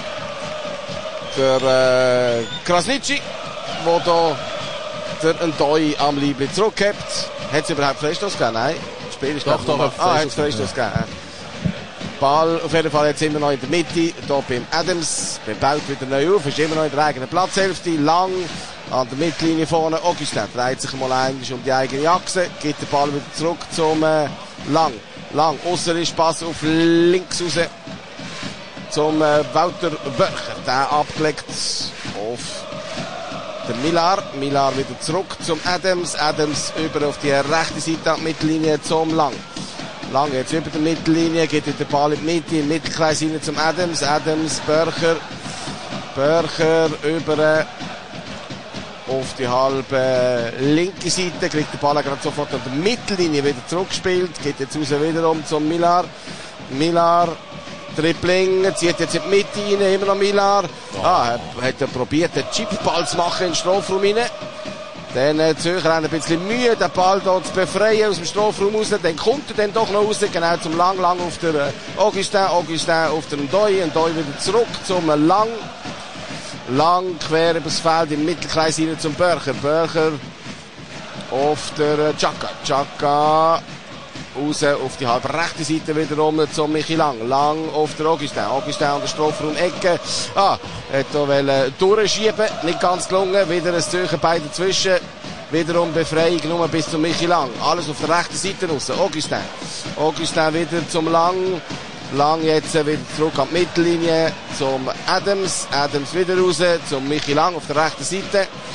Speaker 3: der äh, Krasnitschi, der hier der Ndoi am Liebling zurückgibt. Hat es überhaupt Freistoß gegeben? Nein. Das Spiel ist doch, doch, ah, hat es Freistoß gegeben. Ball auf jeden Fall jetzt immer noch in der Mitte. Hier beim Adams. Der baut wieder neu auf. Ist immer noch in der eigenen Platzhälfte. Lang an der Mittellinie vorne. Augustin dreht sich mal ein um die eigene Achse. Gibt den Ball wieder zurück zum äh, Lang. Lang. Ausser ist Pass auf links raus. Zum äh, Wouter Börcher. Der abgelegt auf der Millar. Millar wieder zurück zum Adams. Adams über auf die rechte Seite an die Mittellinie zum Lang. Lang jetzt über die Mittellinie, geht den Ball in die Mitte, im Mittelkreis hinein zum Adams. Adams, Börcher. Börcher über auf die halbe linke Seite, kriegt der Ball gerade sofort an der Mittellinie wieder zurückgespielt. Geht jetzt raus wiederum zum Millar. Millar. Dribbling, zieht jetzt in die Mitte rein, immer noch Millar. Ah, er hat er probiert, den Chipball zu machen in den Strafraum rein. Dann äh, Zürcher haben ein bisschen Mühe, den Ball hier zu befreien aus dem Strafraum raus. Dann kommt er dann doch noch raus, genau zum Lang, Lang auf der äh, Augustin, Augustin auf den Ndoi, Ndoi wieder zurück zum äh, Lang. Lang quer übers Feld im Mittelkreis rein zum Börcher. Börcher auf der äh, Chaka. Chaka raus auf die halbe rechte Seite wiederum zum Michi Lang. Lang auf der Augustin. Augustin an der Strafraum-Ecke. Ah, hat hier durchschieben. Nicht ganz gelungen. Wieder ein Zürcher Bein dazwischen. Wiederum Befreiung nur bis zum Michi Lang. Alles auf der rechten Seite raus. Augustin. Augustin wieder zum Lang. Lang jetzt wieder zurück an die Mittellinie zum Adams. Adams wieder raus zum Michi Lang auf der rechten Seite.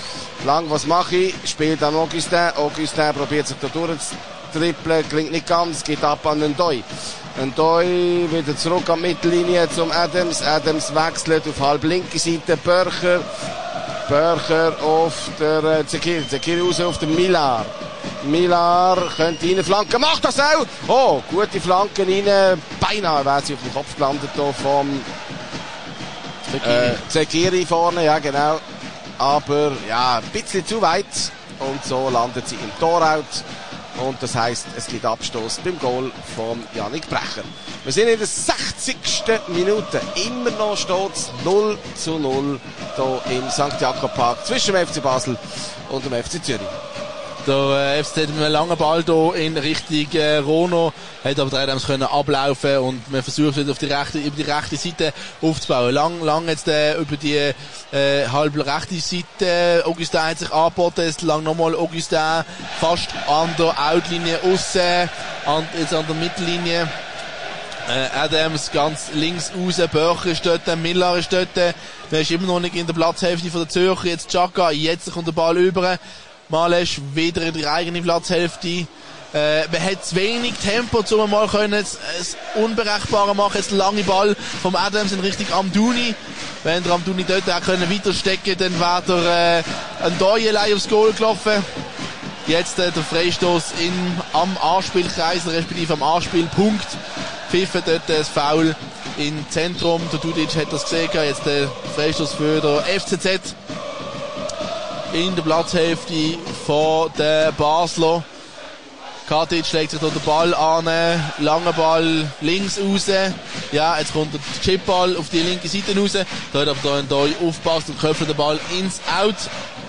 Speaker 3: Lang, was mache ich? Spielt an Augustin. Augustin probiert sich da durchzutrippeln. Klingt nicht ganz. Geht ab an den Doi. Ein Doi wieder zurück an die Mittellinie zum Adams. Adams wechselt auf halb linke Seite. Börcher. Börcher auf der Zekiri. Zekiri raus auf den Millar. Millar könnte rein flanken. Macht das auch! Oh, gute Flanken rein. Beinahe wäre sie auf dem Kopf gelandet hier vom Zekiri. Äh, Zekiri vorne, ja genau. Aber ja, ein bisschen zu weit. Und so landet sie im Torout. Und das heisst, es gibt Abstoß beim Goal von Yannick Brecher. Wir sind in der sechzigsten Minute. Immer noch steht es null zu null hier im Sankt Jakob Park zwischen dem F C Basel und dem F C Zürich.
Speaker 2: Der äh, F C Z mit einem langen Ball hier in Richtung äh, Rono, hat aber der Adams können ablaufen und man versucht wieder auf die rechte, über die rechte Seite aufzubauen. Lang, lang jetzt äh, über die äh, halb rechte Seite. Augustin hat sich angeboten, jetzt lang nochmal Augustin fast an der Outlinie aussen, an, jetzt an der Mittellinie. Äh, Adams ganz links raus, Börcher ist dort, Miller ist dort, der ist immer noch nicht in der Platzhälfte von der Zürcher, jetzt Chaka, jetzt kommt der Ball über. Malesch wieder in die eigene Platzhälfte. Äh, man hat zu wenig Tempo, um mal können es Unberechenbare machen. Jetzt ein langer Ball vom Adams in Richtung Amdouni. Wenn der Amdouni dort auch können weiter stecken, dann wäre der äh, ein Doi allein aufs Goal gelaufen. Jetzt äh, der Freistoß in, am Anspielkreis, respektive am Anspielpunkt. Pfiffen dort das Foul im Zentrum. Der Dudic hat das gesehen. Jetzt der Freistoß für der F C Z. In der Platzhälfte von der Basler. Katic schlägt sich da den Ball an, langer Ball links raus. Ja, jetzt kommt der Chipball auf die linke Seite raus. Da hat aber da ein Doi aufpasst und köpft den Ball ins Out.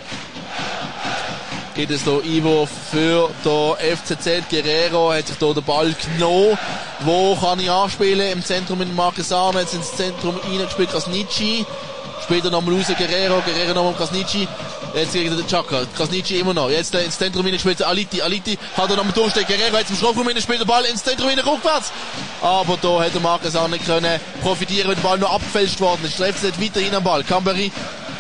Speaker 2: Geht es hier Einwurf für den F C Z. Guerrero hat sich hier den Ball genommen. Wo kann ich anspielen? Im Zentrum mit Marquesano. Jetzt ins Zentrum reingespielt Krasniqi. Später nochmal raus Guerrero. Guerrero nochmal Krasniqi. Jetzt gegen den Chaka. Krasniqi immer noch. Jetzt ins Zentrum reingespielt Aliti. Aliti hat er nochmal durchstecken. Guerrero jetzt im Strafraum spielt der Ball ins Zentrum rein, rückwärts. Aber da hätte Marquesano nicht können profitieren, weil der Ball nur abgefälscht worden ist. Der F C Z weiterhin am Ball. Kamberi.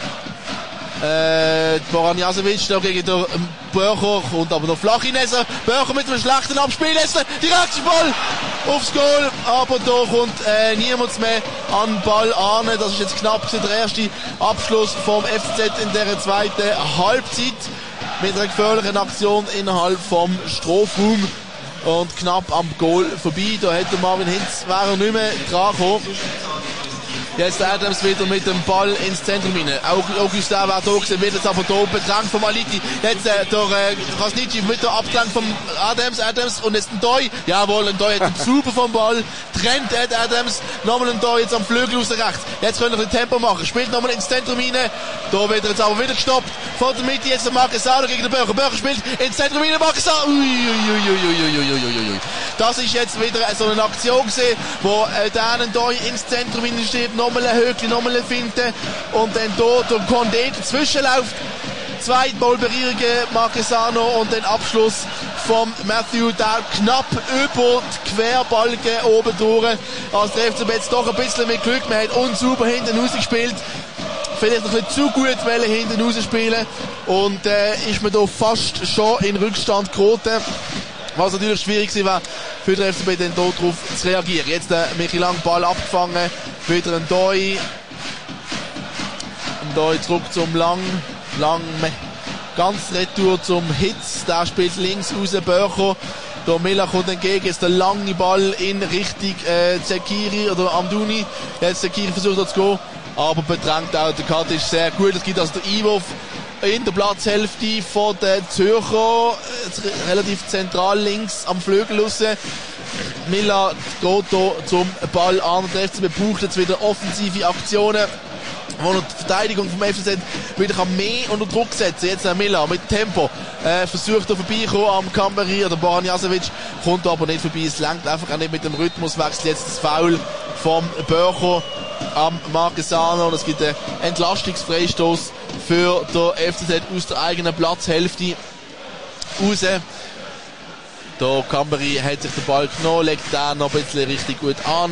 Speaker 2: Äh, Boran Jasevic da gegen den Börcher und aber noch flach Ineser. Börcher mit einem schlechten Abspiel. Jetzt direkt Ball aufs Goal. Aber da kommt äh, niemand mehr an den Ball an. Das ist jetzt knapp der erste Abschluss vom F C Z in der zweiten Halbzeit. Mit einer gefährlichen Aktion innerhalb vom Strafraum. Und knapp am Goal vorbei. Da hätte Marvin Hinz wäre er nicht mehr dran gekommen. Jetzt Adams wieder mit dem Ball ins Zentrum rein. Auch Augustin war da gewesen, wird jetzt aber da bedrängt vom Aliti. Jetzt äh, der äh, Krasniqi mit der Abklang vom Adams, Adams und jetzt ein Doi. Jawohl, ein Doi hat einen super vom Ball. Trennt Ed Adams. Nochmal ein Doi jetzt am Flügel aus rechts. Jetzt können wir ein Tempo machen. Spielt nochmal ins Zentrum rein. Da wird er jetzt aber wieder gestoppt. Von der Mitte jetzt der Marquesano gegen den Börcher. Börcher spielt ins Zentrum rein. Marquesano. Uiuiuiuiuiuiuiui. Das ist jetzt wieder so eine Aktion gewesen, wo äh, der einen Doi ins Zentrum rein steht. Nochmal ein Höckli, nochmal ein Finte und dann dort der Condé dazwischen läuft. Zwei Ballberührungen Marquesano und den Abschluss vom Matthew, der knapp über die Querbalken oben durch. Also der F C B jetzt doch ein bisschen mit Glück, man hat unsauber hinten rausgespielt. Vielleicht ein bisschen zu gut wollen hinten rausspielen und äh, ist man da fast schon in Rückstand geraten. Was natürlich schwierig war für den F C B, dann darauf zu reagieren. Jetzt der Michi Lang, Ball abgefangen, wieder ein Doi. Ein Doi zurück zum Lang. Lang ganz retour zum Hitz. Der spielt links raus, Börcher. Der Miller kommt entgegen, jetzt der lange Ball in Richtung äh, Zekiri oder Amdouni. Jetzt Zekiri versucht da zu gehen, aber bedrängt auch der Katic sehr gut. Es gibt also den Einwurf in der Platzhälfte von der Zürcher, relativ zentral links am Flügel raus. Miller geht hier zum Ball an. Der F C B braucht jetzt wieder offensive Aktionen, wo er die Verteidigung vom F C Z wieder mehr unter Druck setzen. Jetzt der Miller mit Tempo äh, versucht er vorbeikommen am Kamberi oder Boran Jasevic, kommt aber nicht vorbei. Es langt einfach auch nicht mit dem Rhythmuswechsel. Jetzt das Foul vom Börcher am Marquesano und es gibt einen Entlastungsfreistoß für den F C Z aus der eigenen Platzhälfte raus. Der Kamberi hat sich den Ball genommen, legt den noch ein bisschen richtig gut an.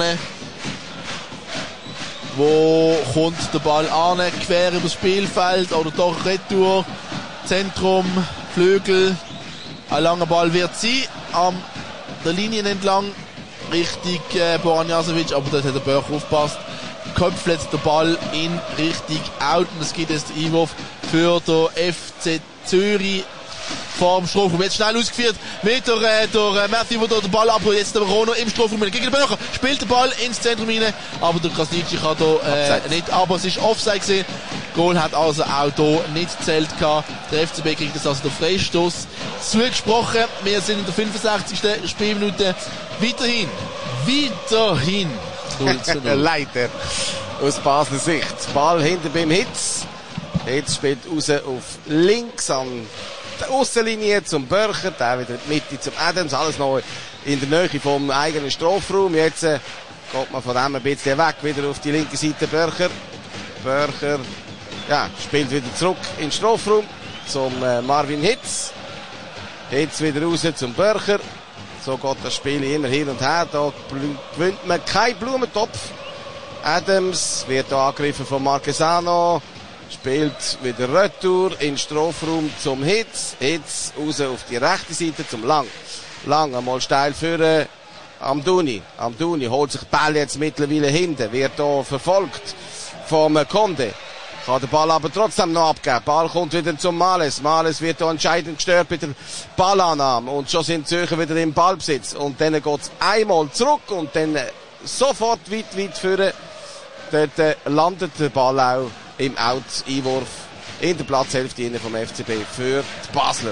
Speaker 2: Wo kommt der Ball an? Quer übers Spielfeld oder doch retour? Zentrum, Flügel, ein langer Ball wird sein, an der Linie entlang, Richtung äh, Bojan Jasovic, aber dort hat der Börcher aufgepasst, köpft jetzt der Ball in Richtung Out und es gibt jetzt den Einwurf für den F C Zürich vorm Strafraum. Jetzt schnell ausgeführt mit der, äh, der Matthew, der den Ball abholt. Jetzt der Rono im Strafraum gegen den Börcher. Spielt den Ball ins Zentrum rein, aber der Krasnitschi kann da äh, nicht, aber es ist Offside gewesen. Goal hat also auch hier nicht gezählt gehabt. Der F C B kriegt das also den Freistoß zugesprochen. Wir sind in der fünfundsechzigsten Spielminute. Weiterhin, weiterhin null zu null.
Speaker 3: Leider aus Basler Sicht. Ball hinter beim Hitz. Hitz spielt raus auf links an der Aussenlinie zum Börcher, der wieder in die Mitte zum Adams, alles noch in der Nähe vom eigenen Strafraum. Jetzt äh, geht man von dem ein bisschen weg, wieder auf die linke Seite Börcher. Börcher, ja, spielt wieder zurück in den Strafraum zum äh, Marvin Hitz. Hitz wieder raus zum Börcher. So geht das Spiel immer hin und her. Da gewinnt man keinen Blumentopf. Adams wird da angegriffen von Marquesano. Spielt wieder Retour in den Strafraum zum Hitz. Hitz raus auf die rechte Seite zum Lang. Lang einmal steil führen. Amdouni. Amdouni holt sich den Ball jetzt mittlerweile hinten. Wird da verfolgt vom Conde. Kann den Ball aber trotzdem noch abgeben. Ball kommt wieder zum Males. Males wird da entscheidend gestört mit der Ballannahme. Und schon sind die Zürcher wieder im Ballbesitz. Und dann geht es einmal zurück und dann sofort weit, weit führen. Dort äh, landet der Ball auch im Out-Einwurf in der Platzhälfte vom F C B für die Basler.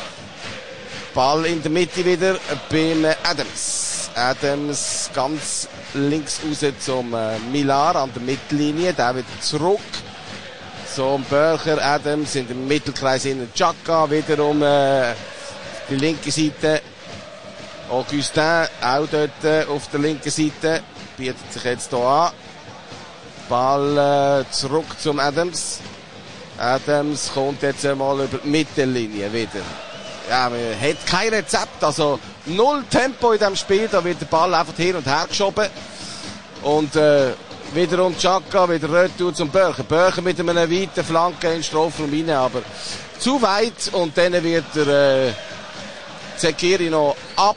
Speaker 3: Ball in der Mitte wieder beim Adams. Adams ganz links raus zum äh, Millar an der Mittellinie. Der wieder zurück zum Börcher. Adams in dem Mittelkreis in Chaka. Wiederum äh, die linke Seite. Augustin auch dort äh, auf der linken Seite. Bietet sich jetzt hier an. Ball äh, zurück zum Adams. Adams kommt jetzt einmal über die Mittellinie wieder. Ja, man hat kein Rezept, also null Tempo in diesem Spiel, da wird der Ball einfach hin und her geschoben. Und äh, wiederum Chaka, wieder Retour zum Börcher. Börcher mit einer weiten Flanke in den Strafraum rein, aber zu weit und dann wird der äh, Zekiri noch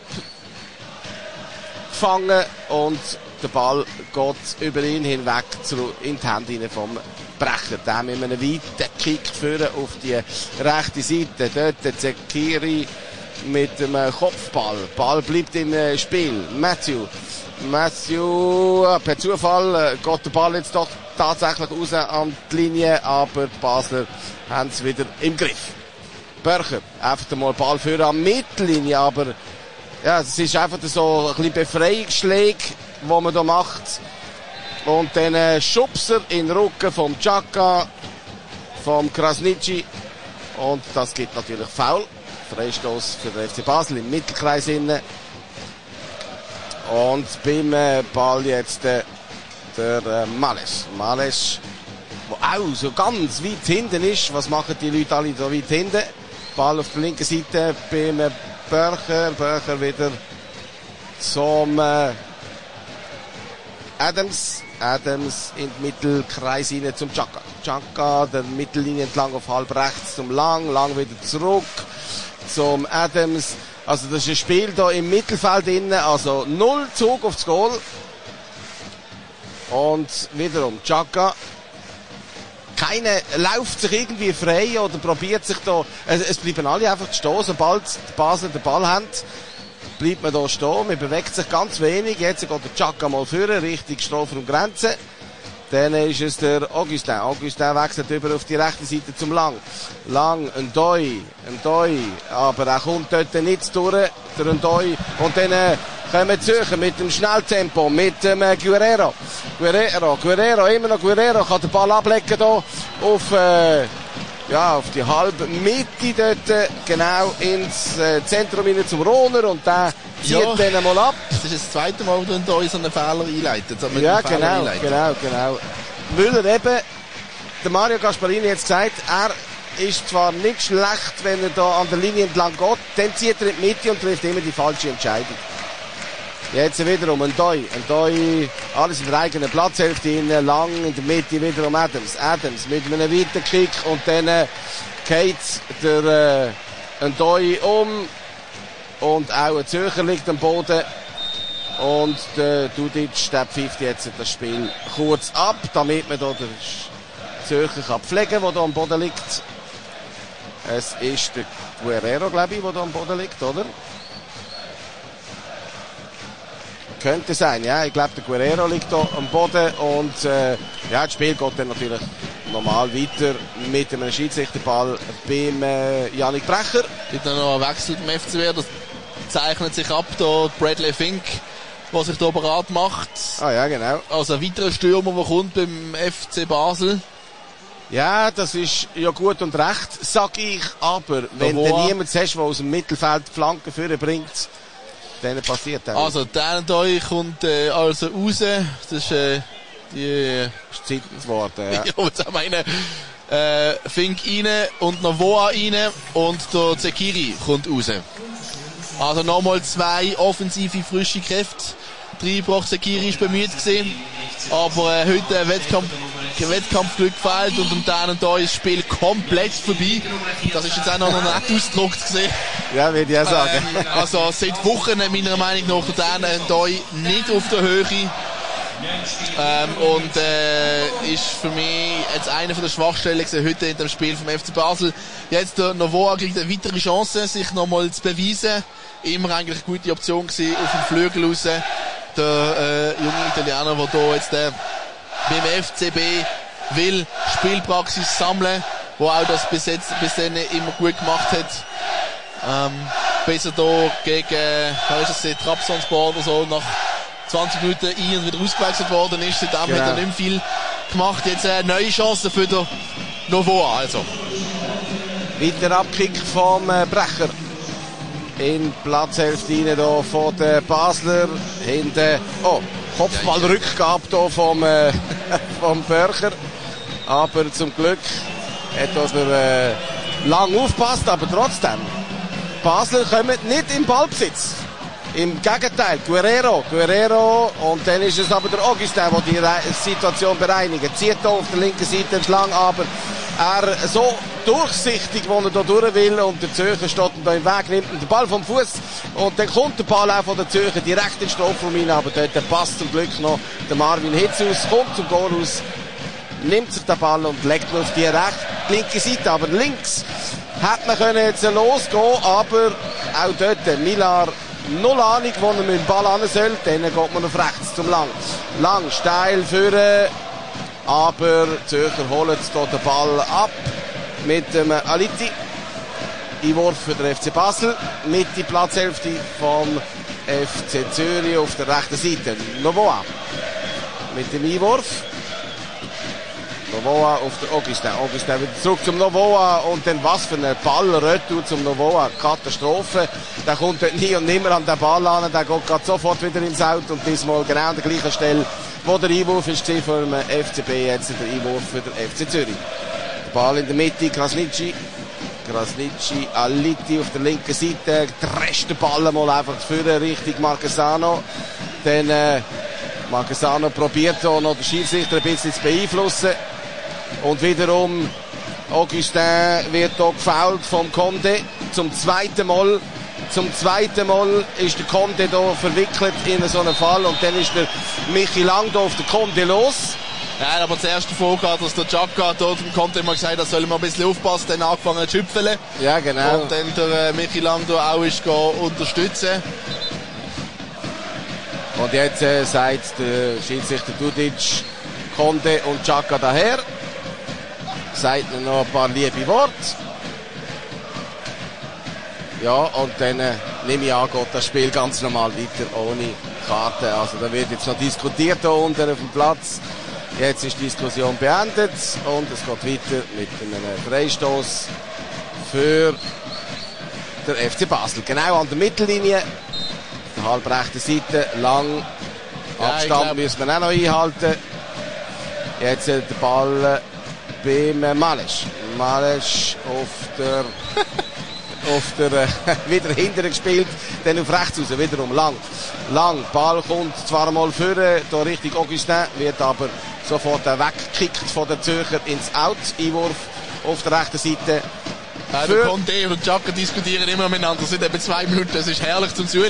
Speaker 3: abgefangen und der Ball geht über ihn hinweg in die Hände vom Brecher. Der mit einem weiten Kick führen auf die rechte Seite. Dort der Zekiri mit dem Kopfball. Ball bleibt im Spiel. Matthew. Matthew, per Zufall geht der Ball jetzt doch tatsächlich raus an die Linie, aber die Basler haben es wieder im Griff. Börcher, einfach mal Ball führen an die Mittellinie, aber ja, es ist einfach so ein bisschen Befreiungsschläge, was man da macht. Und dann äh, Schubser in den Rücken vom Chaka, vom Krasnitschi. Und das gibt natürlich Foul. Freistoß für den F C Basel im Mittelkreis innen. Und beim äh, Ball jetzt äh, der äh, Males. Males, der auch so ganz weit hinten ist. Was machen die Leute alle so weit hinten? Ball auf der linken Seite beim äh, Börcher. Börcher wieder zum äh, Adams. Adams in den Mittelkreis rein zum Chaka. Chaka, der Mittellinie entlang auf halb rechts zum Lang. Lang wieder zurück zum Adams. Also das ist ein Spiel da im Mittelfeld innen. Also null Zug aufs Goal. Und wiederum Chaka. Keiner läuft sich irgendwie frei oder probiert sich da. Es, es bleiben alle einfach stehen, sobald die Basler den Ball haben. Bleibt man da stehen, man bewegt sich ganz wenig. Jetzt geht der Chaka mal führen, Richtung Strafraumgrenze. Dann ist es der Augustin. Augustin wechselt über auf die rechte Seite zum Lang. Lang, Ndoi, Ndoi, aber er kommt dort nicht durch, der Ndoi. Und dann äh, kommen die Zürcher mit dem Schnelltempo, mit dem äh, Guerrero. Guerrero, Guerrero, immer noch Guerrero, kann den Ball ablegen hier auf... Äh, ja, auf die halbe Mitte dort, genau ins äh, Zentrum rein zum Rohner und der zieht ja den mal ab. Das ist das zweite Mal, wo er uns einen Fehler einleitet. Ja, genau, einleitet. genau, genau. Müller eben, der Mario Gasparini hat gesagt, er ist zwar nicht schlecht, wenn er da an der Linie entlang geht, dann zieht er in die Mitte und trifft immer die falsche Entscheidung. Jetzt wiederum ein Doi, ein Doi, alles in der eigenen Platzhälfte, innen, lang in der Mitte wiederum Adams. Adams mit einem weiten Kick und dann äh, geht der äh, Ndoi um und auch ein Zürcher liegt am Boden und der Dudic, der pfeift jetzt das Spiel kurz ab, damit man da den Zürcher kann pflegen, der da am Boden liegt. Es ist der Guerrero, glaube ich, der da am Boden liegt, oder? Könnte sein, ja. Ich glaube, der Guerrero liegt da am Boden und äh, ja, das Spiel geht dann natürlich normal weiter mit einem Schiedsrichterball beim äh, Yannick Brecher.
Speaker 2: Gibt noch einen Wechsel beim F C B, das zeichnet sich ab, da Bradley Fink, der sich da bereit macht.
Speaker 3: Ah ja, genau.
Speaker 2: Also ein weiterer Stürmer, der kommt beim F C Basel.
Speaker 3: Ja, das ist ja gut und recht, sag ich, aber wenn du niemand hast, der aus dem Mittelfeld die Flanken führen bringt, dann passiert auch.
Speaker 2: Also, der Ndoi kommt äh, also raus. Das ist äh, die... Äh,
Speaker 3: ist Zeit geworden, ja.
Speaker 2: Ich wollte jetzt auch meinen, äh, Fink rein und Novoa rein und der Zekiri kommt raus. Also nochmal zwei offensive, frische Kräfte. Dreibrach Zekiri ist bemüht gewesen, aber äh, heute ein Wettkampf, Wettkampfglück gefällt und um den da ist das Spiel komplett vorbei. Das ist jetzt auch noch nicht ausgedruckt gewesen.
Speaker 3: Ja, würde ich auch sagen.
Speaker 2: Ähm, also seit Wochen meiner Meinung nach der da nicht auf der Höhe. Ähm, und äh, ist für mich jetzt eine von der Schwachstellen gewesen, heute in dem Spiel vom F C Basel. Jetzt der Novoa kriegt eine weitere Chance, sich nochmal zu beweisen. Immer eigentlich eine gute Option gewesen, auf dem Flügel raus. Der äh, junge Italiener, der hier jetzt äh, beim F C B will Spielpraxis sammeln, wo auch das bis jetzt bis dann immer gut gemacht hat. Ähm, besser hier gegen, äh, ist das, Trabzonspor oder so, nach zwanzig Minuten ein- und wieder ausgewechselt worden ist. Seitdem genau. Hat er nicht mehr viel gemacht. Jetzt eine neue Chance für den Novoa. Also.
Speaker 3: Weiter Abkick vom äh, Brecher. In Platzhälfte rein hier von den Basler. Hinten, oh, Kopfballrückgabe hier vom, äh, vom Börcher. Aber zum Glück hat er äh, lang aufgepasst, aber trotzdem. Basler kommen nicht im Ballbesitz. Im Gegenteil, Guerrero, Guerrero und dann ist es aber der Augustin, der die Re- Situation bereinigt. Zieht hier auf der linken Seite entlang, aber er so durchsichtig, wo er da durch will und der Zürcher steht da im Weg, nimmt den Ball vom Fuß und dann kommt der Ball auch von der Zürcher direkt in den Strafraum rein, aber dort passt zum Glück noch der Marvin Hitzus, kommt zum Goal aus, nimmt sich den Ball und legt ihn auf die rechte, linke Seite, aber links hätte man können jetzt losgehen, aber auch dort Millar null Ahnung, wo er mit dem Ball hin soll, dann geht man auf rechts zum Lang. Lang, steil führen, aber die Zürcher holen hier den Ball ab mit dem Aliti. Einwurf für den F C Basel, Mitte Platzhälfte vom F C Zürich auf der rechten Seite. Novoa mit dem Einwurf. Novoa auf der Augustin. Augustin wieder zurück zum Novoa und dann was für ein Ball retour zum Novoa. Katastrophe. Der kommt dort nie und nimmer an den Ball an. Der geht gerade sofort wieder ins Out und diesmal genau an der gleichen Stelle, wo der Einwurf ist für den F C B. Jetzt der Einwurf für den F C Zürich. Der Ball in der Mitte, Krasnitschi. Krasnitschi, Aliti auf der linken Seite. Drescht den Ball mal einfach führen Richtung Marquesano. Dann äh, Marquesano probiert hier noch den Schiedsrichter ein bisschen zu beeinflussen. Und wiederum Augustin wird hier gefoult vom Conde zum zweiten Mal. Zum zweiten Mal ist der Conde hier verwickelt in so einen Fall und dann ist der Michi Lang hier auf den Conde los.
Speaker 2: Ja, aber zuerst davon geht, dass der Chaka dort im Conte immer gesagt hat, er soll mal ein bisschen aufpassen, dann angefangen zu schüpfeln.
Speaker 3: Ja, genau.
Speaker 2: Und dann der äh, Michi Lang hier auch ist unterstützen.
Speaker 3: Und jetzt äh, sagt der Schiedsrichter Dudic, Conde und Chaka daher. Sagt ihm noch ein paar liebe Worte. Ja, und dann äh, nehme ich an, geht das Spiel ganz normal weiter, ohne Karte. Also da wird jetzt noch diskutiert hier unten auf dem Platz. Jetzt ist die Diskussion beendet und es geht weiter mit einem Freistoß für den F C Basel. Genau an der Mittellinie, der halbrechten Seite, lang. Ja, Abstand müssen wir auch noch einhalten. Jetzt äh, der Ball äh, beim Malesch. Malesch auf der... auf der, äh, wieder hinterher gespielt, dann auf rechts raus, wiederum lang. Lang, Ball kommt zwar mal vorne, da Richtung Augustin, wird aber sofort weggekickt von den Zürcher ins Out. Einwurf auf der rechten Seite
Speaker 2: Ja, der Conte und Xhaka diskutieren immer miteinander. Das sind etwa zwei Minuten, das ist herrlich zum Zuschauen.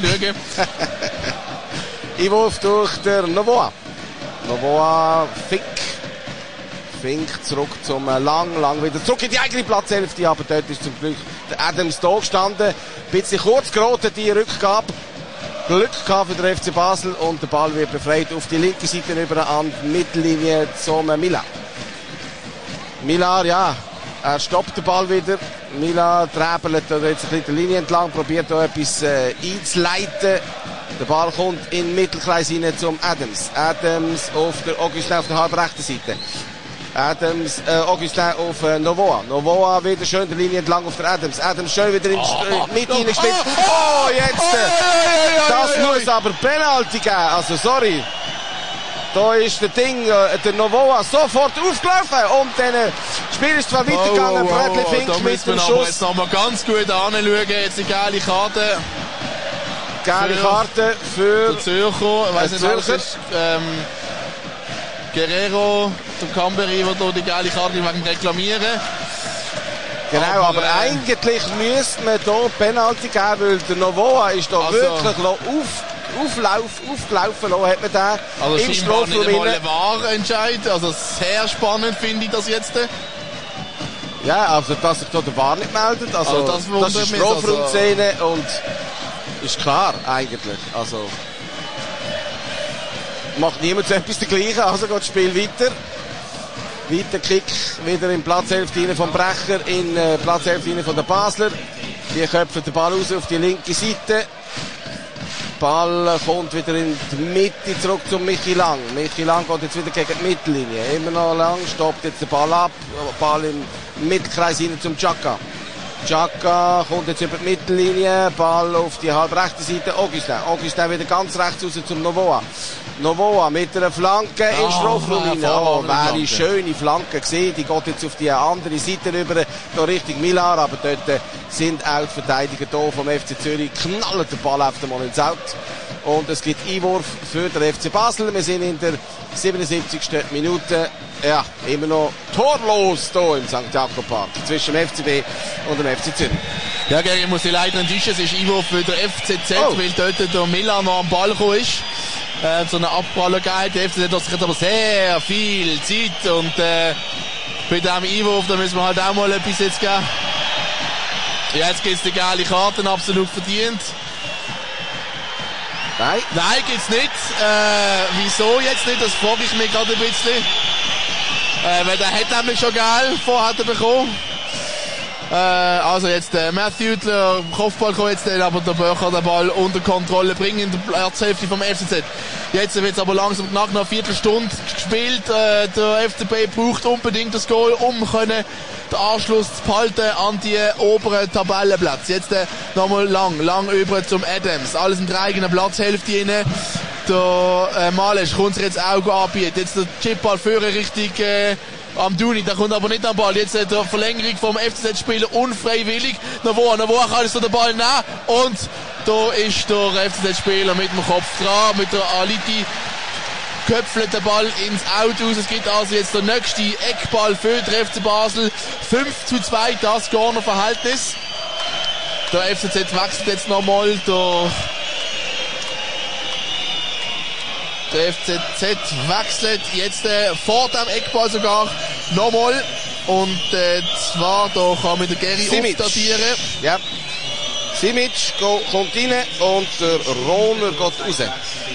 Speaker 3: Einwurf durch der Novoa. Novoa, Fink. Fink zurück zum äh, Lang, Lang wieder zurück in die eigene Platzhälfte, aber dort ist zum Glück der Adams da gestanden. Ein bisschen kurz geraten, die Rückgabe. Glück gehabt für den F C Basel und der Ball wird befreit auf die linke Seite rüber an die Mittellinie zum Mila. Mila, ja, er stoppt den Ball wieder. Mila träbelt da jetzt ein bisschen die Linie entlang, probiert da etwas äh, einzuleiten. Der Ball kommt in den Mittelkreis rein zum Adams. Adams auf der Augustin auf der halb rechten Seite. Adams, äh, Augustin auf äh, Novoa. Novoa wieder schön die Linie entlang auf der Adams. Adams schön wieder in die oh, Mitte oh, hineingespielt. Oh, jetzt! Äh, das muss aber Penalty geben. Also, sorry. Da ist der Ding, äh, der Novoa sofort aufgelaufen. Und dann äh, Spiel ist zwar weitergegangen.
Speaker 2: Oh, oh,
Speaker 3: Bradley
Speaker 2: oh,
Speaker 3: Fink
Speaker 2: da
Speaker 3: mit dem
Speaker 2: Schuss.
Speaker 3: Schuss.
Speaker 2: Jetzt nochmal ganz gut anschauen. Jetzt eine geile Karte.
Speaker 3: Geile Karte für
Speaker 2: den Zürcher. Ich weiss nicht, was
Speaker 3: Zürcher.
Speaker 2: ist. Ähm, Guerrero, der Camberi, der hier die geile Karte wegen dem Reklamieren.
Speaker 3: Genau, aber, aber äh, eigentlich müsste man hier Penalty geben, weil der Novoa ist da also, wirklich auf, auflauf, aufgelaufen lassen, hat man da
Speaker 2: also
Speaker 3: im Strafraum.
Speaker 2: Nicht einmal ein Wahrentscheid, also sehr spannend finde ich das jetzt.
Speaker 3: Ja, also dass sich da der Wahr nicht meldet, also, also das, das ist Strafraumszene also. Und ist klar eigentlich, also macht niemand so etwas dergleichen, also geht das Spiel weiter. Weiter Kick, wieder in Platzhälfte rein vom Brecher, in äh, Platzhälfte rein von der Basler. Die köpfen den Ball raus auf die linke Seite. Ball kommt wieder in die Mitte zurück zum Michi Lang. Michi Lang geht jetzt wieder gegen die Mittellinie. Immer noch Lang, stoppt jetzt den Ball ab. Ball im Mittelkreis rein zum Xhaka. Xhaka kommt jetzt über die Mittellinie. Ball auf die halbrechte Seite. Augustin. Augustin wieder ganz rechts raus zum Novoa. Novoa mit einer Flanke oh, in Strafraum rein. Oh, wäre eine schöne Flanke gesehen. Die geht jetzt auf die andere Seite rüber, da Richtung Millar. Aber dort sind auch die Verteidiger hier vom F C Zürich. Knallen den Ball auf einmal ins Out. Und es gibt Einwurf für den F C Basel. Wir sind in der siebenundsiebzigsten Minute. Ja, immer noch torlos hier im Sankt Jakob Park. Zwischen dem F C B und dem F C Zürich.
Speaker 2: Ja, ich muss die leider enttäuschen. Es ist Einwurf für den F C Z, oh. weil dort der Millar noch am Ball gekommen ist. Äh, so eine Abpraller geil. Der F C Z hat aber sehr viel Zeit und äh, bei diesem Einwurf, da müssen wir halt auch mal etwas jetzt geben. Ja, jetzt gibt es die geile Karten, absolut verdient.
Speaker 3: Nein.
Speaker 2: Nein, gibt's nicht. Äh, wieso jetzt nicht? Das frage ich mich gerade ein bisschen. Äh, weil der hat nämlich schon geil vorher bekommen. Äh, also jetzt äh, Matthew, der Kopfball kommt jetzt, aber der Böcher den Ball unter Kontrolle bringen in der Platzhälfte vom F C Z. Jetzt wird es aber langsam nach einer Viertelstunde gespielt. Äh, der F C B braucht unbedingt das Goal, um können den Anschluss zu behalten an die oberen Tabellenplätze. Jetzt äh, nochmal lang, lang über zum Adams. Alles in der eigenen Platzhälfte rein. Der äh, Malesch kommt sich jetzt auch anbieten. Jetzt der Chipball führen richtig äh, am Duni, der kommt aber nicht am Ball. Jetzt äh, der Verlängerung vom F C Z-Spieler unfreiwillig. Novoa, Novoa kann jetzt den Ball nehmen. Und da ist der F C Z-Spieler mit dem Kopf dran, mit der Aliti. Köpfelt den Ball ins Out aus. Es gibt also jetzt der nächste Eckball für den F C Basel. fünf zu zwei, das Corner-Verhältnis. Der F C Z wechselt jetzt nochmal. Der, der F C Z wechselt jetzt äh, vor dem Eckball sogar nochmal. Und äh, zwar, da kann man den Geri aufdatieren.
Speaker 3: Ja. Simic go, kommt rein und der Rohner geht raus.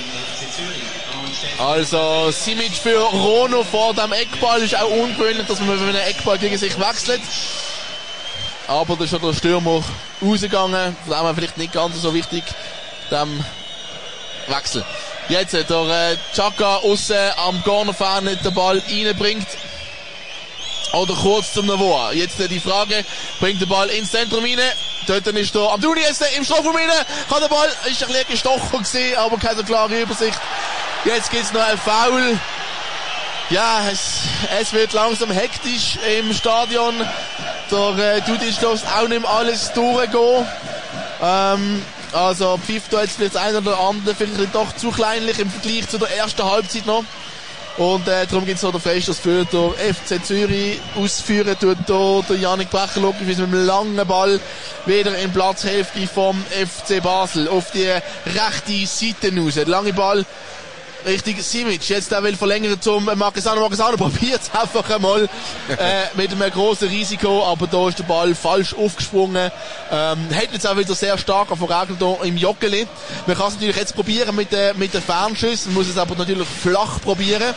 Speaker 2: Also Simic für Rono vor dem Eckball. Ist auch ungewöhnlich, dass man mit einem Eckball gegen sich wechselt. Aber da ist schon der Stürmer rausgegangen. Von dem her vielleicht nicht ganz so wichtig, dem Wechsel. Jetzt der äh, Xhaka aussen am Cornerfern nicht den Ball reinbringt. Oder kurz zum Novoa. Jetzt äh, die Frage, bringt den Ball ins Zentrum rein. Dort ist der Amdouni jetzt im Strafraum rein. Kann der Ball, ist ein bisschen gestochen gesehen, aber keine klare Übersicht. Jetzt gibt's noch ein Foul. Ja, es, es wird langsam hektisch im Stadion. Der äh, Dudic lässt auch nicht mehr alles durchgehen. Ähm, also pfifft da jetzt vielleicht das eine oder andere vielleicht doch zu kleinlich im Vergleich zu der ersten Halbzeit noch. Und äh, darum gibt es noch den Freistoß für den F C Zürich. Ausführen tut hier der Yannick Brecher, logisch, mit einem langen Ball wieder in Platzhälfte vom F C Basel auf die rechte Seite raus. Der lange Ball Richtig, Simic, jetzt der will verlängern zum Marquesano. Marquesano probiert es einfach einmal äh, mit einem grossen Risiko, aber da ist der Ball falsch aufgesprungen. Ähm, hat jetzt auch wieder sehr stark auf Regel hier im Joggeli. Man kann es natürlich jetzt probieren mit den mit den Fernschüssen, muss es aber natürlich flach probieren,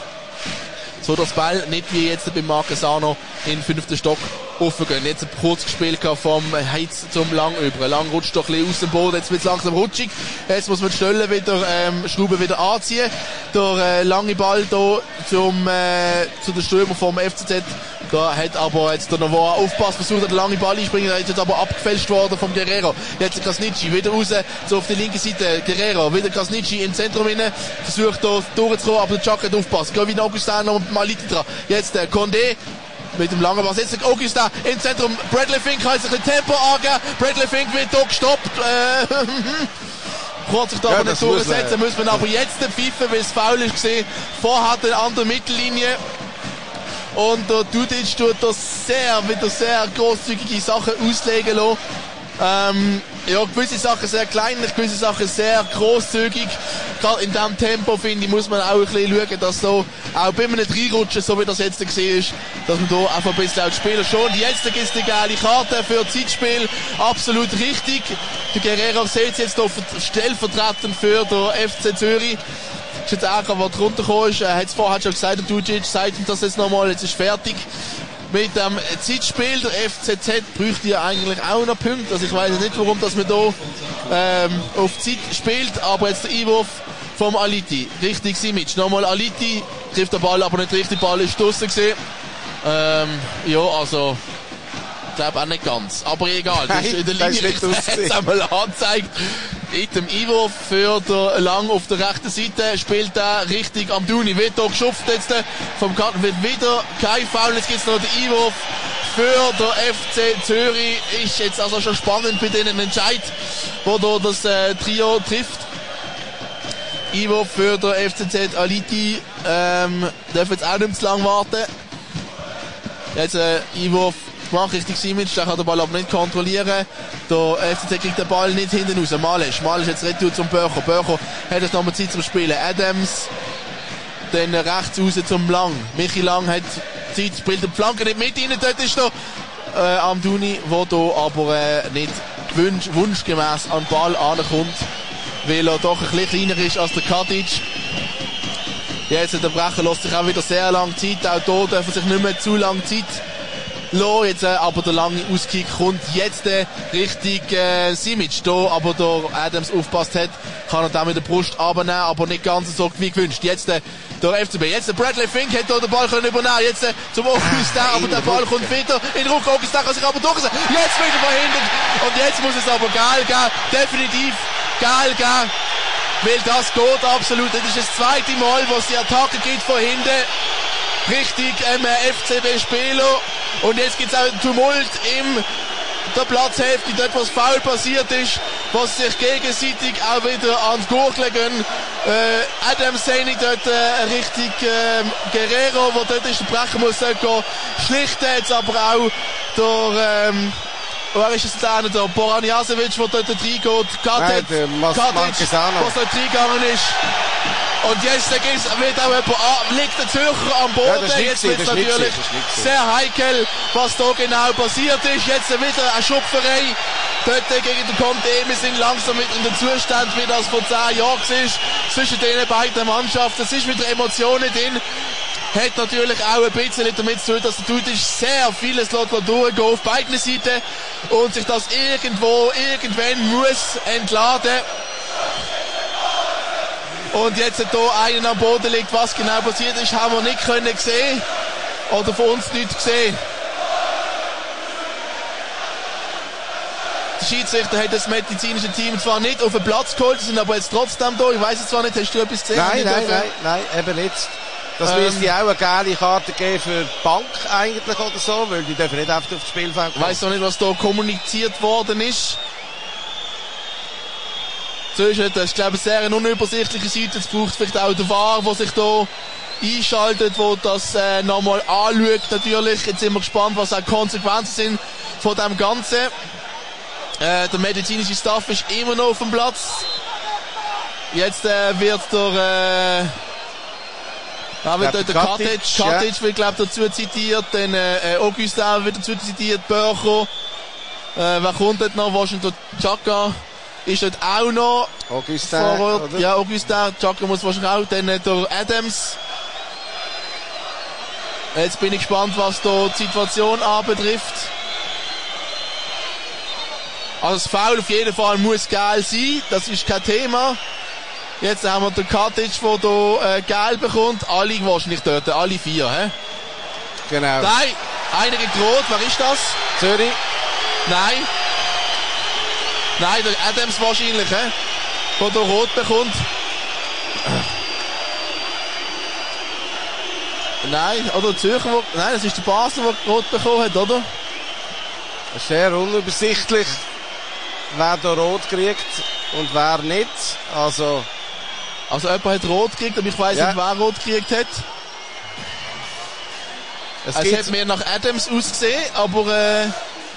Speaker 2: so dass der Ball nicht wie jetzt beim Marquesano in den fünften Stock aufgehen. Jetzt ein kurz gespielt vom Heiz zum Lang über. Lang rutscht doch ein bisschen aus dem Boden, jetzt wird es langsam rutschig. Jetzt muss man die Stellen wieder, ähm, Schrauben wieder anziehen. Der äh, lange Ball hier zum, äh, zu den Stürmer vom F C Z. Da hat aber jetzt der Novoa aufpasst, versucht den lange Ball einspringen, der ist jetzt aber abgefälscht worden vom Guerrero. Jetzt Krasnitschi wieder raus, so auf die linke Seite. Guerrero, wieder Krasnitschi im Zentrum rein, versucht hier durchzukommen, aber der Jack hat aufpasst. Geht wieder Augustin noch mal dran. Jetzt der Condé mit dem langen Pass. Jetzt Augustin im Zentrum. Bradley Fink hat sich ein Tempo angegeben. Bradley Fink wird hier gestoppt. Äh, Kann sich da
Speaker 3: ja,
Speaker 2: aber nicht durchsetzen. Muss man aber jetzt pfeifen, weil es faul ist gesehen. Vorher an der Mittellinie. Und der Dudic tut das sehr, wieder sehr grosszügige Sachen auslegen lassen. Ähm, ja, gewisse Sachen sehr kleinlich, gewisse Sachen sehr grosszügig. Gerade in diesem Tempo, finde ich, muss man auch ein bisschen schauen, dass so, auch bei einem Reinrutschen, so wie das jetzt gesehen ist, dass man da einfach ein bisschen als Spieler schon, jetzt gibt es die geile Karte für Zeitspiel, absolut richtig. Der Guerrero sieht jetzt hier stellvertretend für den F C Zürich. Ist jetzt auch, was runtergekommen ist, er hat es vorher schon gesagt, der Dudic sagt ihm das jetzt nochmal, jetzt ist fertig. Mit dem Zeitspiel, der F C Z bräuchte ja eigentlich auch noch Punkte. Also ich weiß nicht, warum dass man hier ähm, auf Zeit spielt, aber jetzt der Einwurf vom Aliti. Richtig Simic. Nochmal Aliti, trifft den Ball, aber nicht richtig, der Ball ist draussen gesehen. Ähm, ja, also ich glaube auch nicht ganz. Aber egal, das ist in der Linie jetzt einmal angezeigt. In dem Einwurf für der Lang auf der rechten Seite spielt er richtig am Duni. Wird hier geschupft jetzt vom Karten, wird wieder kein Foul. Jetzt gibt es noch den Einwurf für der F C Zürich. Ist jetzt also schon spannend bei denen Entscheid, wo da das äh, Trio trifft. Einwurf für der F C Z Aliti. Ähm, darf jetzt auch nicht zu lang warten. Jetzt äh, Einwurf gemacht, richtig Simic, der kann den Ball aber nicht kontrollieren. Der F C Z kriegt den Ball nicht hinten raus. Malisch, Malisch jetzt retour zum Böcher. Böcher hat jetzt nochmal Zeit zum Spielen. Adams, dann rechts raus zum Lang. Michi Lang hat Zeit, spielt die Flanke nicht mit rein. Dort ist der äh, Amdouni, der hier aber äh, nicht wunsch, wunschgemäß an den Ball ankommt, weil er doch ein bisschen kleiner ist als der Katic. Jetzt der Brecher lässt sich auch wieder sehr lange Zeit. Auch hier darf er sich nicht mehr zu lange Zeit lassen. Jetzt, äh, aber der lange Auskick kommt jetzt äh, richtig äh, Simic. Da aber der Adams aufgepasst hat, kann er da mit der Brust abnehmen, aber nicht ganz so wie gewünscht. Jetzt äh, der F C B. Jetzt der Bradley Fink hat hier den Ball können übernehmen. Jetzt äh, zum Augustin, aber der Ball kommt wieder in Ruck. Augustin kann sich aber durchsetzen. Jetzt wieder verhindert. Und jetzt muss es aber geil gehen. Definitiv geil gehen. Weil das geht absolut. Das ist das zweite Mal, wo es die Attacke geht von hinten. Richtig ähm, F C B-Spieler. Und jetzt gibt es auch einen Tumult in der Platzhälfte, dort was faul passiert ist, was sich gegenseitig auch wieder ans Gurgeln gehen. Äh, Adams sehe ich dort äh, richtig äh, Guerrero, der dort ist, der Brecher muss dort gehen. Schlichten jetzt aber auch der, ähm, wer ist es da? Der Boranjasevic, der dort reingeht. Katic,
Speaker 3: Nein,
Speaker 2: Katic, was dort reingegangen ist. Und jetzt wird auch jemand, liegt der Zürcher am Boden. Ja, jetzt wird es natürlich sehr heikel, was da genau passiert ist. Jetzt wieder eine Schupferei. Dort gegen den Conte. Wir sind langsam mit in den Zustand, wie das vor zehn Jahren war, zwischen den beiden Mannschaften. Es ist wieder Emotionen drin. Hat natürlich auch ein bisschen damit zu tun, dass der Dudic sehr vieles durchgehen auf beiden Seiten und sich das irgendwo, irgendwann muss entladen. Und jetzt hier einen am Boden liegt, was genau passiert ist, haben wir nicht können sehen. Oder von uns nicht gesehen. Der Schiedsrichter hat das medizinische Team zwar nicht auf den Platz geholt, sind aber jetzt trotzdem da. Ich weiss es zwar nicht, hast du etwas gesehen?
Speaker 3: Nein, nein, nein, nein, eben nicht. Das ähm, müsste auch eine geile Karte geben für die Bank eigentlich oder so, weil die dürfen nicht einfach aufs Spielfeld kommen.
Speaker 2: Ich weiss noch nicht, was da kommuniziert worden ist. So ist es, das ist, glaube ich, sehr eine unübersichtliche Seite. Es braucht vielleicht auch der V A R, der sich da einschaltet, der das äh, nochmal anschaut natürlich. Jetzt sind wir gespannt, was auch Konsequenzen sind von dem Ganzen. Äh, der medizinische Staff ist immer noch auf dem Platz. Jetzt äh, wird der... Äh, Ja, wird der Katic, Katic wird, glaub ich, dazu zitiert, dann, äh, Augustin wird dazu zitiert, Börcher, äh, wer kommt dort noch? Wahrscheinlich der Chaka ist dort auch noch
Speaker 3: Augustin,
Speaker 2: vor Ort.
Speaker 3: oder?
Speaker 2: Ja, Augustin, Chaka muss wahrscheinlich auch, dann äh, der Adams. Jetzt bin ich gespannt, was da die Situation anbetrifft. Also das Foul auf jeden Fall muss geil sein, das ist kein Thema. Jetzt haben wir den Katic, der hier äh, gelb bekommt. Alle wahrscheinlich dort, alle vier. He?
Speaker 3: Genau.
Speaker 2: Nein, einer gibt rot. Wer ist das?
Speaker 3: Zürich.
Speaker 2: Nein. Nein, der Adams wahrscheinlich, he? Der hier rot bekommt. Nein, oder der Zürcher, wo, nein, das ist der Basler, der rot bekommen hat, oder?
Speaker 3: Es ist sehr unübersichtlich, wer da rot kriegt und wer nicht. Also...
Speaker 2: Also jemand hat rot gekriegt, aber ich weiss
Speaker 3: Ja.
Speaker 2: nicht, wer rot gekriegt hat.
Speaker 3: Es,
Speaker 2: Es
Speaker 3: gibt,
Speaker 2: hat mir nach Adams ausgesehen, aber äh,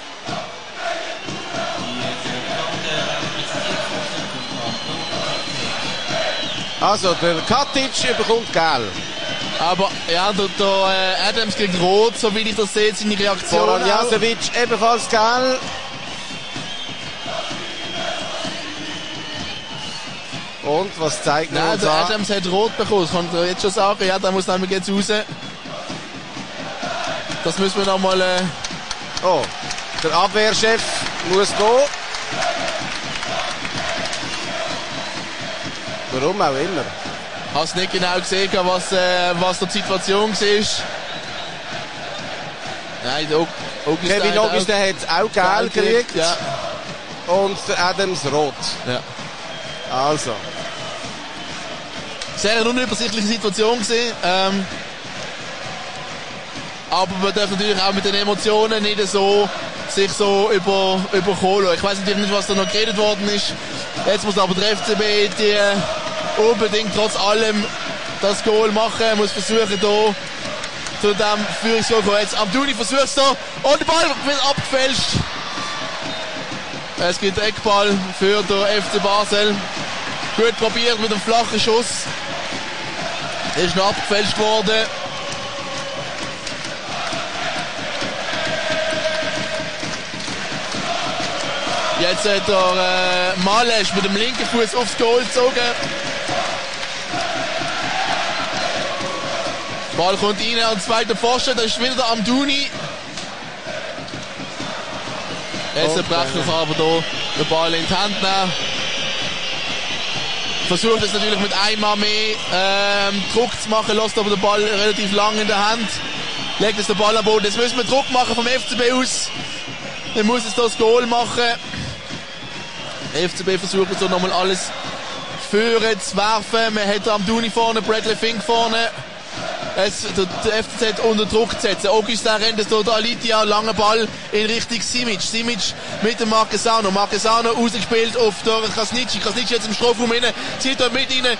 Speaker 3: also der Katic bekommt gelb.
Speaker 2: aber ja, der, der äh, Adams kriegt rot, so wie ich das sehe, seine Reaktion.
Speaker 3: Zoran
Speaker 2: auch.
Speaker 3: Jasevic ebenfalls gelb. Und was zeigt
Speaker 2: Nein,
Speaker 3: uns
Speaker 2: der
Speaker 3: an?
Speaker 2: Adams hat rot bekommen, das kann ich jetzt schon sagen. Ja, der muss nämlich jetzt raus. Das müssen wir nochmal... Äh,
Speaker 3: Oh, der Abwehrchef muss gehen. Warum auch immer.
Speaker 2: hast nicht genau gesehen, was, äh, was die Situation war. Nein, der Augustin
Speaker 3: Kevin
Speaker 2: hat auch
Speaker 3: Augustin hat auch gelb gekriegt.
Speaker 2: Ja,
Speaker 3: Und der Adams rot.
Speaker 2: ja.
Speaker 3: Also.
Speaker 2: Sehr eine unübersichtliche Situation gewesen. Ähm, aber man darf natürlich auch mit den Emotionen nicht so sich so über, überkommen lassen. Ich weiss natürlich nicht, was da noch geredet worden ist. Jetzt muss aber der F C B die unbedingt trotz allem das Goal machen, muss versuchen da zu dem Führungsgoal kommen. Jetzt Amdouni versucht es da und der Ball wird abgefälscht. Es gibt Eckball für den F C Basel. Gut probiert mit einem flachen Schuss. Ist noch abgefälscht worden. Jetzt hat der äh, Malesch mit dem linken Fuß aufs Goal gezogen. Ball kommt rein an den zweiten Pfosten, da ist wieder der Amdouni. Jetzt der Brecher kann aber hier den Ball in die Hand nehmen. Versucht es natürlich mit einmal mehr ähm, Druck zu machen, lässt aber den Ball relativ lang in der Hand. Legt jetzt den Ball am Boden. Jetzt müssen wir Druck machen vom F C B aus. Er muss jetzt das Goal machen. Der F C B versucht jetzt nochmal alles führen zu werfen. Man hat Amdouni vorne, Bradley Fink vorne. Jetzt der, der F C Z unter Druck zu setzen. Augustin rennt es durch Alitia, langer Ball in Richtung Simic. Simic mit dem Marquesano. Marquesano rausgespielt auf der Krasnitschi. Krasnitschi jetzt im Strafraum rein, zieht dort mit rein. Nein,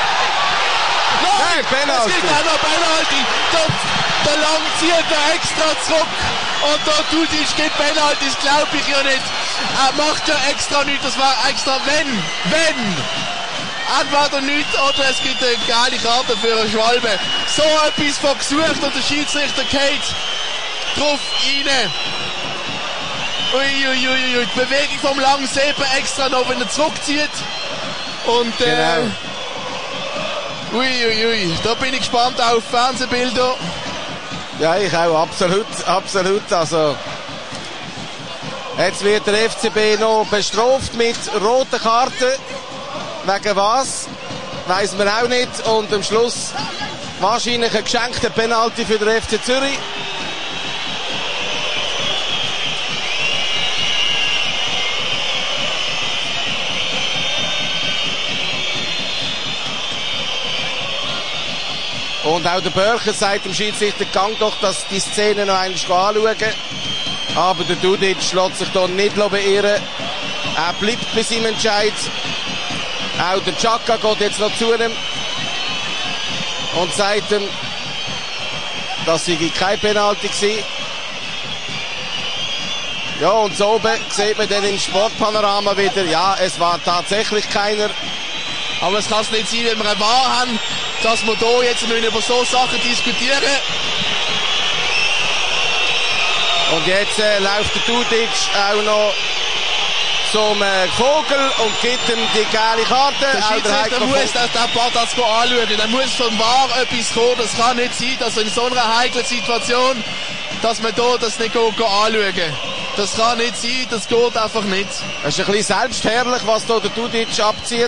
Speaker 3: Hey, Penalty.
Speaker 2: es gibt auch noch Penalty. Der, der Lang zieht er extra zurück. Und der Tudic gibt Penalty, das glaube ich ja nicht. Er macht ja extra nichts, das war extra wenn, wenn. Entweder nichts oder es gibt eine geile Karte für einen Schwalbe. So etwas von gesucht und der Schiedsrichter geht drauf rein. Uiuiui, ui, ui. Die Bewegung vom Lang sieht man extra noch, wenn er zurückzieht. Und äh,
Speaker 3: Genau.
Speaker 2: Uiuiui, ui, ui. Da bin ich gespannt auf Fernsehbilder.
Speaker 3: Ja, ich auch, absolut, absolut. Also, jetzt wird der F C B noch bestraft mit roten Karten. Wegen was? Weiss man auch nicht. Und am Schluss wahrscheinlich ein geschenkter Penalty für den F C Zürich. Und auch der Börcher sagt dem Schiedsrichter, gang doch dass die Szene noch einmal anschauen. Aber der Dudic lässt sich da nicht beirren. Er bleibt bei seinem Entscheid. Auch der Chaka geht jetzt noch zu ihm. und sagt ihm, das sei kein Penalty gewesen. Ja, und so oben sieht man dann im Sportpanorama wieder, ja, es war tatsächlich keiner.
Speaker 2: Aber es kann es nicht sein, wenn wir eine Wahr haben, dass wir hier jetzt über so Sachen diskutieren.
Speaker 3: Und jetzt äh, läuft der Dudic auch noch zum äh, Vogel und gibt ihm die gelbe Karte.
Speaker 2: Der Schiedsrichter muss das, den Ball anschauen. Dann muss vom V A R etwas kommen. Das kann nicht sein, dass in so einer heiklen Situation, dass man hier das nicht anschauen kann. Das kann nicht sein, das geht einfach nicht.
Speaker 3: Es ist ein bisschen selbstherrlich, was hier der Dudic abzieht.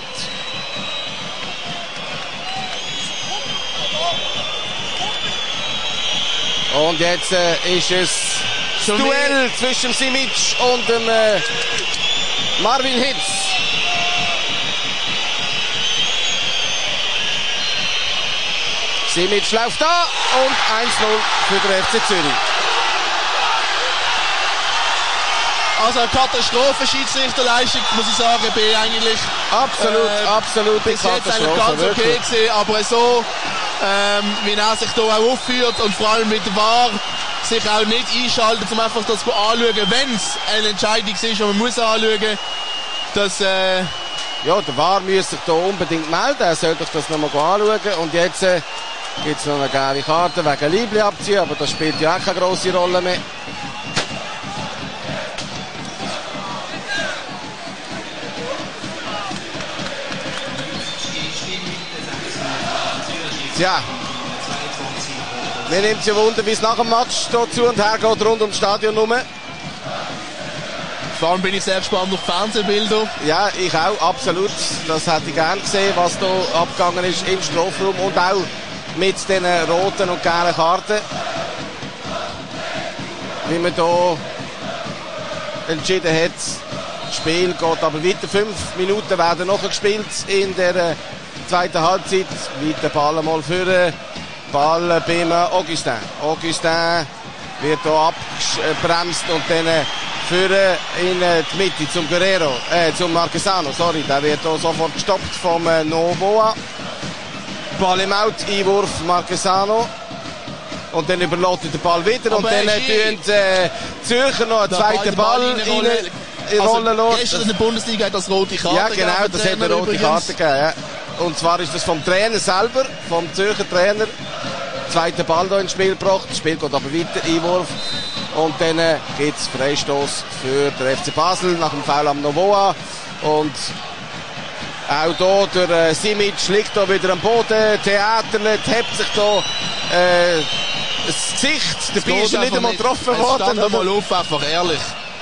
Speaker 3: Und jetzt äh, ist es das Duell zwischen Simic und dem äh, Marvin Hitz. Simic läuft da und eins null für den F C Zürich.
Speaker 2: Also eine Katastrophenschiedsrichterleistung, muss ich sagen, bin eigentlich
Speaker 3: absolut,
Speaker 2: äh,
Speaker 3: absolut
Speaker 2: bis jetzt eigentlich ganz okay gewesen, aber so ähm, wie er sich hier auch aufführt und vor allem mit der V A R sich auch nicht einschaltet, um einfach das anzuschauen, wenn es eine Entscheidung ist und man muss anschauen, dass äh
Speaker 3: ja, der V A R müsste sich hier unbedingt melden, er sollte das nochmal anschauen und jetzt äh, gibt es noch eine gelbe Karte wegen Liebli abziehen, aber das spielt ja auch keine grosse Rolle mehr. Tja, mir nimmt es ja Wunder, wie es nach dem Match hier zu und her geht, rund ums Stadion herum.
Speaker 2: Vor allem bin ich sehr gespannt auf Fernsehbilder.
Speaker 3: Ja, ich auch, absolut. Das hätte ich gerne gesehen, was hier abgegangen ist im Strafraum und auch mit den roten und gelben Karten. Wie man hier entschieden hat. Das Spiel geht aber weiter. Fünf Minuten werden noch gespielt in der zweite Halbzeit, weiter Ball mal führen. Ball beim Augustin. Augustin wird hier abgebremst und dann führen in die Mitte zum Guerrero, äh, zum Marquesano, sorry. Der wird hier sofort gestoppt vom äh, Novoa. Ball im Out, Einwurf Marquesano. Und dann überlässt der Ball wieder. Aber und dann tun äh, Zürcher noch einen zweiten Ball, Ball rein. In
Speaker 2: also,
Speaker 3: Rollen los.
Speaker 2: Gestern in der Bundesliga hat das rote Karte
Speaker 3: gegeben. Ja, genau, das hat eine rote Karte gegeben. Ja. Und zwar ist das vom Trainer selber, vom Zürcher Trainer. Zweiter Ball hier ins Spiel gebracht. Das Spiel geht aber weiter, Einwurf. Und dann äh, gibt es Freistoß für den F C Basel nach dem Foul am Novoa. Und auch hier, der äh, Simic liegt hier wieder am Boden, theaterlet, hebt sich hier äh, das Gesicht. Dabei ist er nicht einmal getroffen worden.
Speaker 2: Stand mal auf, einfach ehrlich.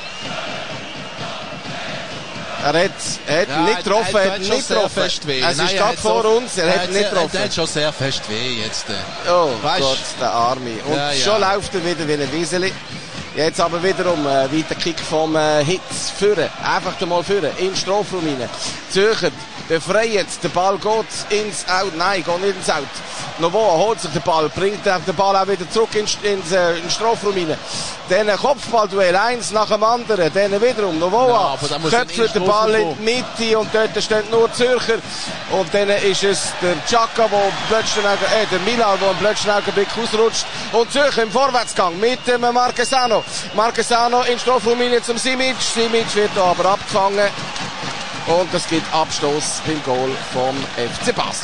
Speaker 3: Er hat, er hat
Speaker 2: ja,
Speaker 3: nicht getroffen, er hat nicht getroffen. Es ist gerade vor uns, er, er hat nicht getroffen.
Speaker 2: Er hat schon sehr fest weh jetzt.
Speaker 3: Oh weißt? Gott, der Arme. Und ja, ja. Schon läuft er wieder wie ein Wieseli. Jetzt aber wiederum äh, weiter Kick vom äh, Hitz führen. Einfach mal führen, in den Strafraum rein. Zürcher, befreit, der Ball geht ins Out. Nein, geht nicht ins Out. Novoa holt sich den Ball, bringt den Ball auch wieder zurück ins, ins, äh, in den Strafraum rein. Dann ein Kopfballduell, eins nach dem anderen. Dann wiederum Novoa, ja, köpft den Ball in die Mitte und dort steht nur Zürcher. Und dann ist es der Chaka, der plötzlich, äh, der Milan, der im plötzlichen Augenblick ausrutscht. Und Zürcher im Vorwärtsgang mit dem Marquesano. Marquesano in den Strafraum rein zum Simic. Simic wird da aber abgefangen. Und es gibt Abstoß beim Goal vom F C Basel.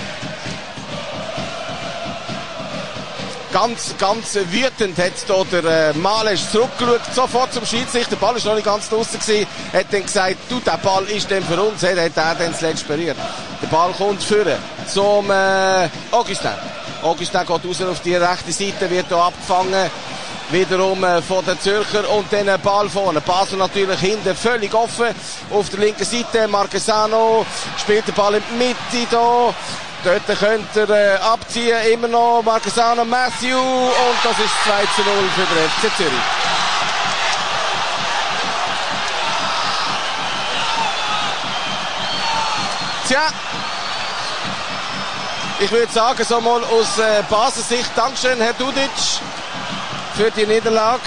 Speaker 3: Ganz, ganz wütend hat hier der äh, Malesch zurückgeschaut, sofort zum Schiedsrichter. Der Ball ist noch nicht ganz draussen gewesen. Hat dann gesagt, du, der Ball ist denn für uns. Hat er dann zuletzt berührt. Der Ball kommt führen zum äh, Augustin. Augustin geht raus auf die rechte Seite, wird hier abgefangen. Wiederum äh, von den Zürcher und dann ein Ball vorne. Basel natürlich hinten völlig offen. Auf der linken Seite Marquesano spielt den Ball in die Mitte hier. Dort könnte er äh, abziehen. Immer noch Marquesano, Matthew. Und das ist zwei zu null für den F C Zürich. Tja. Ich würde sagen, so mal aus äh, Basel-Sicht. Dankeschön, Herr Dudic, für die Niederlage.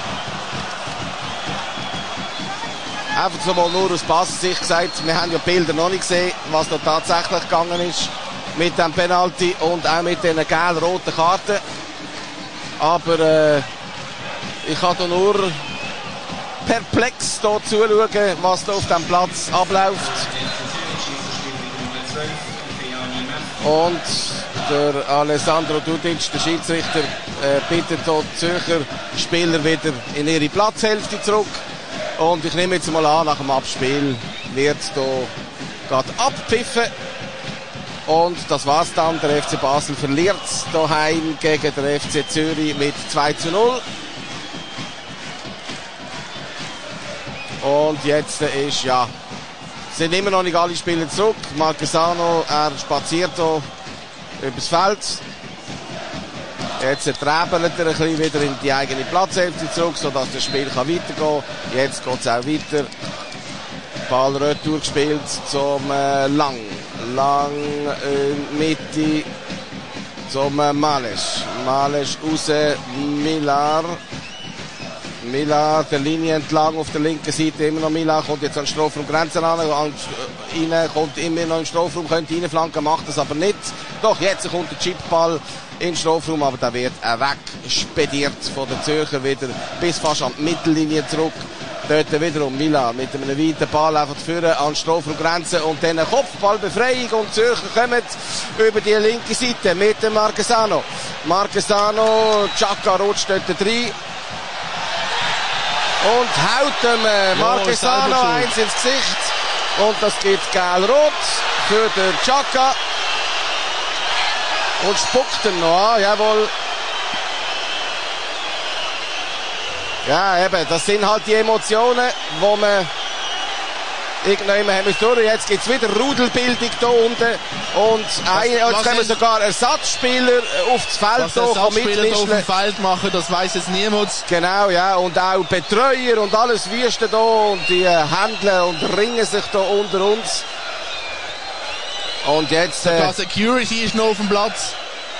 Speaker 3: Einfach so mal nur aus Basel-Sicht gesagt, wir haben ja Bilder noch nicht gesehen, was da tatsächlich gegangen ist. mit dem Penalty und auch mit den gelb-roten Karten. Aber äh, ich kann da nur perplex hier zuschauen, was da auf dem Platz abläuft. Und der Alessandro Dudic, der Schiedsrichter, äh, bittet hier die Zürcher Spieler wieder in ihre Platzhälfte zurück. Und ich nehme jetzt mal an, nach dem Abspiel wird hier gerade abpfiffen. Und das war's dann. Der F C Basel verliert daheim gegen den F C Zürich mit zwei zu null. Und jetzt ist, ja, sind immer noch nicht alle Spieler zurück. Marquesano, er spaziert hier übers Feld. Jetzt träbelt er ein bisschen wieder in die eigene Platzhälfte zurück, sodass das Spiel kann weitergehen kann. Jetzt geht es auch weiter. Ball retour gespielt zum äh, Lang. Lang in äh, Mitte zum äh, Males. Males raus, Millar. Millar der Linie entlang auf der linken Seite, immer noch Millar, kommt jetzt an den Strafraum Grenzen an, an rein, kommt immer noch in den Strafraum, könnte reinflanken, macht das aber nicht. Doch, jetzt kommt der Chipball in den Strafraum, aber der wird wegspediert von den Zürcher wieder bis fast an die Mittellinie zurück. Dort wiederum Millar mit einem weiten Ball einfach führen an die Strafraumgrenze und dann eine Kopfballbefreiung und die Zürcher kommen über die linke Seite mit dem Marquesano. Marquesano, Chaka rutscht dort rein und haut dem äh, Marquesano ja, eins ins Gesicht und das gibt gelb-rot für den Chaka und spuckt ihn noch an, jawohl. Ja, eben, das sind halt die Emotionen, wo man irgendwann haben wir durch. Jetzt gibt es wieder Rudelbildung da unten und ein, jetzt was können sogar Ersatzspieler aufs Feld
Speaker 2: was Ersatzspieler auf dem Feld machen, das weiss jetzt niemand.
Speaker 3: Genau, ja, und auch Betreuer und alles Wüste da und die Händler und ringen sich da unter uns. Und jetzt... Äh,
Speaker 2: sogar Security ist noch auf dem Platz.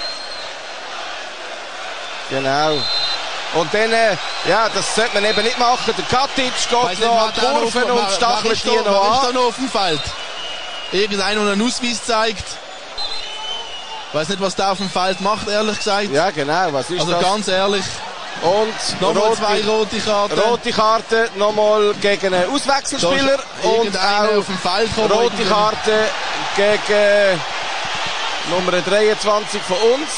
Speaker 3: Genau. Und dann, äh, ja, das sollte man eben nicht machen. Der Katic geht noch an die Kurven und stachelt die noch an.
Speaker 2: Wer ist da noch auf dem Feld? Irgendeiner, der einen Ausweis zeigt. Ich weiss nicht, was der auf dem Feld macht, ehrlich gesagt.
Speaker 3: Ja, genau, was ist
Speaker 2: also
Speaker 3: das?
Speaker 2: Also ganz ehrlich.
Speaker 3: Und
Speaker 2: nochmal zwei rote Karten.
Speaker 3: Rote Karte nochmal gegen einen Auswechselspieler. Und auch
Speaker 2: auf dem Feld kommen,
Speaker 3: rote Karte gegen Nummer dreiundzwanzig von uns.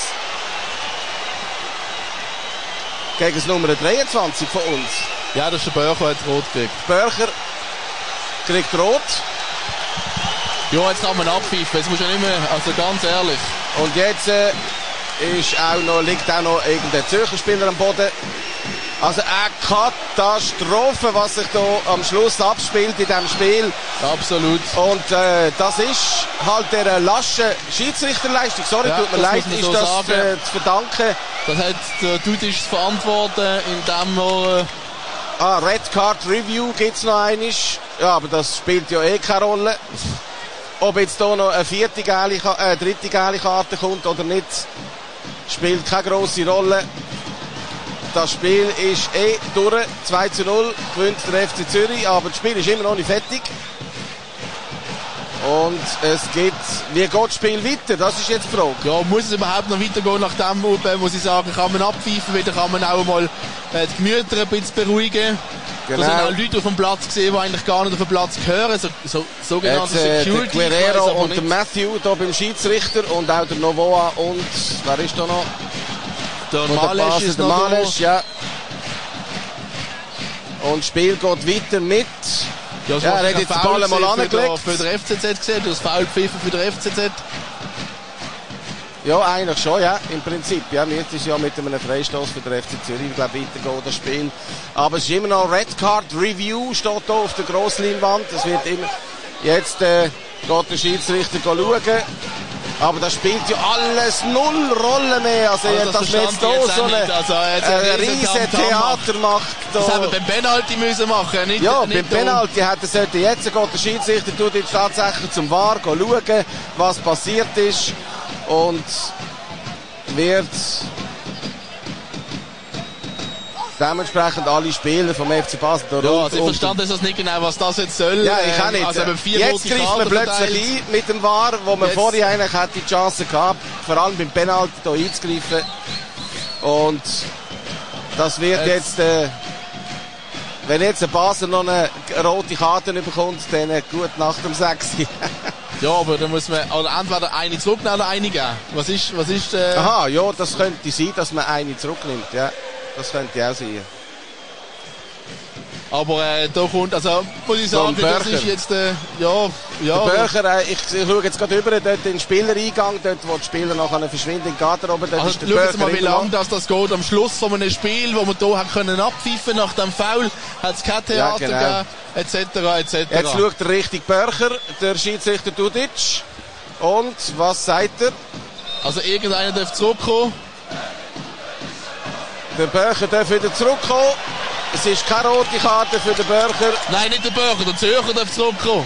Speaker 3: Gegen das Nummer dreiundzwanzig von uns.
Speaker 2: Ja, das ist der Börcher, der hat rot gekriegt.
Speaker 3: Börcher kriegt rot.
Speaker 2: Ja, jetzt kann man abpfeifen. Jetzt muss ja nicht mehr, also ganz ehrlich.
Speaker 3: Und jetzt äh, ist auch noch, liegt auch noch irgendein Zürcher Spieler am Boden. Also eine Katastrophe, was sich da am Schluss abspielt in diesem Spiel.
Speaker 2: Absolut.
Speaker 3: Und äh, das ist halt der lasche Schiedsrichterleistung. Sorry, ja, tut mir leid, ist so das äh, zu verdanken.
Speaker 2: Das hat der Dudic zu verantworten, indem er... Äh
Speaker 3: ah, Red Card Review gibt's noch einisch. Ja, aber das spielt ja eh keine Rolle. Ob jetzt hier noch eine vierte gelbe, äh, dritte gelbe Karte kommt oder nicht, spielt keine grosse Rolle. Das Spiel ist eh durch. zwei zu null gewinnt der F C Zürich, aber das Spiel ist immer noch nicht fertig. Und es geht, wie geht das Spiel weiter? Das ist jetzt die Frage.
Speaker 2: Ja, muss es überhaupt noch weitergehen? Nach dem muss ich sagen, kann man abpfeifen, wieder kann man auch mal äh, die Gemüter ein bisschen beruhigen. Genau. Da sind auch Leute auf dem Platz gesehen, die eigentlich gar nicht auf dem Platz gehören, so, so, sogenannte
Speaker 3: jetzt, äh,
Speaker 2: Security.
Speaker 3: Der Guerrero und der Matthew da beim Schiedsrichter und auch der Novoa und, wer ist da noch?
Speaker 2: Der Males ist
Speaker 3: der
Speaker 2: noch
Speaker 3: Males,
Speaker 2: da.
Speaker 3: Ja. Und das Spiel geht weiter mit...
Speaker 2: Ja,
Speaker 3: ja, er hat jetzt den Ball mal angelegt.
Speaker 2: Für den F C Z gesehen, das Foulpfiffen für den F C Z.
Speaker 3: Ja, eigentlich schon, ja, im Prinzip. Ja, müsste es ja mit einem Freistoß für den F C Zürich, glaube ich, weitergehen, das Spiel. Aber es ist immer noch Red Card Review, steht hier auf der Grossleinwand. Es wird immer, jetzt äh, geht der Schiedsrichter schauen. Aber das spielt ja alles null Rolle mehr. Also, also das dass man jetzt hier so eine, also, ein riesen Theater macht.
Speaker 2: Das haben wir beim Penalty müssen machen. Nicht,
Speaker 3: ja,
Speaker 2: nicht
Speaker 3: beim Penalty hätte es jetzt geht der Schiedsrichter tut jetzt tatsächlich zum V A R schauen, was passiert ist. Und wird dementsprechend alle Spieler vom F C Basel da
Speaker 2: Ja,
Speaker 3: rund
Speaker 2: also ich
Speaker 3: um-
Speaker 2: verstand das nicht genau, was das jetzt soll.
Speaker 3: Ja, ich auch nicht.
Speaker 2: Ähm, Also, eben vier
Speaker 3: Jetzt
Speaker 2: rote
Speaker 3: greift man
Speaker 2: Karten
Speaker 3: plötzlich
Speaker 2: verteilt.
Speaker 3: ein mit dem V A R, wo man
Speaker 2: Jetzt-
Speaker 3: vorher eigentlich hätte die Chance gehabt, vor allem beim Penalty hier einzugreifen. Und das wird
Speaker 2: Jetzt-
Speaker 3: jetzt, äh, wenn jetzt ein Basel noch eine rote Karte bekommt, dann äh, gut nach dem sechs.
Speaker 2: Ja, aber dann muss man oder entweder eine zurücknehmen oder eine geben. Was ist, was ist, äh,
Speaker 3: Aha, ja, das könnte sein, dass man eine zurücknimmt. Ja, das könnte auch sein.
Speaker 2: aber äh, da kommt, also muss ich
Speaker 3: So
Speaker 2: sagen,
Speaker 3: ein
Speaker 2: das
Speaker 3: Börcher.
Speaker 2: ist jetzt, äh, ja, ja.
Speaker 3: Der Börcher, äh, ich, ich schaue jetzt gerade über dort den Spielereingang, dort wo die Spieler nachher verschwinden in die Garderobe, dort
Speaker 2: Also
Speaker 3: ist der
Speaker 2: schauen Sie
Speaker 3: Börcher
Speaker 2: mal, wie
Speaker 3: immer
Speaker 2: lange
Speaker 3: noch.
Speaker 2: das, das geht. Am Schluss von einem Spiel, wo wir hier haben können abpfeifen nach dem Foul, hat es kein Theater
Speaker 3: Ja, genau.
Speaker 2: gegeben, et cetera et cetera.
Speaker 3: Jetzt schaut der richtig Börcher, der Schiedsrichter Dudic. Und was sagt er?
Speaker 2: Also irgendeiner darf zurückkommen.
Speaker 3: Der Börcher darf wieder zurückkommen. Es ist keine rote Karte für den Börcher.
Speaker 2: Nein, nicht der Bürger, der Zürcher darf zurückkommen.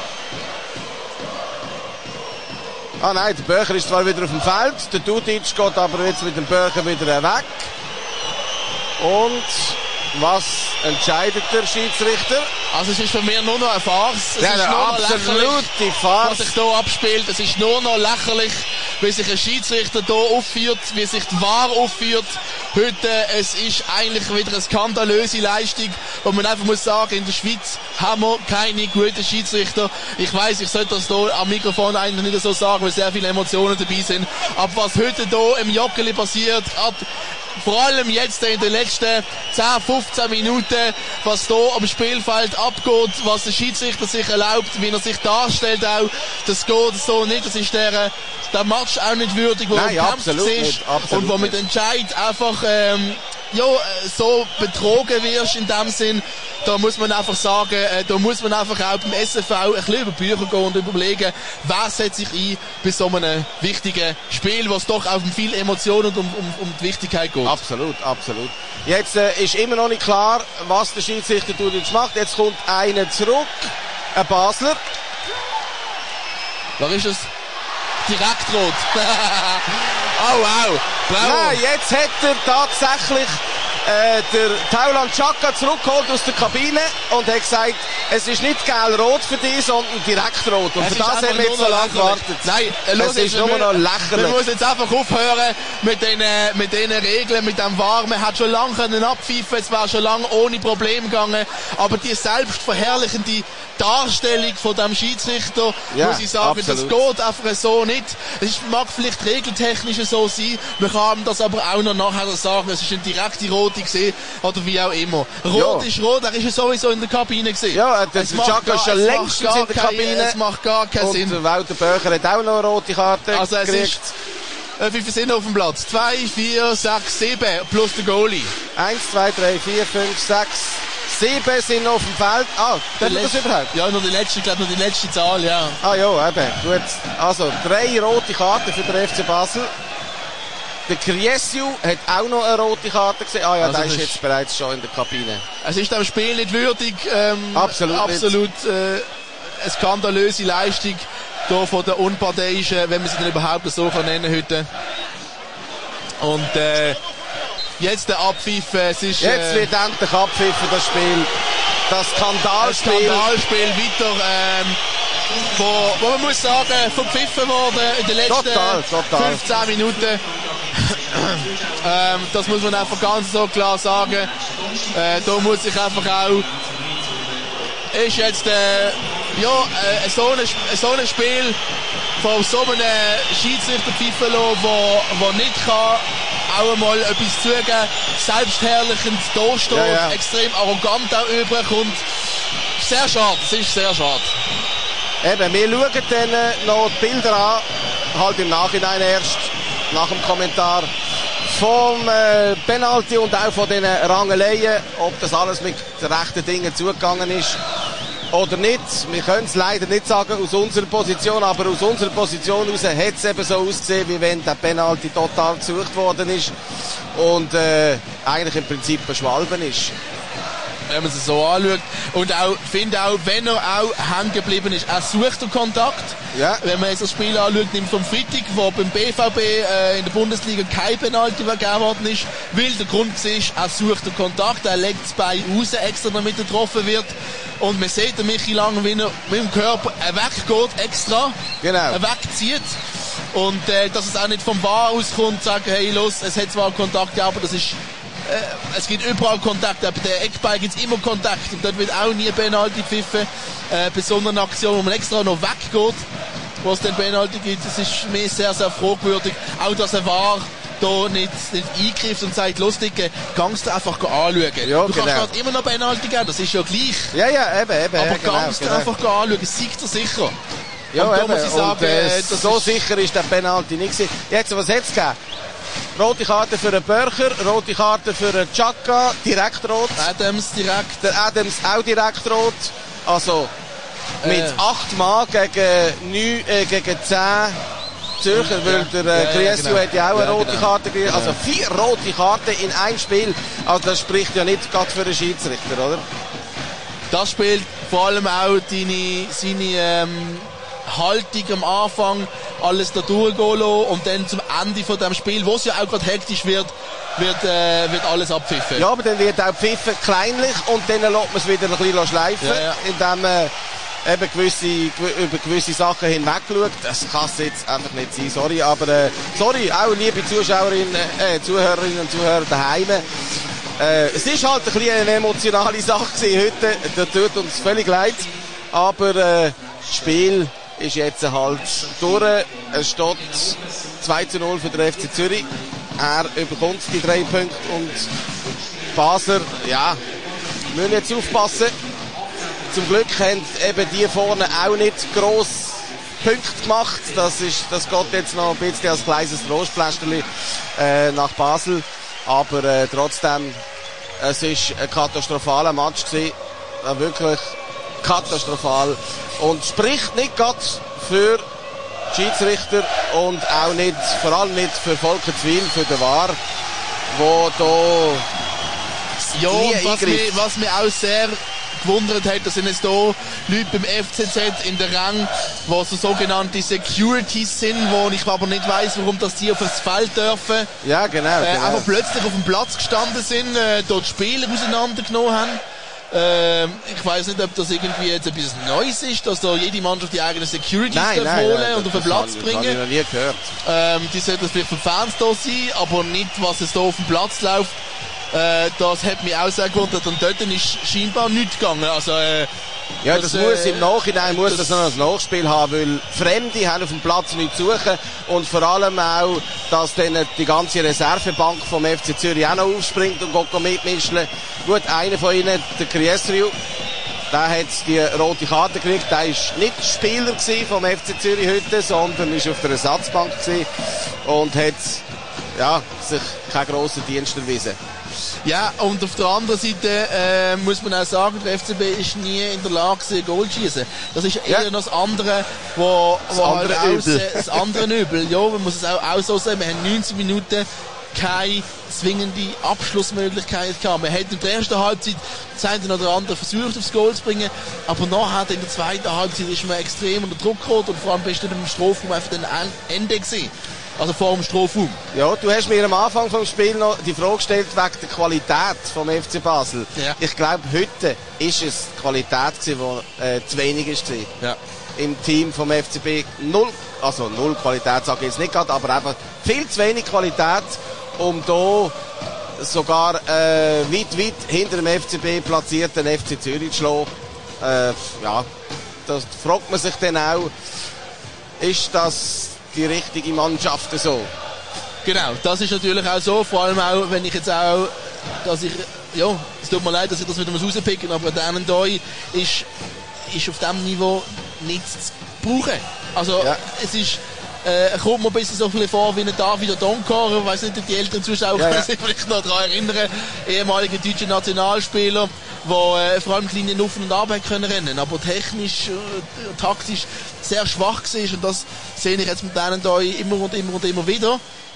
Speaker 3: Ah nein, der Börcher ist zwar wieder auf dem Feld. Der Dudic geht aber jetzt mit dem Börcher wieder weg. Und was entscheidet der Schiedsrichter?
Speaker 2: Also es ist für mich nur noch eine Farce. Es
Speaker 3: Ja,
Speaker 2: ist
Speaker 3: eine
Speaker 2: nur noch
Speaker 3: absolute
Speaker 2: lächerlich,
Speaker 3: Farce.
Speaker 2: was sich hier abspielt. Es ist nur noch lächerlich, wie sich ein Schiedsrichter hier aufführt, wie sich die V A R aufführt. Heute, es ist eigentlich wieder eine skandalöse Leistung, wo man einfach muss sagen, in der Schweiz haben wir keine guten Schiedsrichter. Ich weiss, ich sollte das hier am Mikrofon eigentlich nicht so sagen, weil sehr viele Emotionen dabei sind. Aber was heute hier im Joggeli passiert, hat vor allem jetzt in den letzten zehn, fünfzehn Minuten, was hier am Spielfeld abgeht, was der Schiedsrichter sich erlaubt, wie er sich darstellt auch, das geht so nicht, das ist der, der Match auch nicht würdig, wo
Speaker 3: Nein,
Speaker 2: er
Speaker 3: absolut
Speaker 2: ist
Speaker 3: nicht, absolut
Speaker 2: und wo mit
Speaker 3: nicht.
Speaker 2: Entscheid einfach ähm, ja, so betrogen wirst in dem Sinn, da muss man einfach sagen, äh, da muss man einfach auch beim S F V ein bisschen über die Bücher gehen und überlegen, wer setzt sich ein bei so einem wichtigen Spiel, was doch auch um viel Emotionen und um, um, um die Wichtigkeit geht.
Speaker 3: Absolut, absolut. Jetzt äh, ist immer noch nicht klar, was der Schiedsrichter Dudic macht. Jetzt kommt einer zurück, ein Basler.
Speaker 2: Was ist es? Direkt rot. Oh wow, bravo.
Speaker 3: Nein, jetzt hat er tatsächlich äh, der Tauland Chaka zurückgeholt aus der Kabine und hat gesagt, es ist nicht gelb-rot für dich, sondern direkt rot. Und
Speaker 2: Es
Speaker 3: für
Speaker 2: ist
Speaker 3: das
Speaker 2: einfach
Speaker 3: haben wir
Speaker 2: nur
Speaker 3: jetzt so
Speaker 2: noch
Speaker 3: lange
Speaker 2: lächerlich.
Speaker 3: gewartet.
Speaker 2: Nein, äh,
Speaker 3: es
Speaker 2: schau
Speaker 3: ist
Speaker 2: jetzt,
Speaker 3: nur
Speaker 2: wir-
Speaker 3: noch lächerlich.
Speaker 2: Man muss jetzt einfach aufhören mit den, äh, mit den Regeln, mit dem V A R. Man hat schon lange können abpfeifen, es wäre schon lange ohne Problem gegangen. Aber die selbstverherrlichende Darstellung von dem Schiedsrichter,
Speaker 3: Ja,
Speaker 2: muss ich sagen,
Speaker 3: absolut.
Speaker 2: das geht einfach so nicht. Es ist- mag vielleicht regeltechnisch so sein, man kann das aber auch noch nachher sagen, es ist eine direkte Rote gesehen oder wie auch immer. Rot
Speaker 3: Ja.
Speaker 2: ist rot, er ist ja sowieso in der Kabine gesehen.
Speaker 3: Ja, der
Speaker 2: Es macht
Speaker 3: Chaka
Speaker 2: gar-
Speaker 3: ist schon
Speaker 2: es macht
Speaker 3: längstens
Speaker 2: gar
Speaker 3: in der
Speaker 2: keine-
Speaker 3: Kabine.
Speaker 2: Es macht gar keinen
Speaker 3: Und
Speaker 2: Sinn.
Speaker 3: der Walter Böcher hat auch noch eine rote Karte
Speaker 2: Also es
Speaker 3: gekriegt.
Speaker 2: ist, äh, wie viele sind auf dem Platz? Zwei, vier, sechs, sieben plus der Goalie.
Speaker 3: Eins, zwei, drei, vier, fünf, sechs, sieben sind auf dem Feld. Ah,
Speaker 2: Der
Speaker 3: darf man das
Speaker 2: letzte-
Speaker 3: überhaupt?
Speaker 2: Ja, nur die letzte, ich glaube nur die letzte Zahl, ja.
Speaker 3: Ah ja, eben, gut. Also, drei rote Karten für den F C Basel. Der Kriesiu hat auch noch eine rote Karte gesehen. Ah ja,
Speaker 2: Also
Speaker 3: der
Speaker 2: das
Speaker 3: ist
Speaker 2: ist-
Speaker 3: jetzt bereits schon in der Kabine.
Speaker 2: Es ist dem Spiel nicht würdig. Ähm,
Speaker 3: Absolut nicht.
Speaker 2: absolut äh, eine skandalöse Leistung hier von der Unparteiischen, wenn man sie denn überhaupt so kann nennen heute. Und äh, jetzt der Abpfiff, äh, es ist
Speaker 3: Jetzt
Speaker 2: äh,
Speaker 3: wird endlich abpfiffen, das Spiel. Das
Speaker 2: ein
Speaker 3: Skandalspiel.
Speaker 2: Skandalspiel weiter, ähm, wo, wo man muss sagen, verpfiffen worden in den letzten
Speaker 3: Total, total.
Speaker 2: fünfzehn Minuten. ähm, das muss man einfach ganz so klar sagen. Äh, da muss ich einfach auch, ist jetzt äh, ja, äh, so, ein, so ein Spiel von so einem Schiedsrichter pfeifen lassen, wo, wo nicht kann auch einmal etwas zugeben, selbstherrlichend da steht,
Speaker 3: Ja, ja.
Speaker 2: extrem arrogant auch überkommt. Sehr schade, es ist sehr schade.
Speaker 3: Eben, wir schauen dann äh, noch die Bilder an, halt im Nachhinein erst, nach dem Kommentar vom äh, Penalty und auch von den Rangeleien, ob das alles mit den rechten Dingen zugegangen ist oder nicht. Wir können es leider nicht sagen aus unserer Position, aber aus unserer Position heraus hat es eben so ausgesehen, wie wenn der Penalty total gesucht worden ist und äh, eigentlich im Prinzip beschwalben ist.
Speaker 2: wenn man es so anschaut. Und auch, finde auch, wenn er auch hängen geblieben ist, er sucht den Kontakt.
Speaker 3: Ja.
Speaker 2: Wenn man jetzt das Spiel anschaut, nimmt vom Freitag, wo beim B V B äh, in der Bundesliga kein Penalty gegeben worden ist, weil der Grund war, er sucht den Kontakt, er legt das Bein raus, extra damit er getroffen wird. Und man sieht den Michi Lang, wie er mit dem Körper weggeht, extra.
Speaker 3: Genau.
Speaker 2: Er wegzieht. Und äh, dass es auch nicht vom V A R auskommt, sagen, hey, los, es hat zwar Kontakt gegeben, aber das ist, äh, es gibt überall Kontakt, aber der Eckball gibt es immer Kontakt und dort wird auch nie Penalty gepfiffen. Äh, bei so einer Aktion, wo man extra noch weggeht, wo es den Penalty gibt, das ist mir sehr, sehr fragwürdig. Auch, dass ein V A R da nicht, nicht eingreift und sagt, los, Dicke, kannst du einfach anschauen.
Speaker 3: Ja,
Speaker 2: du
Speaker 3: genau.
Speaker 2: kannst gerade immer noch Penalty geben, das ist ja gleich.
Speaker 3: Ja, ja, eben, eben.
Speaker 2: Aber
Speaker 3: ja, genau,
Speaker 2: kannst du
Speaker 3: genau.
Speaker 2: einfach anschauen, es siegt er sicher.
Speaker 3: Ja,
Speaker 2: und da
Speaker 3: eben.
Speaker 2: muss ich sagen,
Speaker 3: und, äh,
Speaker 2: das
Speaker 3: so
Speaker 2: ist
Speaker 3: sicher ist der Penalty nicht gewesen. Jetzt, was hat's gegeben? Rote Karte für einen Börcher, rote Karte für einen Chaka, direkt rot.
Speaker 2: Adams direkt.
Speaker 3: Der Adams auch direkt rot. Also, mit
Speaker 2: Äh.
Speaker 3: acht Mann gegen neun, äh, gegen zehn Zürcher, weil der äh,
Speaker 2: Ja, ja,
Speaker 3: Griesio
Speaker 2: genau.
Speaker 3: hat ja auch eine
Speaker 2: Ja,
Speaker 3: rote
Speaker 2: genau.
Speaker 3: Karte gekriegt. Also vier rote Karten in ein Spiel. Also das spricht ja nicht gerade für einen Schiedsrichter, oder?
Speaker 2: Das spielt vor allem auch deine, seine ähm, Haltung am Anfang, alles da durchgehen lassen und dann zum Ende von dem Spiel, wo es ja auch gerade hektisch wird, wird, äh, wird alles abpfiffen.
Speaker 3: Ja, aber dann wird auch pfiffen kleinlich und dann lässt man es wieder ein bisschen schleifen,
Speaker 2: Ja, ja.
Speaker 3: indem man eben gewisse, gew- über gewisse Sachen hinweg schaut. Das kann es jetzt einfach nicht sein, sorry. Aber äh, sorry, auch liebe Zuschauerinnen, äh, Zuhörerinnen und Zuhörer daheim. Äh, es ist halt ein bisschen eine emotionale Sache gewesen heute. Das tut uns völlig leid. Aber äh, das Spiel ist jetzt halt durch. Es steht zwei zu null für den F C Zürich. Er bekommt die drei Punkte und Basler, ja, müssen jetzt aufpassen. Zum Glück haben eben die vorne auch nicht gross Punkte gemacht. Das ist, das geht jetzt noch ein bisschen als kleines Trostpflasterli äh, nach Basel. Aber äh, trotzdem, es ist ein katastrophaler Match gewesen. Äh, wirklich katastrophal. Und spricht nicht gerade für Schiedsrichter und auch nicht, vor allem nicht für Volker Zwil, für den V A R, wo da
Speaker 2: Ja,
Speaker 3: nie
Speaker 2: und was
Speaker 3: eingreift.
Speaker 2: mich, was mich auch sehr gewundert hat, dass sind es hier Leute beim F C Z in der Rang, wo so sogenannte Securities sind, wo ich aber nicht weiss, warum das die auf das Feld dürfen.
Speaker 3: Ja, genau.
Speaker 2: Äh,
Speaker 3: genau.
Speaker 2: einfach plötzlich auf dem Platz gestanden sind, äh, dort Spieler auseinandergenommen haben. Ähm, ich weiss nicht, ob das irgendwie jetzt etwas Neues ist, dass da jede Mannschaft die eigenen Securities
Speaker 3: Nein,
Speaker 2: darf
Speaker 3: nein,
Speaker 2: holen
Speaker 3: nein,
Speaker 2: und auf den
Speaker 3: das
Speaker 2: Platz
Speaker 3: habe ich-
Speaker 2: bringen.
Speaker 3: habe ich noch nie gehört.
Speaker 2: Ähm, die sollten vielleicht für Fans da sein, aber nicht, was es da auf dem Platz läuft. Äh, das hat mich auch sehr gewundert. Und dort ist scheinbar nichts gegangen. Also, äh,
Speaker 3: Ja, das,
Speaker 2: das,
Speaker 3: muss
Speaker 2: äh,
Speaker 3: im Nachhinein muss das,
Speaker 2: das-
Speaker 3: noch ein Nachspiel haben, weil Fremde haben auf dem Platz nichts zu suchen und vor allem auch, dass dann die ganze Reservebank vom F C Zürich auch noch aufspringt und geht mitmischen. Gut, einer von ihnen, der Kriesriu, der hat die rote Karte gekriegt. Der ist nicht Spieler gewesen vom F C Zürich heute, sondern ist auf der Ersatzbank gewesen und hat ja, sich keinen grossen Dienst erwiesen.
Speaker 2: ja, und auf der anderen Seite äh, muss man auch sagen, der F C B ist nie in der Lage gewesen, Goal zu schießen. Das ist eher
Speaker 3: Ja.
Speaker 2: noch das andere, wo,
Speaker 3: Das
Speaker 2: wo
Speaker 3: andere
Speaker 2: halt auch
Speaker 3: Übel.
Speaker 2: sehr- das andere Übel. Ja, man muss es auch, auch so sagen. Wir haben neunzig Minuten keine zwingende Abschlussmöglichkeit gehabt. Wir hätten in der ersten Halbzeit das eine oder andere versucht, aufs Goal zu bringen, aber nachher in der zweiten Halbzeit ist man extrem unter Druck gekommen und vor allem bist du beim Strafraum einfach dann Ende gewesen. Also vor dem Strafraum.
Speaker 3: Ja, du hast mir am Anfang vom Spiel noch die Frage gestellt wegen der Qualität vom F C Basel.
Speaker 2: Ja.
Speaker 3: Ich glaube, heute ist es die Qualität gewesen, die äh, zu wenig ist gewesen.
Speaker 2: Ja.
Speaker 3: Im Team vom F C B null, also null Qualität sage ich jetzt nicht gerade, aber einfach viel zu wenig Qualität, um da sogar äh, weit, weit hinter dem F C B platzierten F C Zürich zu schlagen. Äh, ja, das fragt man sich dann auch, ist das die richtige Mannschaft so?
Speaker 2: Genau, das ist natürlich auch so, vor allem auch, wenn ich jetzt auch, dass ich, ja, es tut mir leid, dass ich das wieder rauspicken muss, aber der Annendoi ist, ist auf diesem Niveau nichts zu brauchen. Also,
Speaker 3: Ja.
Speaker 2: es ist, äh, er kommt mir ein bisschen so viel vor wie ein David Donkor, ich weiss nicht, ob die älteren Zuschauer
Speaker 3: Ja, ja.
Speaker 2: können sich vielleicht noch daran erinnern, ehemaliger deutscher Nationalspieler, der äh, vor allem kleine Auf- und Ab hat können rennen, aber technisch, äh, taktisch sehr schwach war und das sehe ich jetzt mit denen da immer und immer und immer wieder.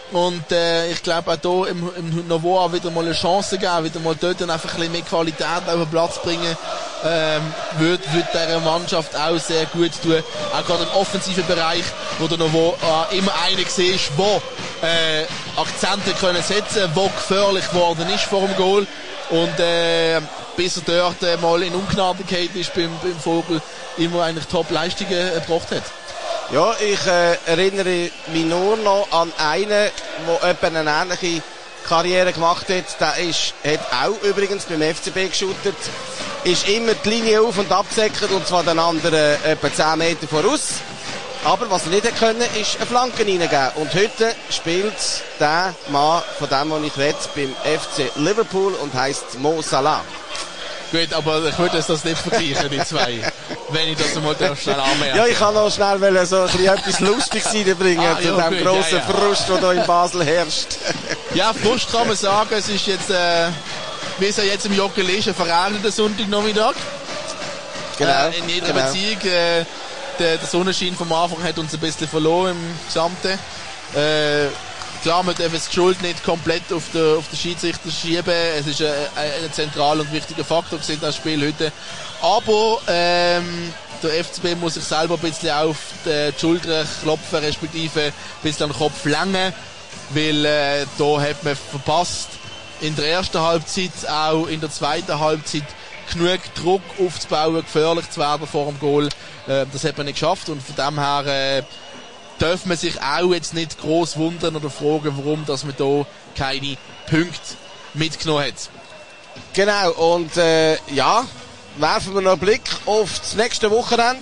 Speaker 2: Und äh, ich glaube auch hier im, im Novoa wieder mal eine Chance geben, wieder mal dort dann einfach ein bisschen mehr Qualität auf den Platz bringen, ähm, wird, wird dieser Mannschaft auch sehr gut tun. Auch gerade im offensiven Bereich, wo der Novoa äh, immer einer gesehen ist, wo äh, Akzente können setzen, wo gefährlich geworden ist vor dem Goal. Und äh, bis er dort äh, mal in Ungnadigkeit ist beim, beim Vogel, immer eigentlich Top-Leistungen erbracht hat.
Speaker 3: Ja, ich äh, erinnere mich nur noch an einen, der etwa eine ähnliche Karriere gemacht hat. Der ist, hat auch übrigens beim F C B geschootet, ist immer die Linie auf- und abgesäckert, und zwar den anderen etwa zehn Meter voraus. Aber was er nicht können, ist eine Flanke reingeben. Und heute spielt der Mann, von dem, was ich rede, beim F C Liverpool und heisst Mo Salah.
Speaker 2: Gut, aber ich würde das nicht vergleichen, die zwei. Wenn ich das mal schnell anmerke.
Speaker 3: Ja, ich kann noch schnell so ein bisschen etwas Lustiges reinbringen
Speaker 2: ah,
Speaker 3: zu
Speaker 2: ja,
Speaker 3: dem
Speaker 2: gut,
Speaker 3: grossen
Speaker 2: ja, ja.
Speaker 3: Frust, der hier in Basel herrscht.
Speaker 2: Ja, Frust kann man sagen. Es ist jetzt, äh, wie es ja jetzt im Joggeli ist, ein verregneten Sonntagnachmittag.
Speaker 3: Genau.
Speaker 2: Äh, in jeder
Speaker 3: genau.
Speaker 2: Beziehung. Äh, der, der Sonnenschein vom Anfang hat uns ein bisschen verloren im Gesamten. Äh, Klar, man darf die Schuld nicht komplett auf den, auf den Schiedsrichter schieben. Es ist ein, ein zentraler und wichtiger Faktor gewesen, das Spiel heute. Aber ähm, der F C B muss sich selber ein bisschen auf die Schulter klopfen, respektive ein bisschen an den Kopf langen, weil äh, da hat man verpasst, in der ersten Halbzeit, auch in der zweiten Halbzeit, genug Druck aufzubauen, gefährlich zu werden vor dem Goal. Äh, das hat man nicht geschafft, und von dem her äh, darf man sich auch jetzt nicht gross wundern oder fragen, warum dass man da keine Punkte mitgenommen hat.
Speaker 3: Genau, und äh, ja, werfen wir noch einen Blick auf das nächste Wochenende.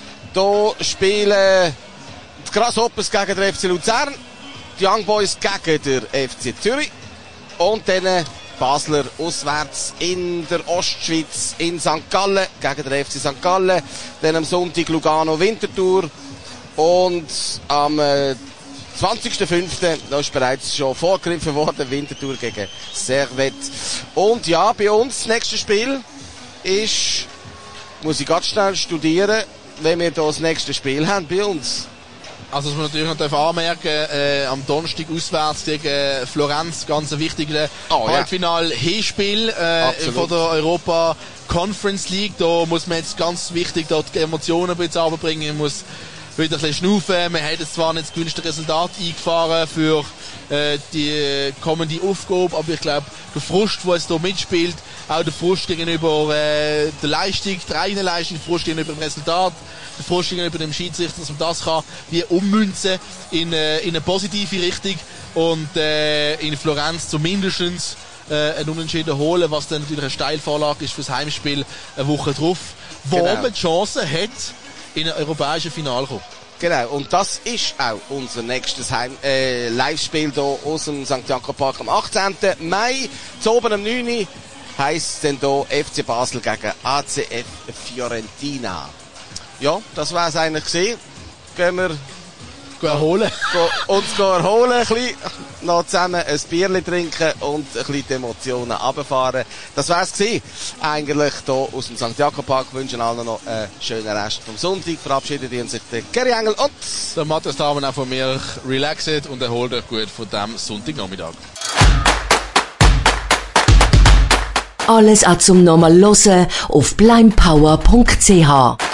Speaker 3: Da spielen die Grasshoppers gegen den F C Luzern, die Young Boys gegen den F C Zürich und dann Basler auswärts in der Ostschweiz in Sankt Gallen gegen den F C Sankt Gallen, dann am Sonntag Lugano Winterthur. Und am äh, zwanzigsten fünften da ist bereits schon vorgegriffen worden, Winterthur gegen Servette. Und ja, bei uns das nächste Spiel ist, muss ich ganz schnell studieren, wenn wir da das nächste Spiel haben bei uns.
Speaker 2: Also, was man natürlich noch anmerken darf, äh, am Donnerstag auswärts gegen Florenz, ganz ein wichtiges
Speaker 3: oh,
Speaker 2: Halbfinal-Hinspiel äh, von der Europa Conference League. Da muss man jetzt ganz wichtig dort die Emotionen ein bisschen runterbringen. Man muss wieder ein bisschen schnaufen. Man hat jetzt zwar nicht das günstige Resultat eingefahren für äh, die kommende Aufgabe, aber ich glaube, der Frust, der jetzt hier mitspielt, auch der Frust gegenüber äh, der Leistung, der eigenen Leistung, der Frust gegenüber dem Resultat, der Frust gegenüber dem Schiedsrichter, dass man das kann wie ummünzen in, äh, in eine positive Richtung und äh, in Florenz zumindest äh, einen Unentschieden holen, was dann natürlich eine Steilvorlage ist fürs Heimspiel eine Woche drauf, wo genau. man die Chance hat, in ein europäisches Finale kommen.
Speaker 3: Genau, und das ist auch unser nächstes Heim, äh, Live-Spiel hier aus dem Sankt Jakob Park am achtzehnten Mai. Zu oben am neunten heisst es dann hier F C Basel gegen A C F Fiorentina. Ja, das war es eigentlich gewesen. Gehen wir
Speaker 2: Gehen erholen.
Speaker 3: Go, uns gehen erholen, ein bisschen, noch zusammen ein Bierchen trinken und ein bisschen die Emotionen runterfahren. Das wär's gewesen. Eigentlich hier aus dem Sankt Jakob Park. Wünschen allen noch einen schönen Rest vom Sonntag. Verabschiedet ihn sich der Gary Engel und
Speaker 2: der Matthias Thamann auch von mir. Relaxed und erholt euch gut von diesem Sonntagnachmittag.
Speaker 1: Alles auch zum nochmal hören auf blindpower punkt c h.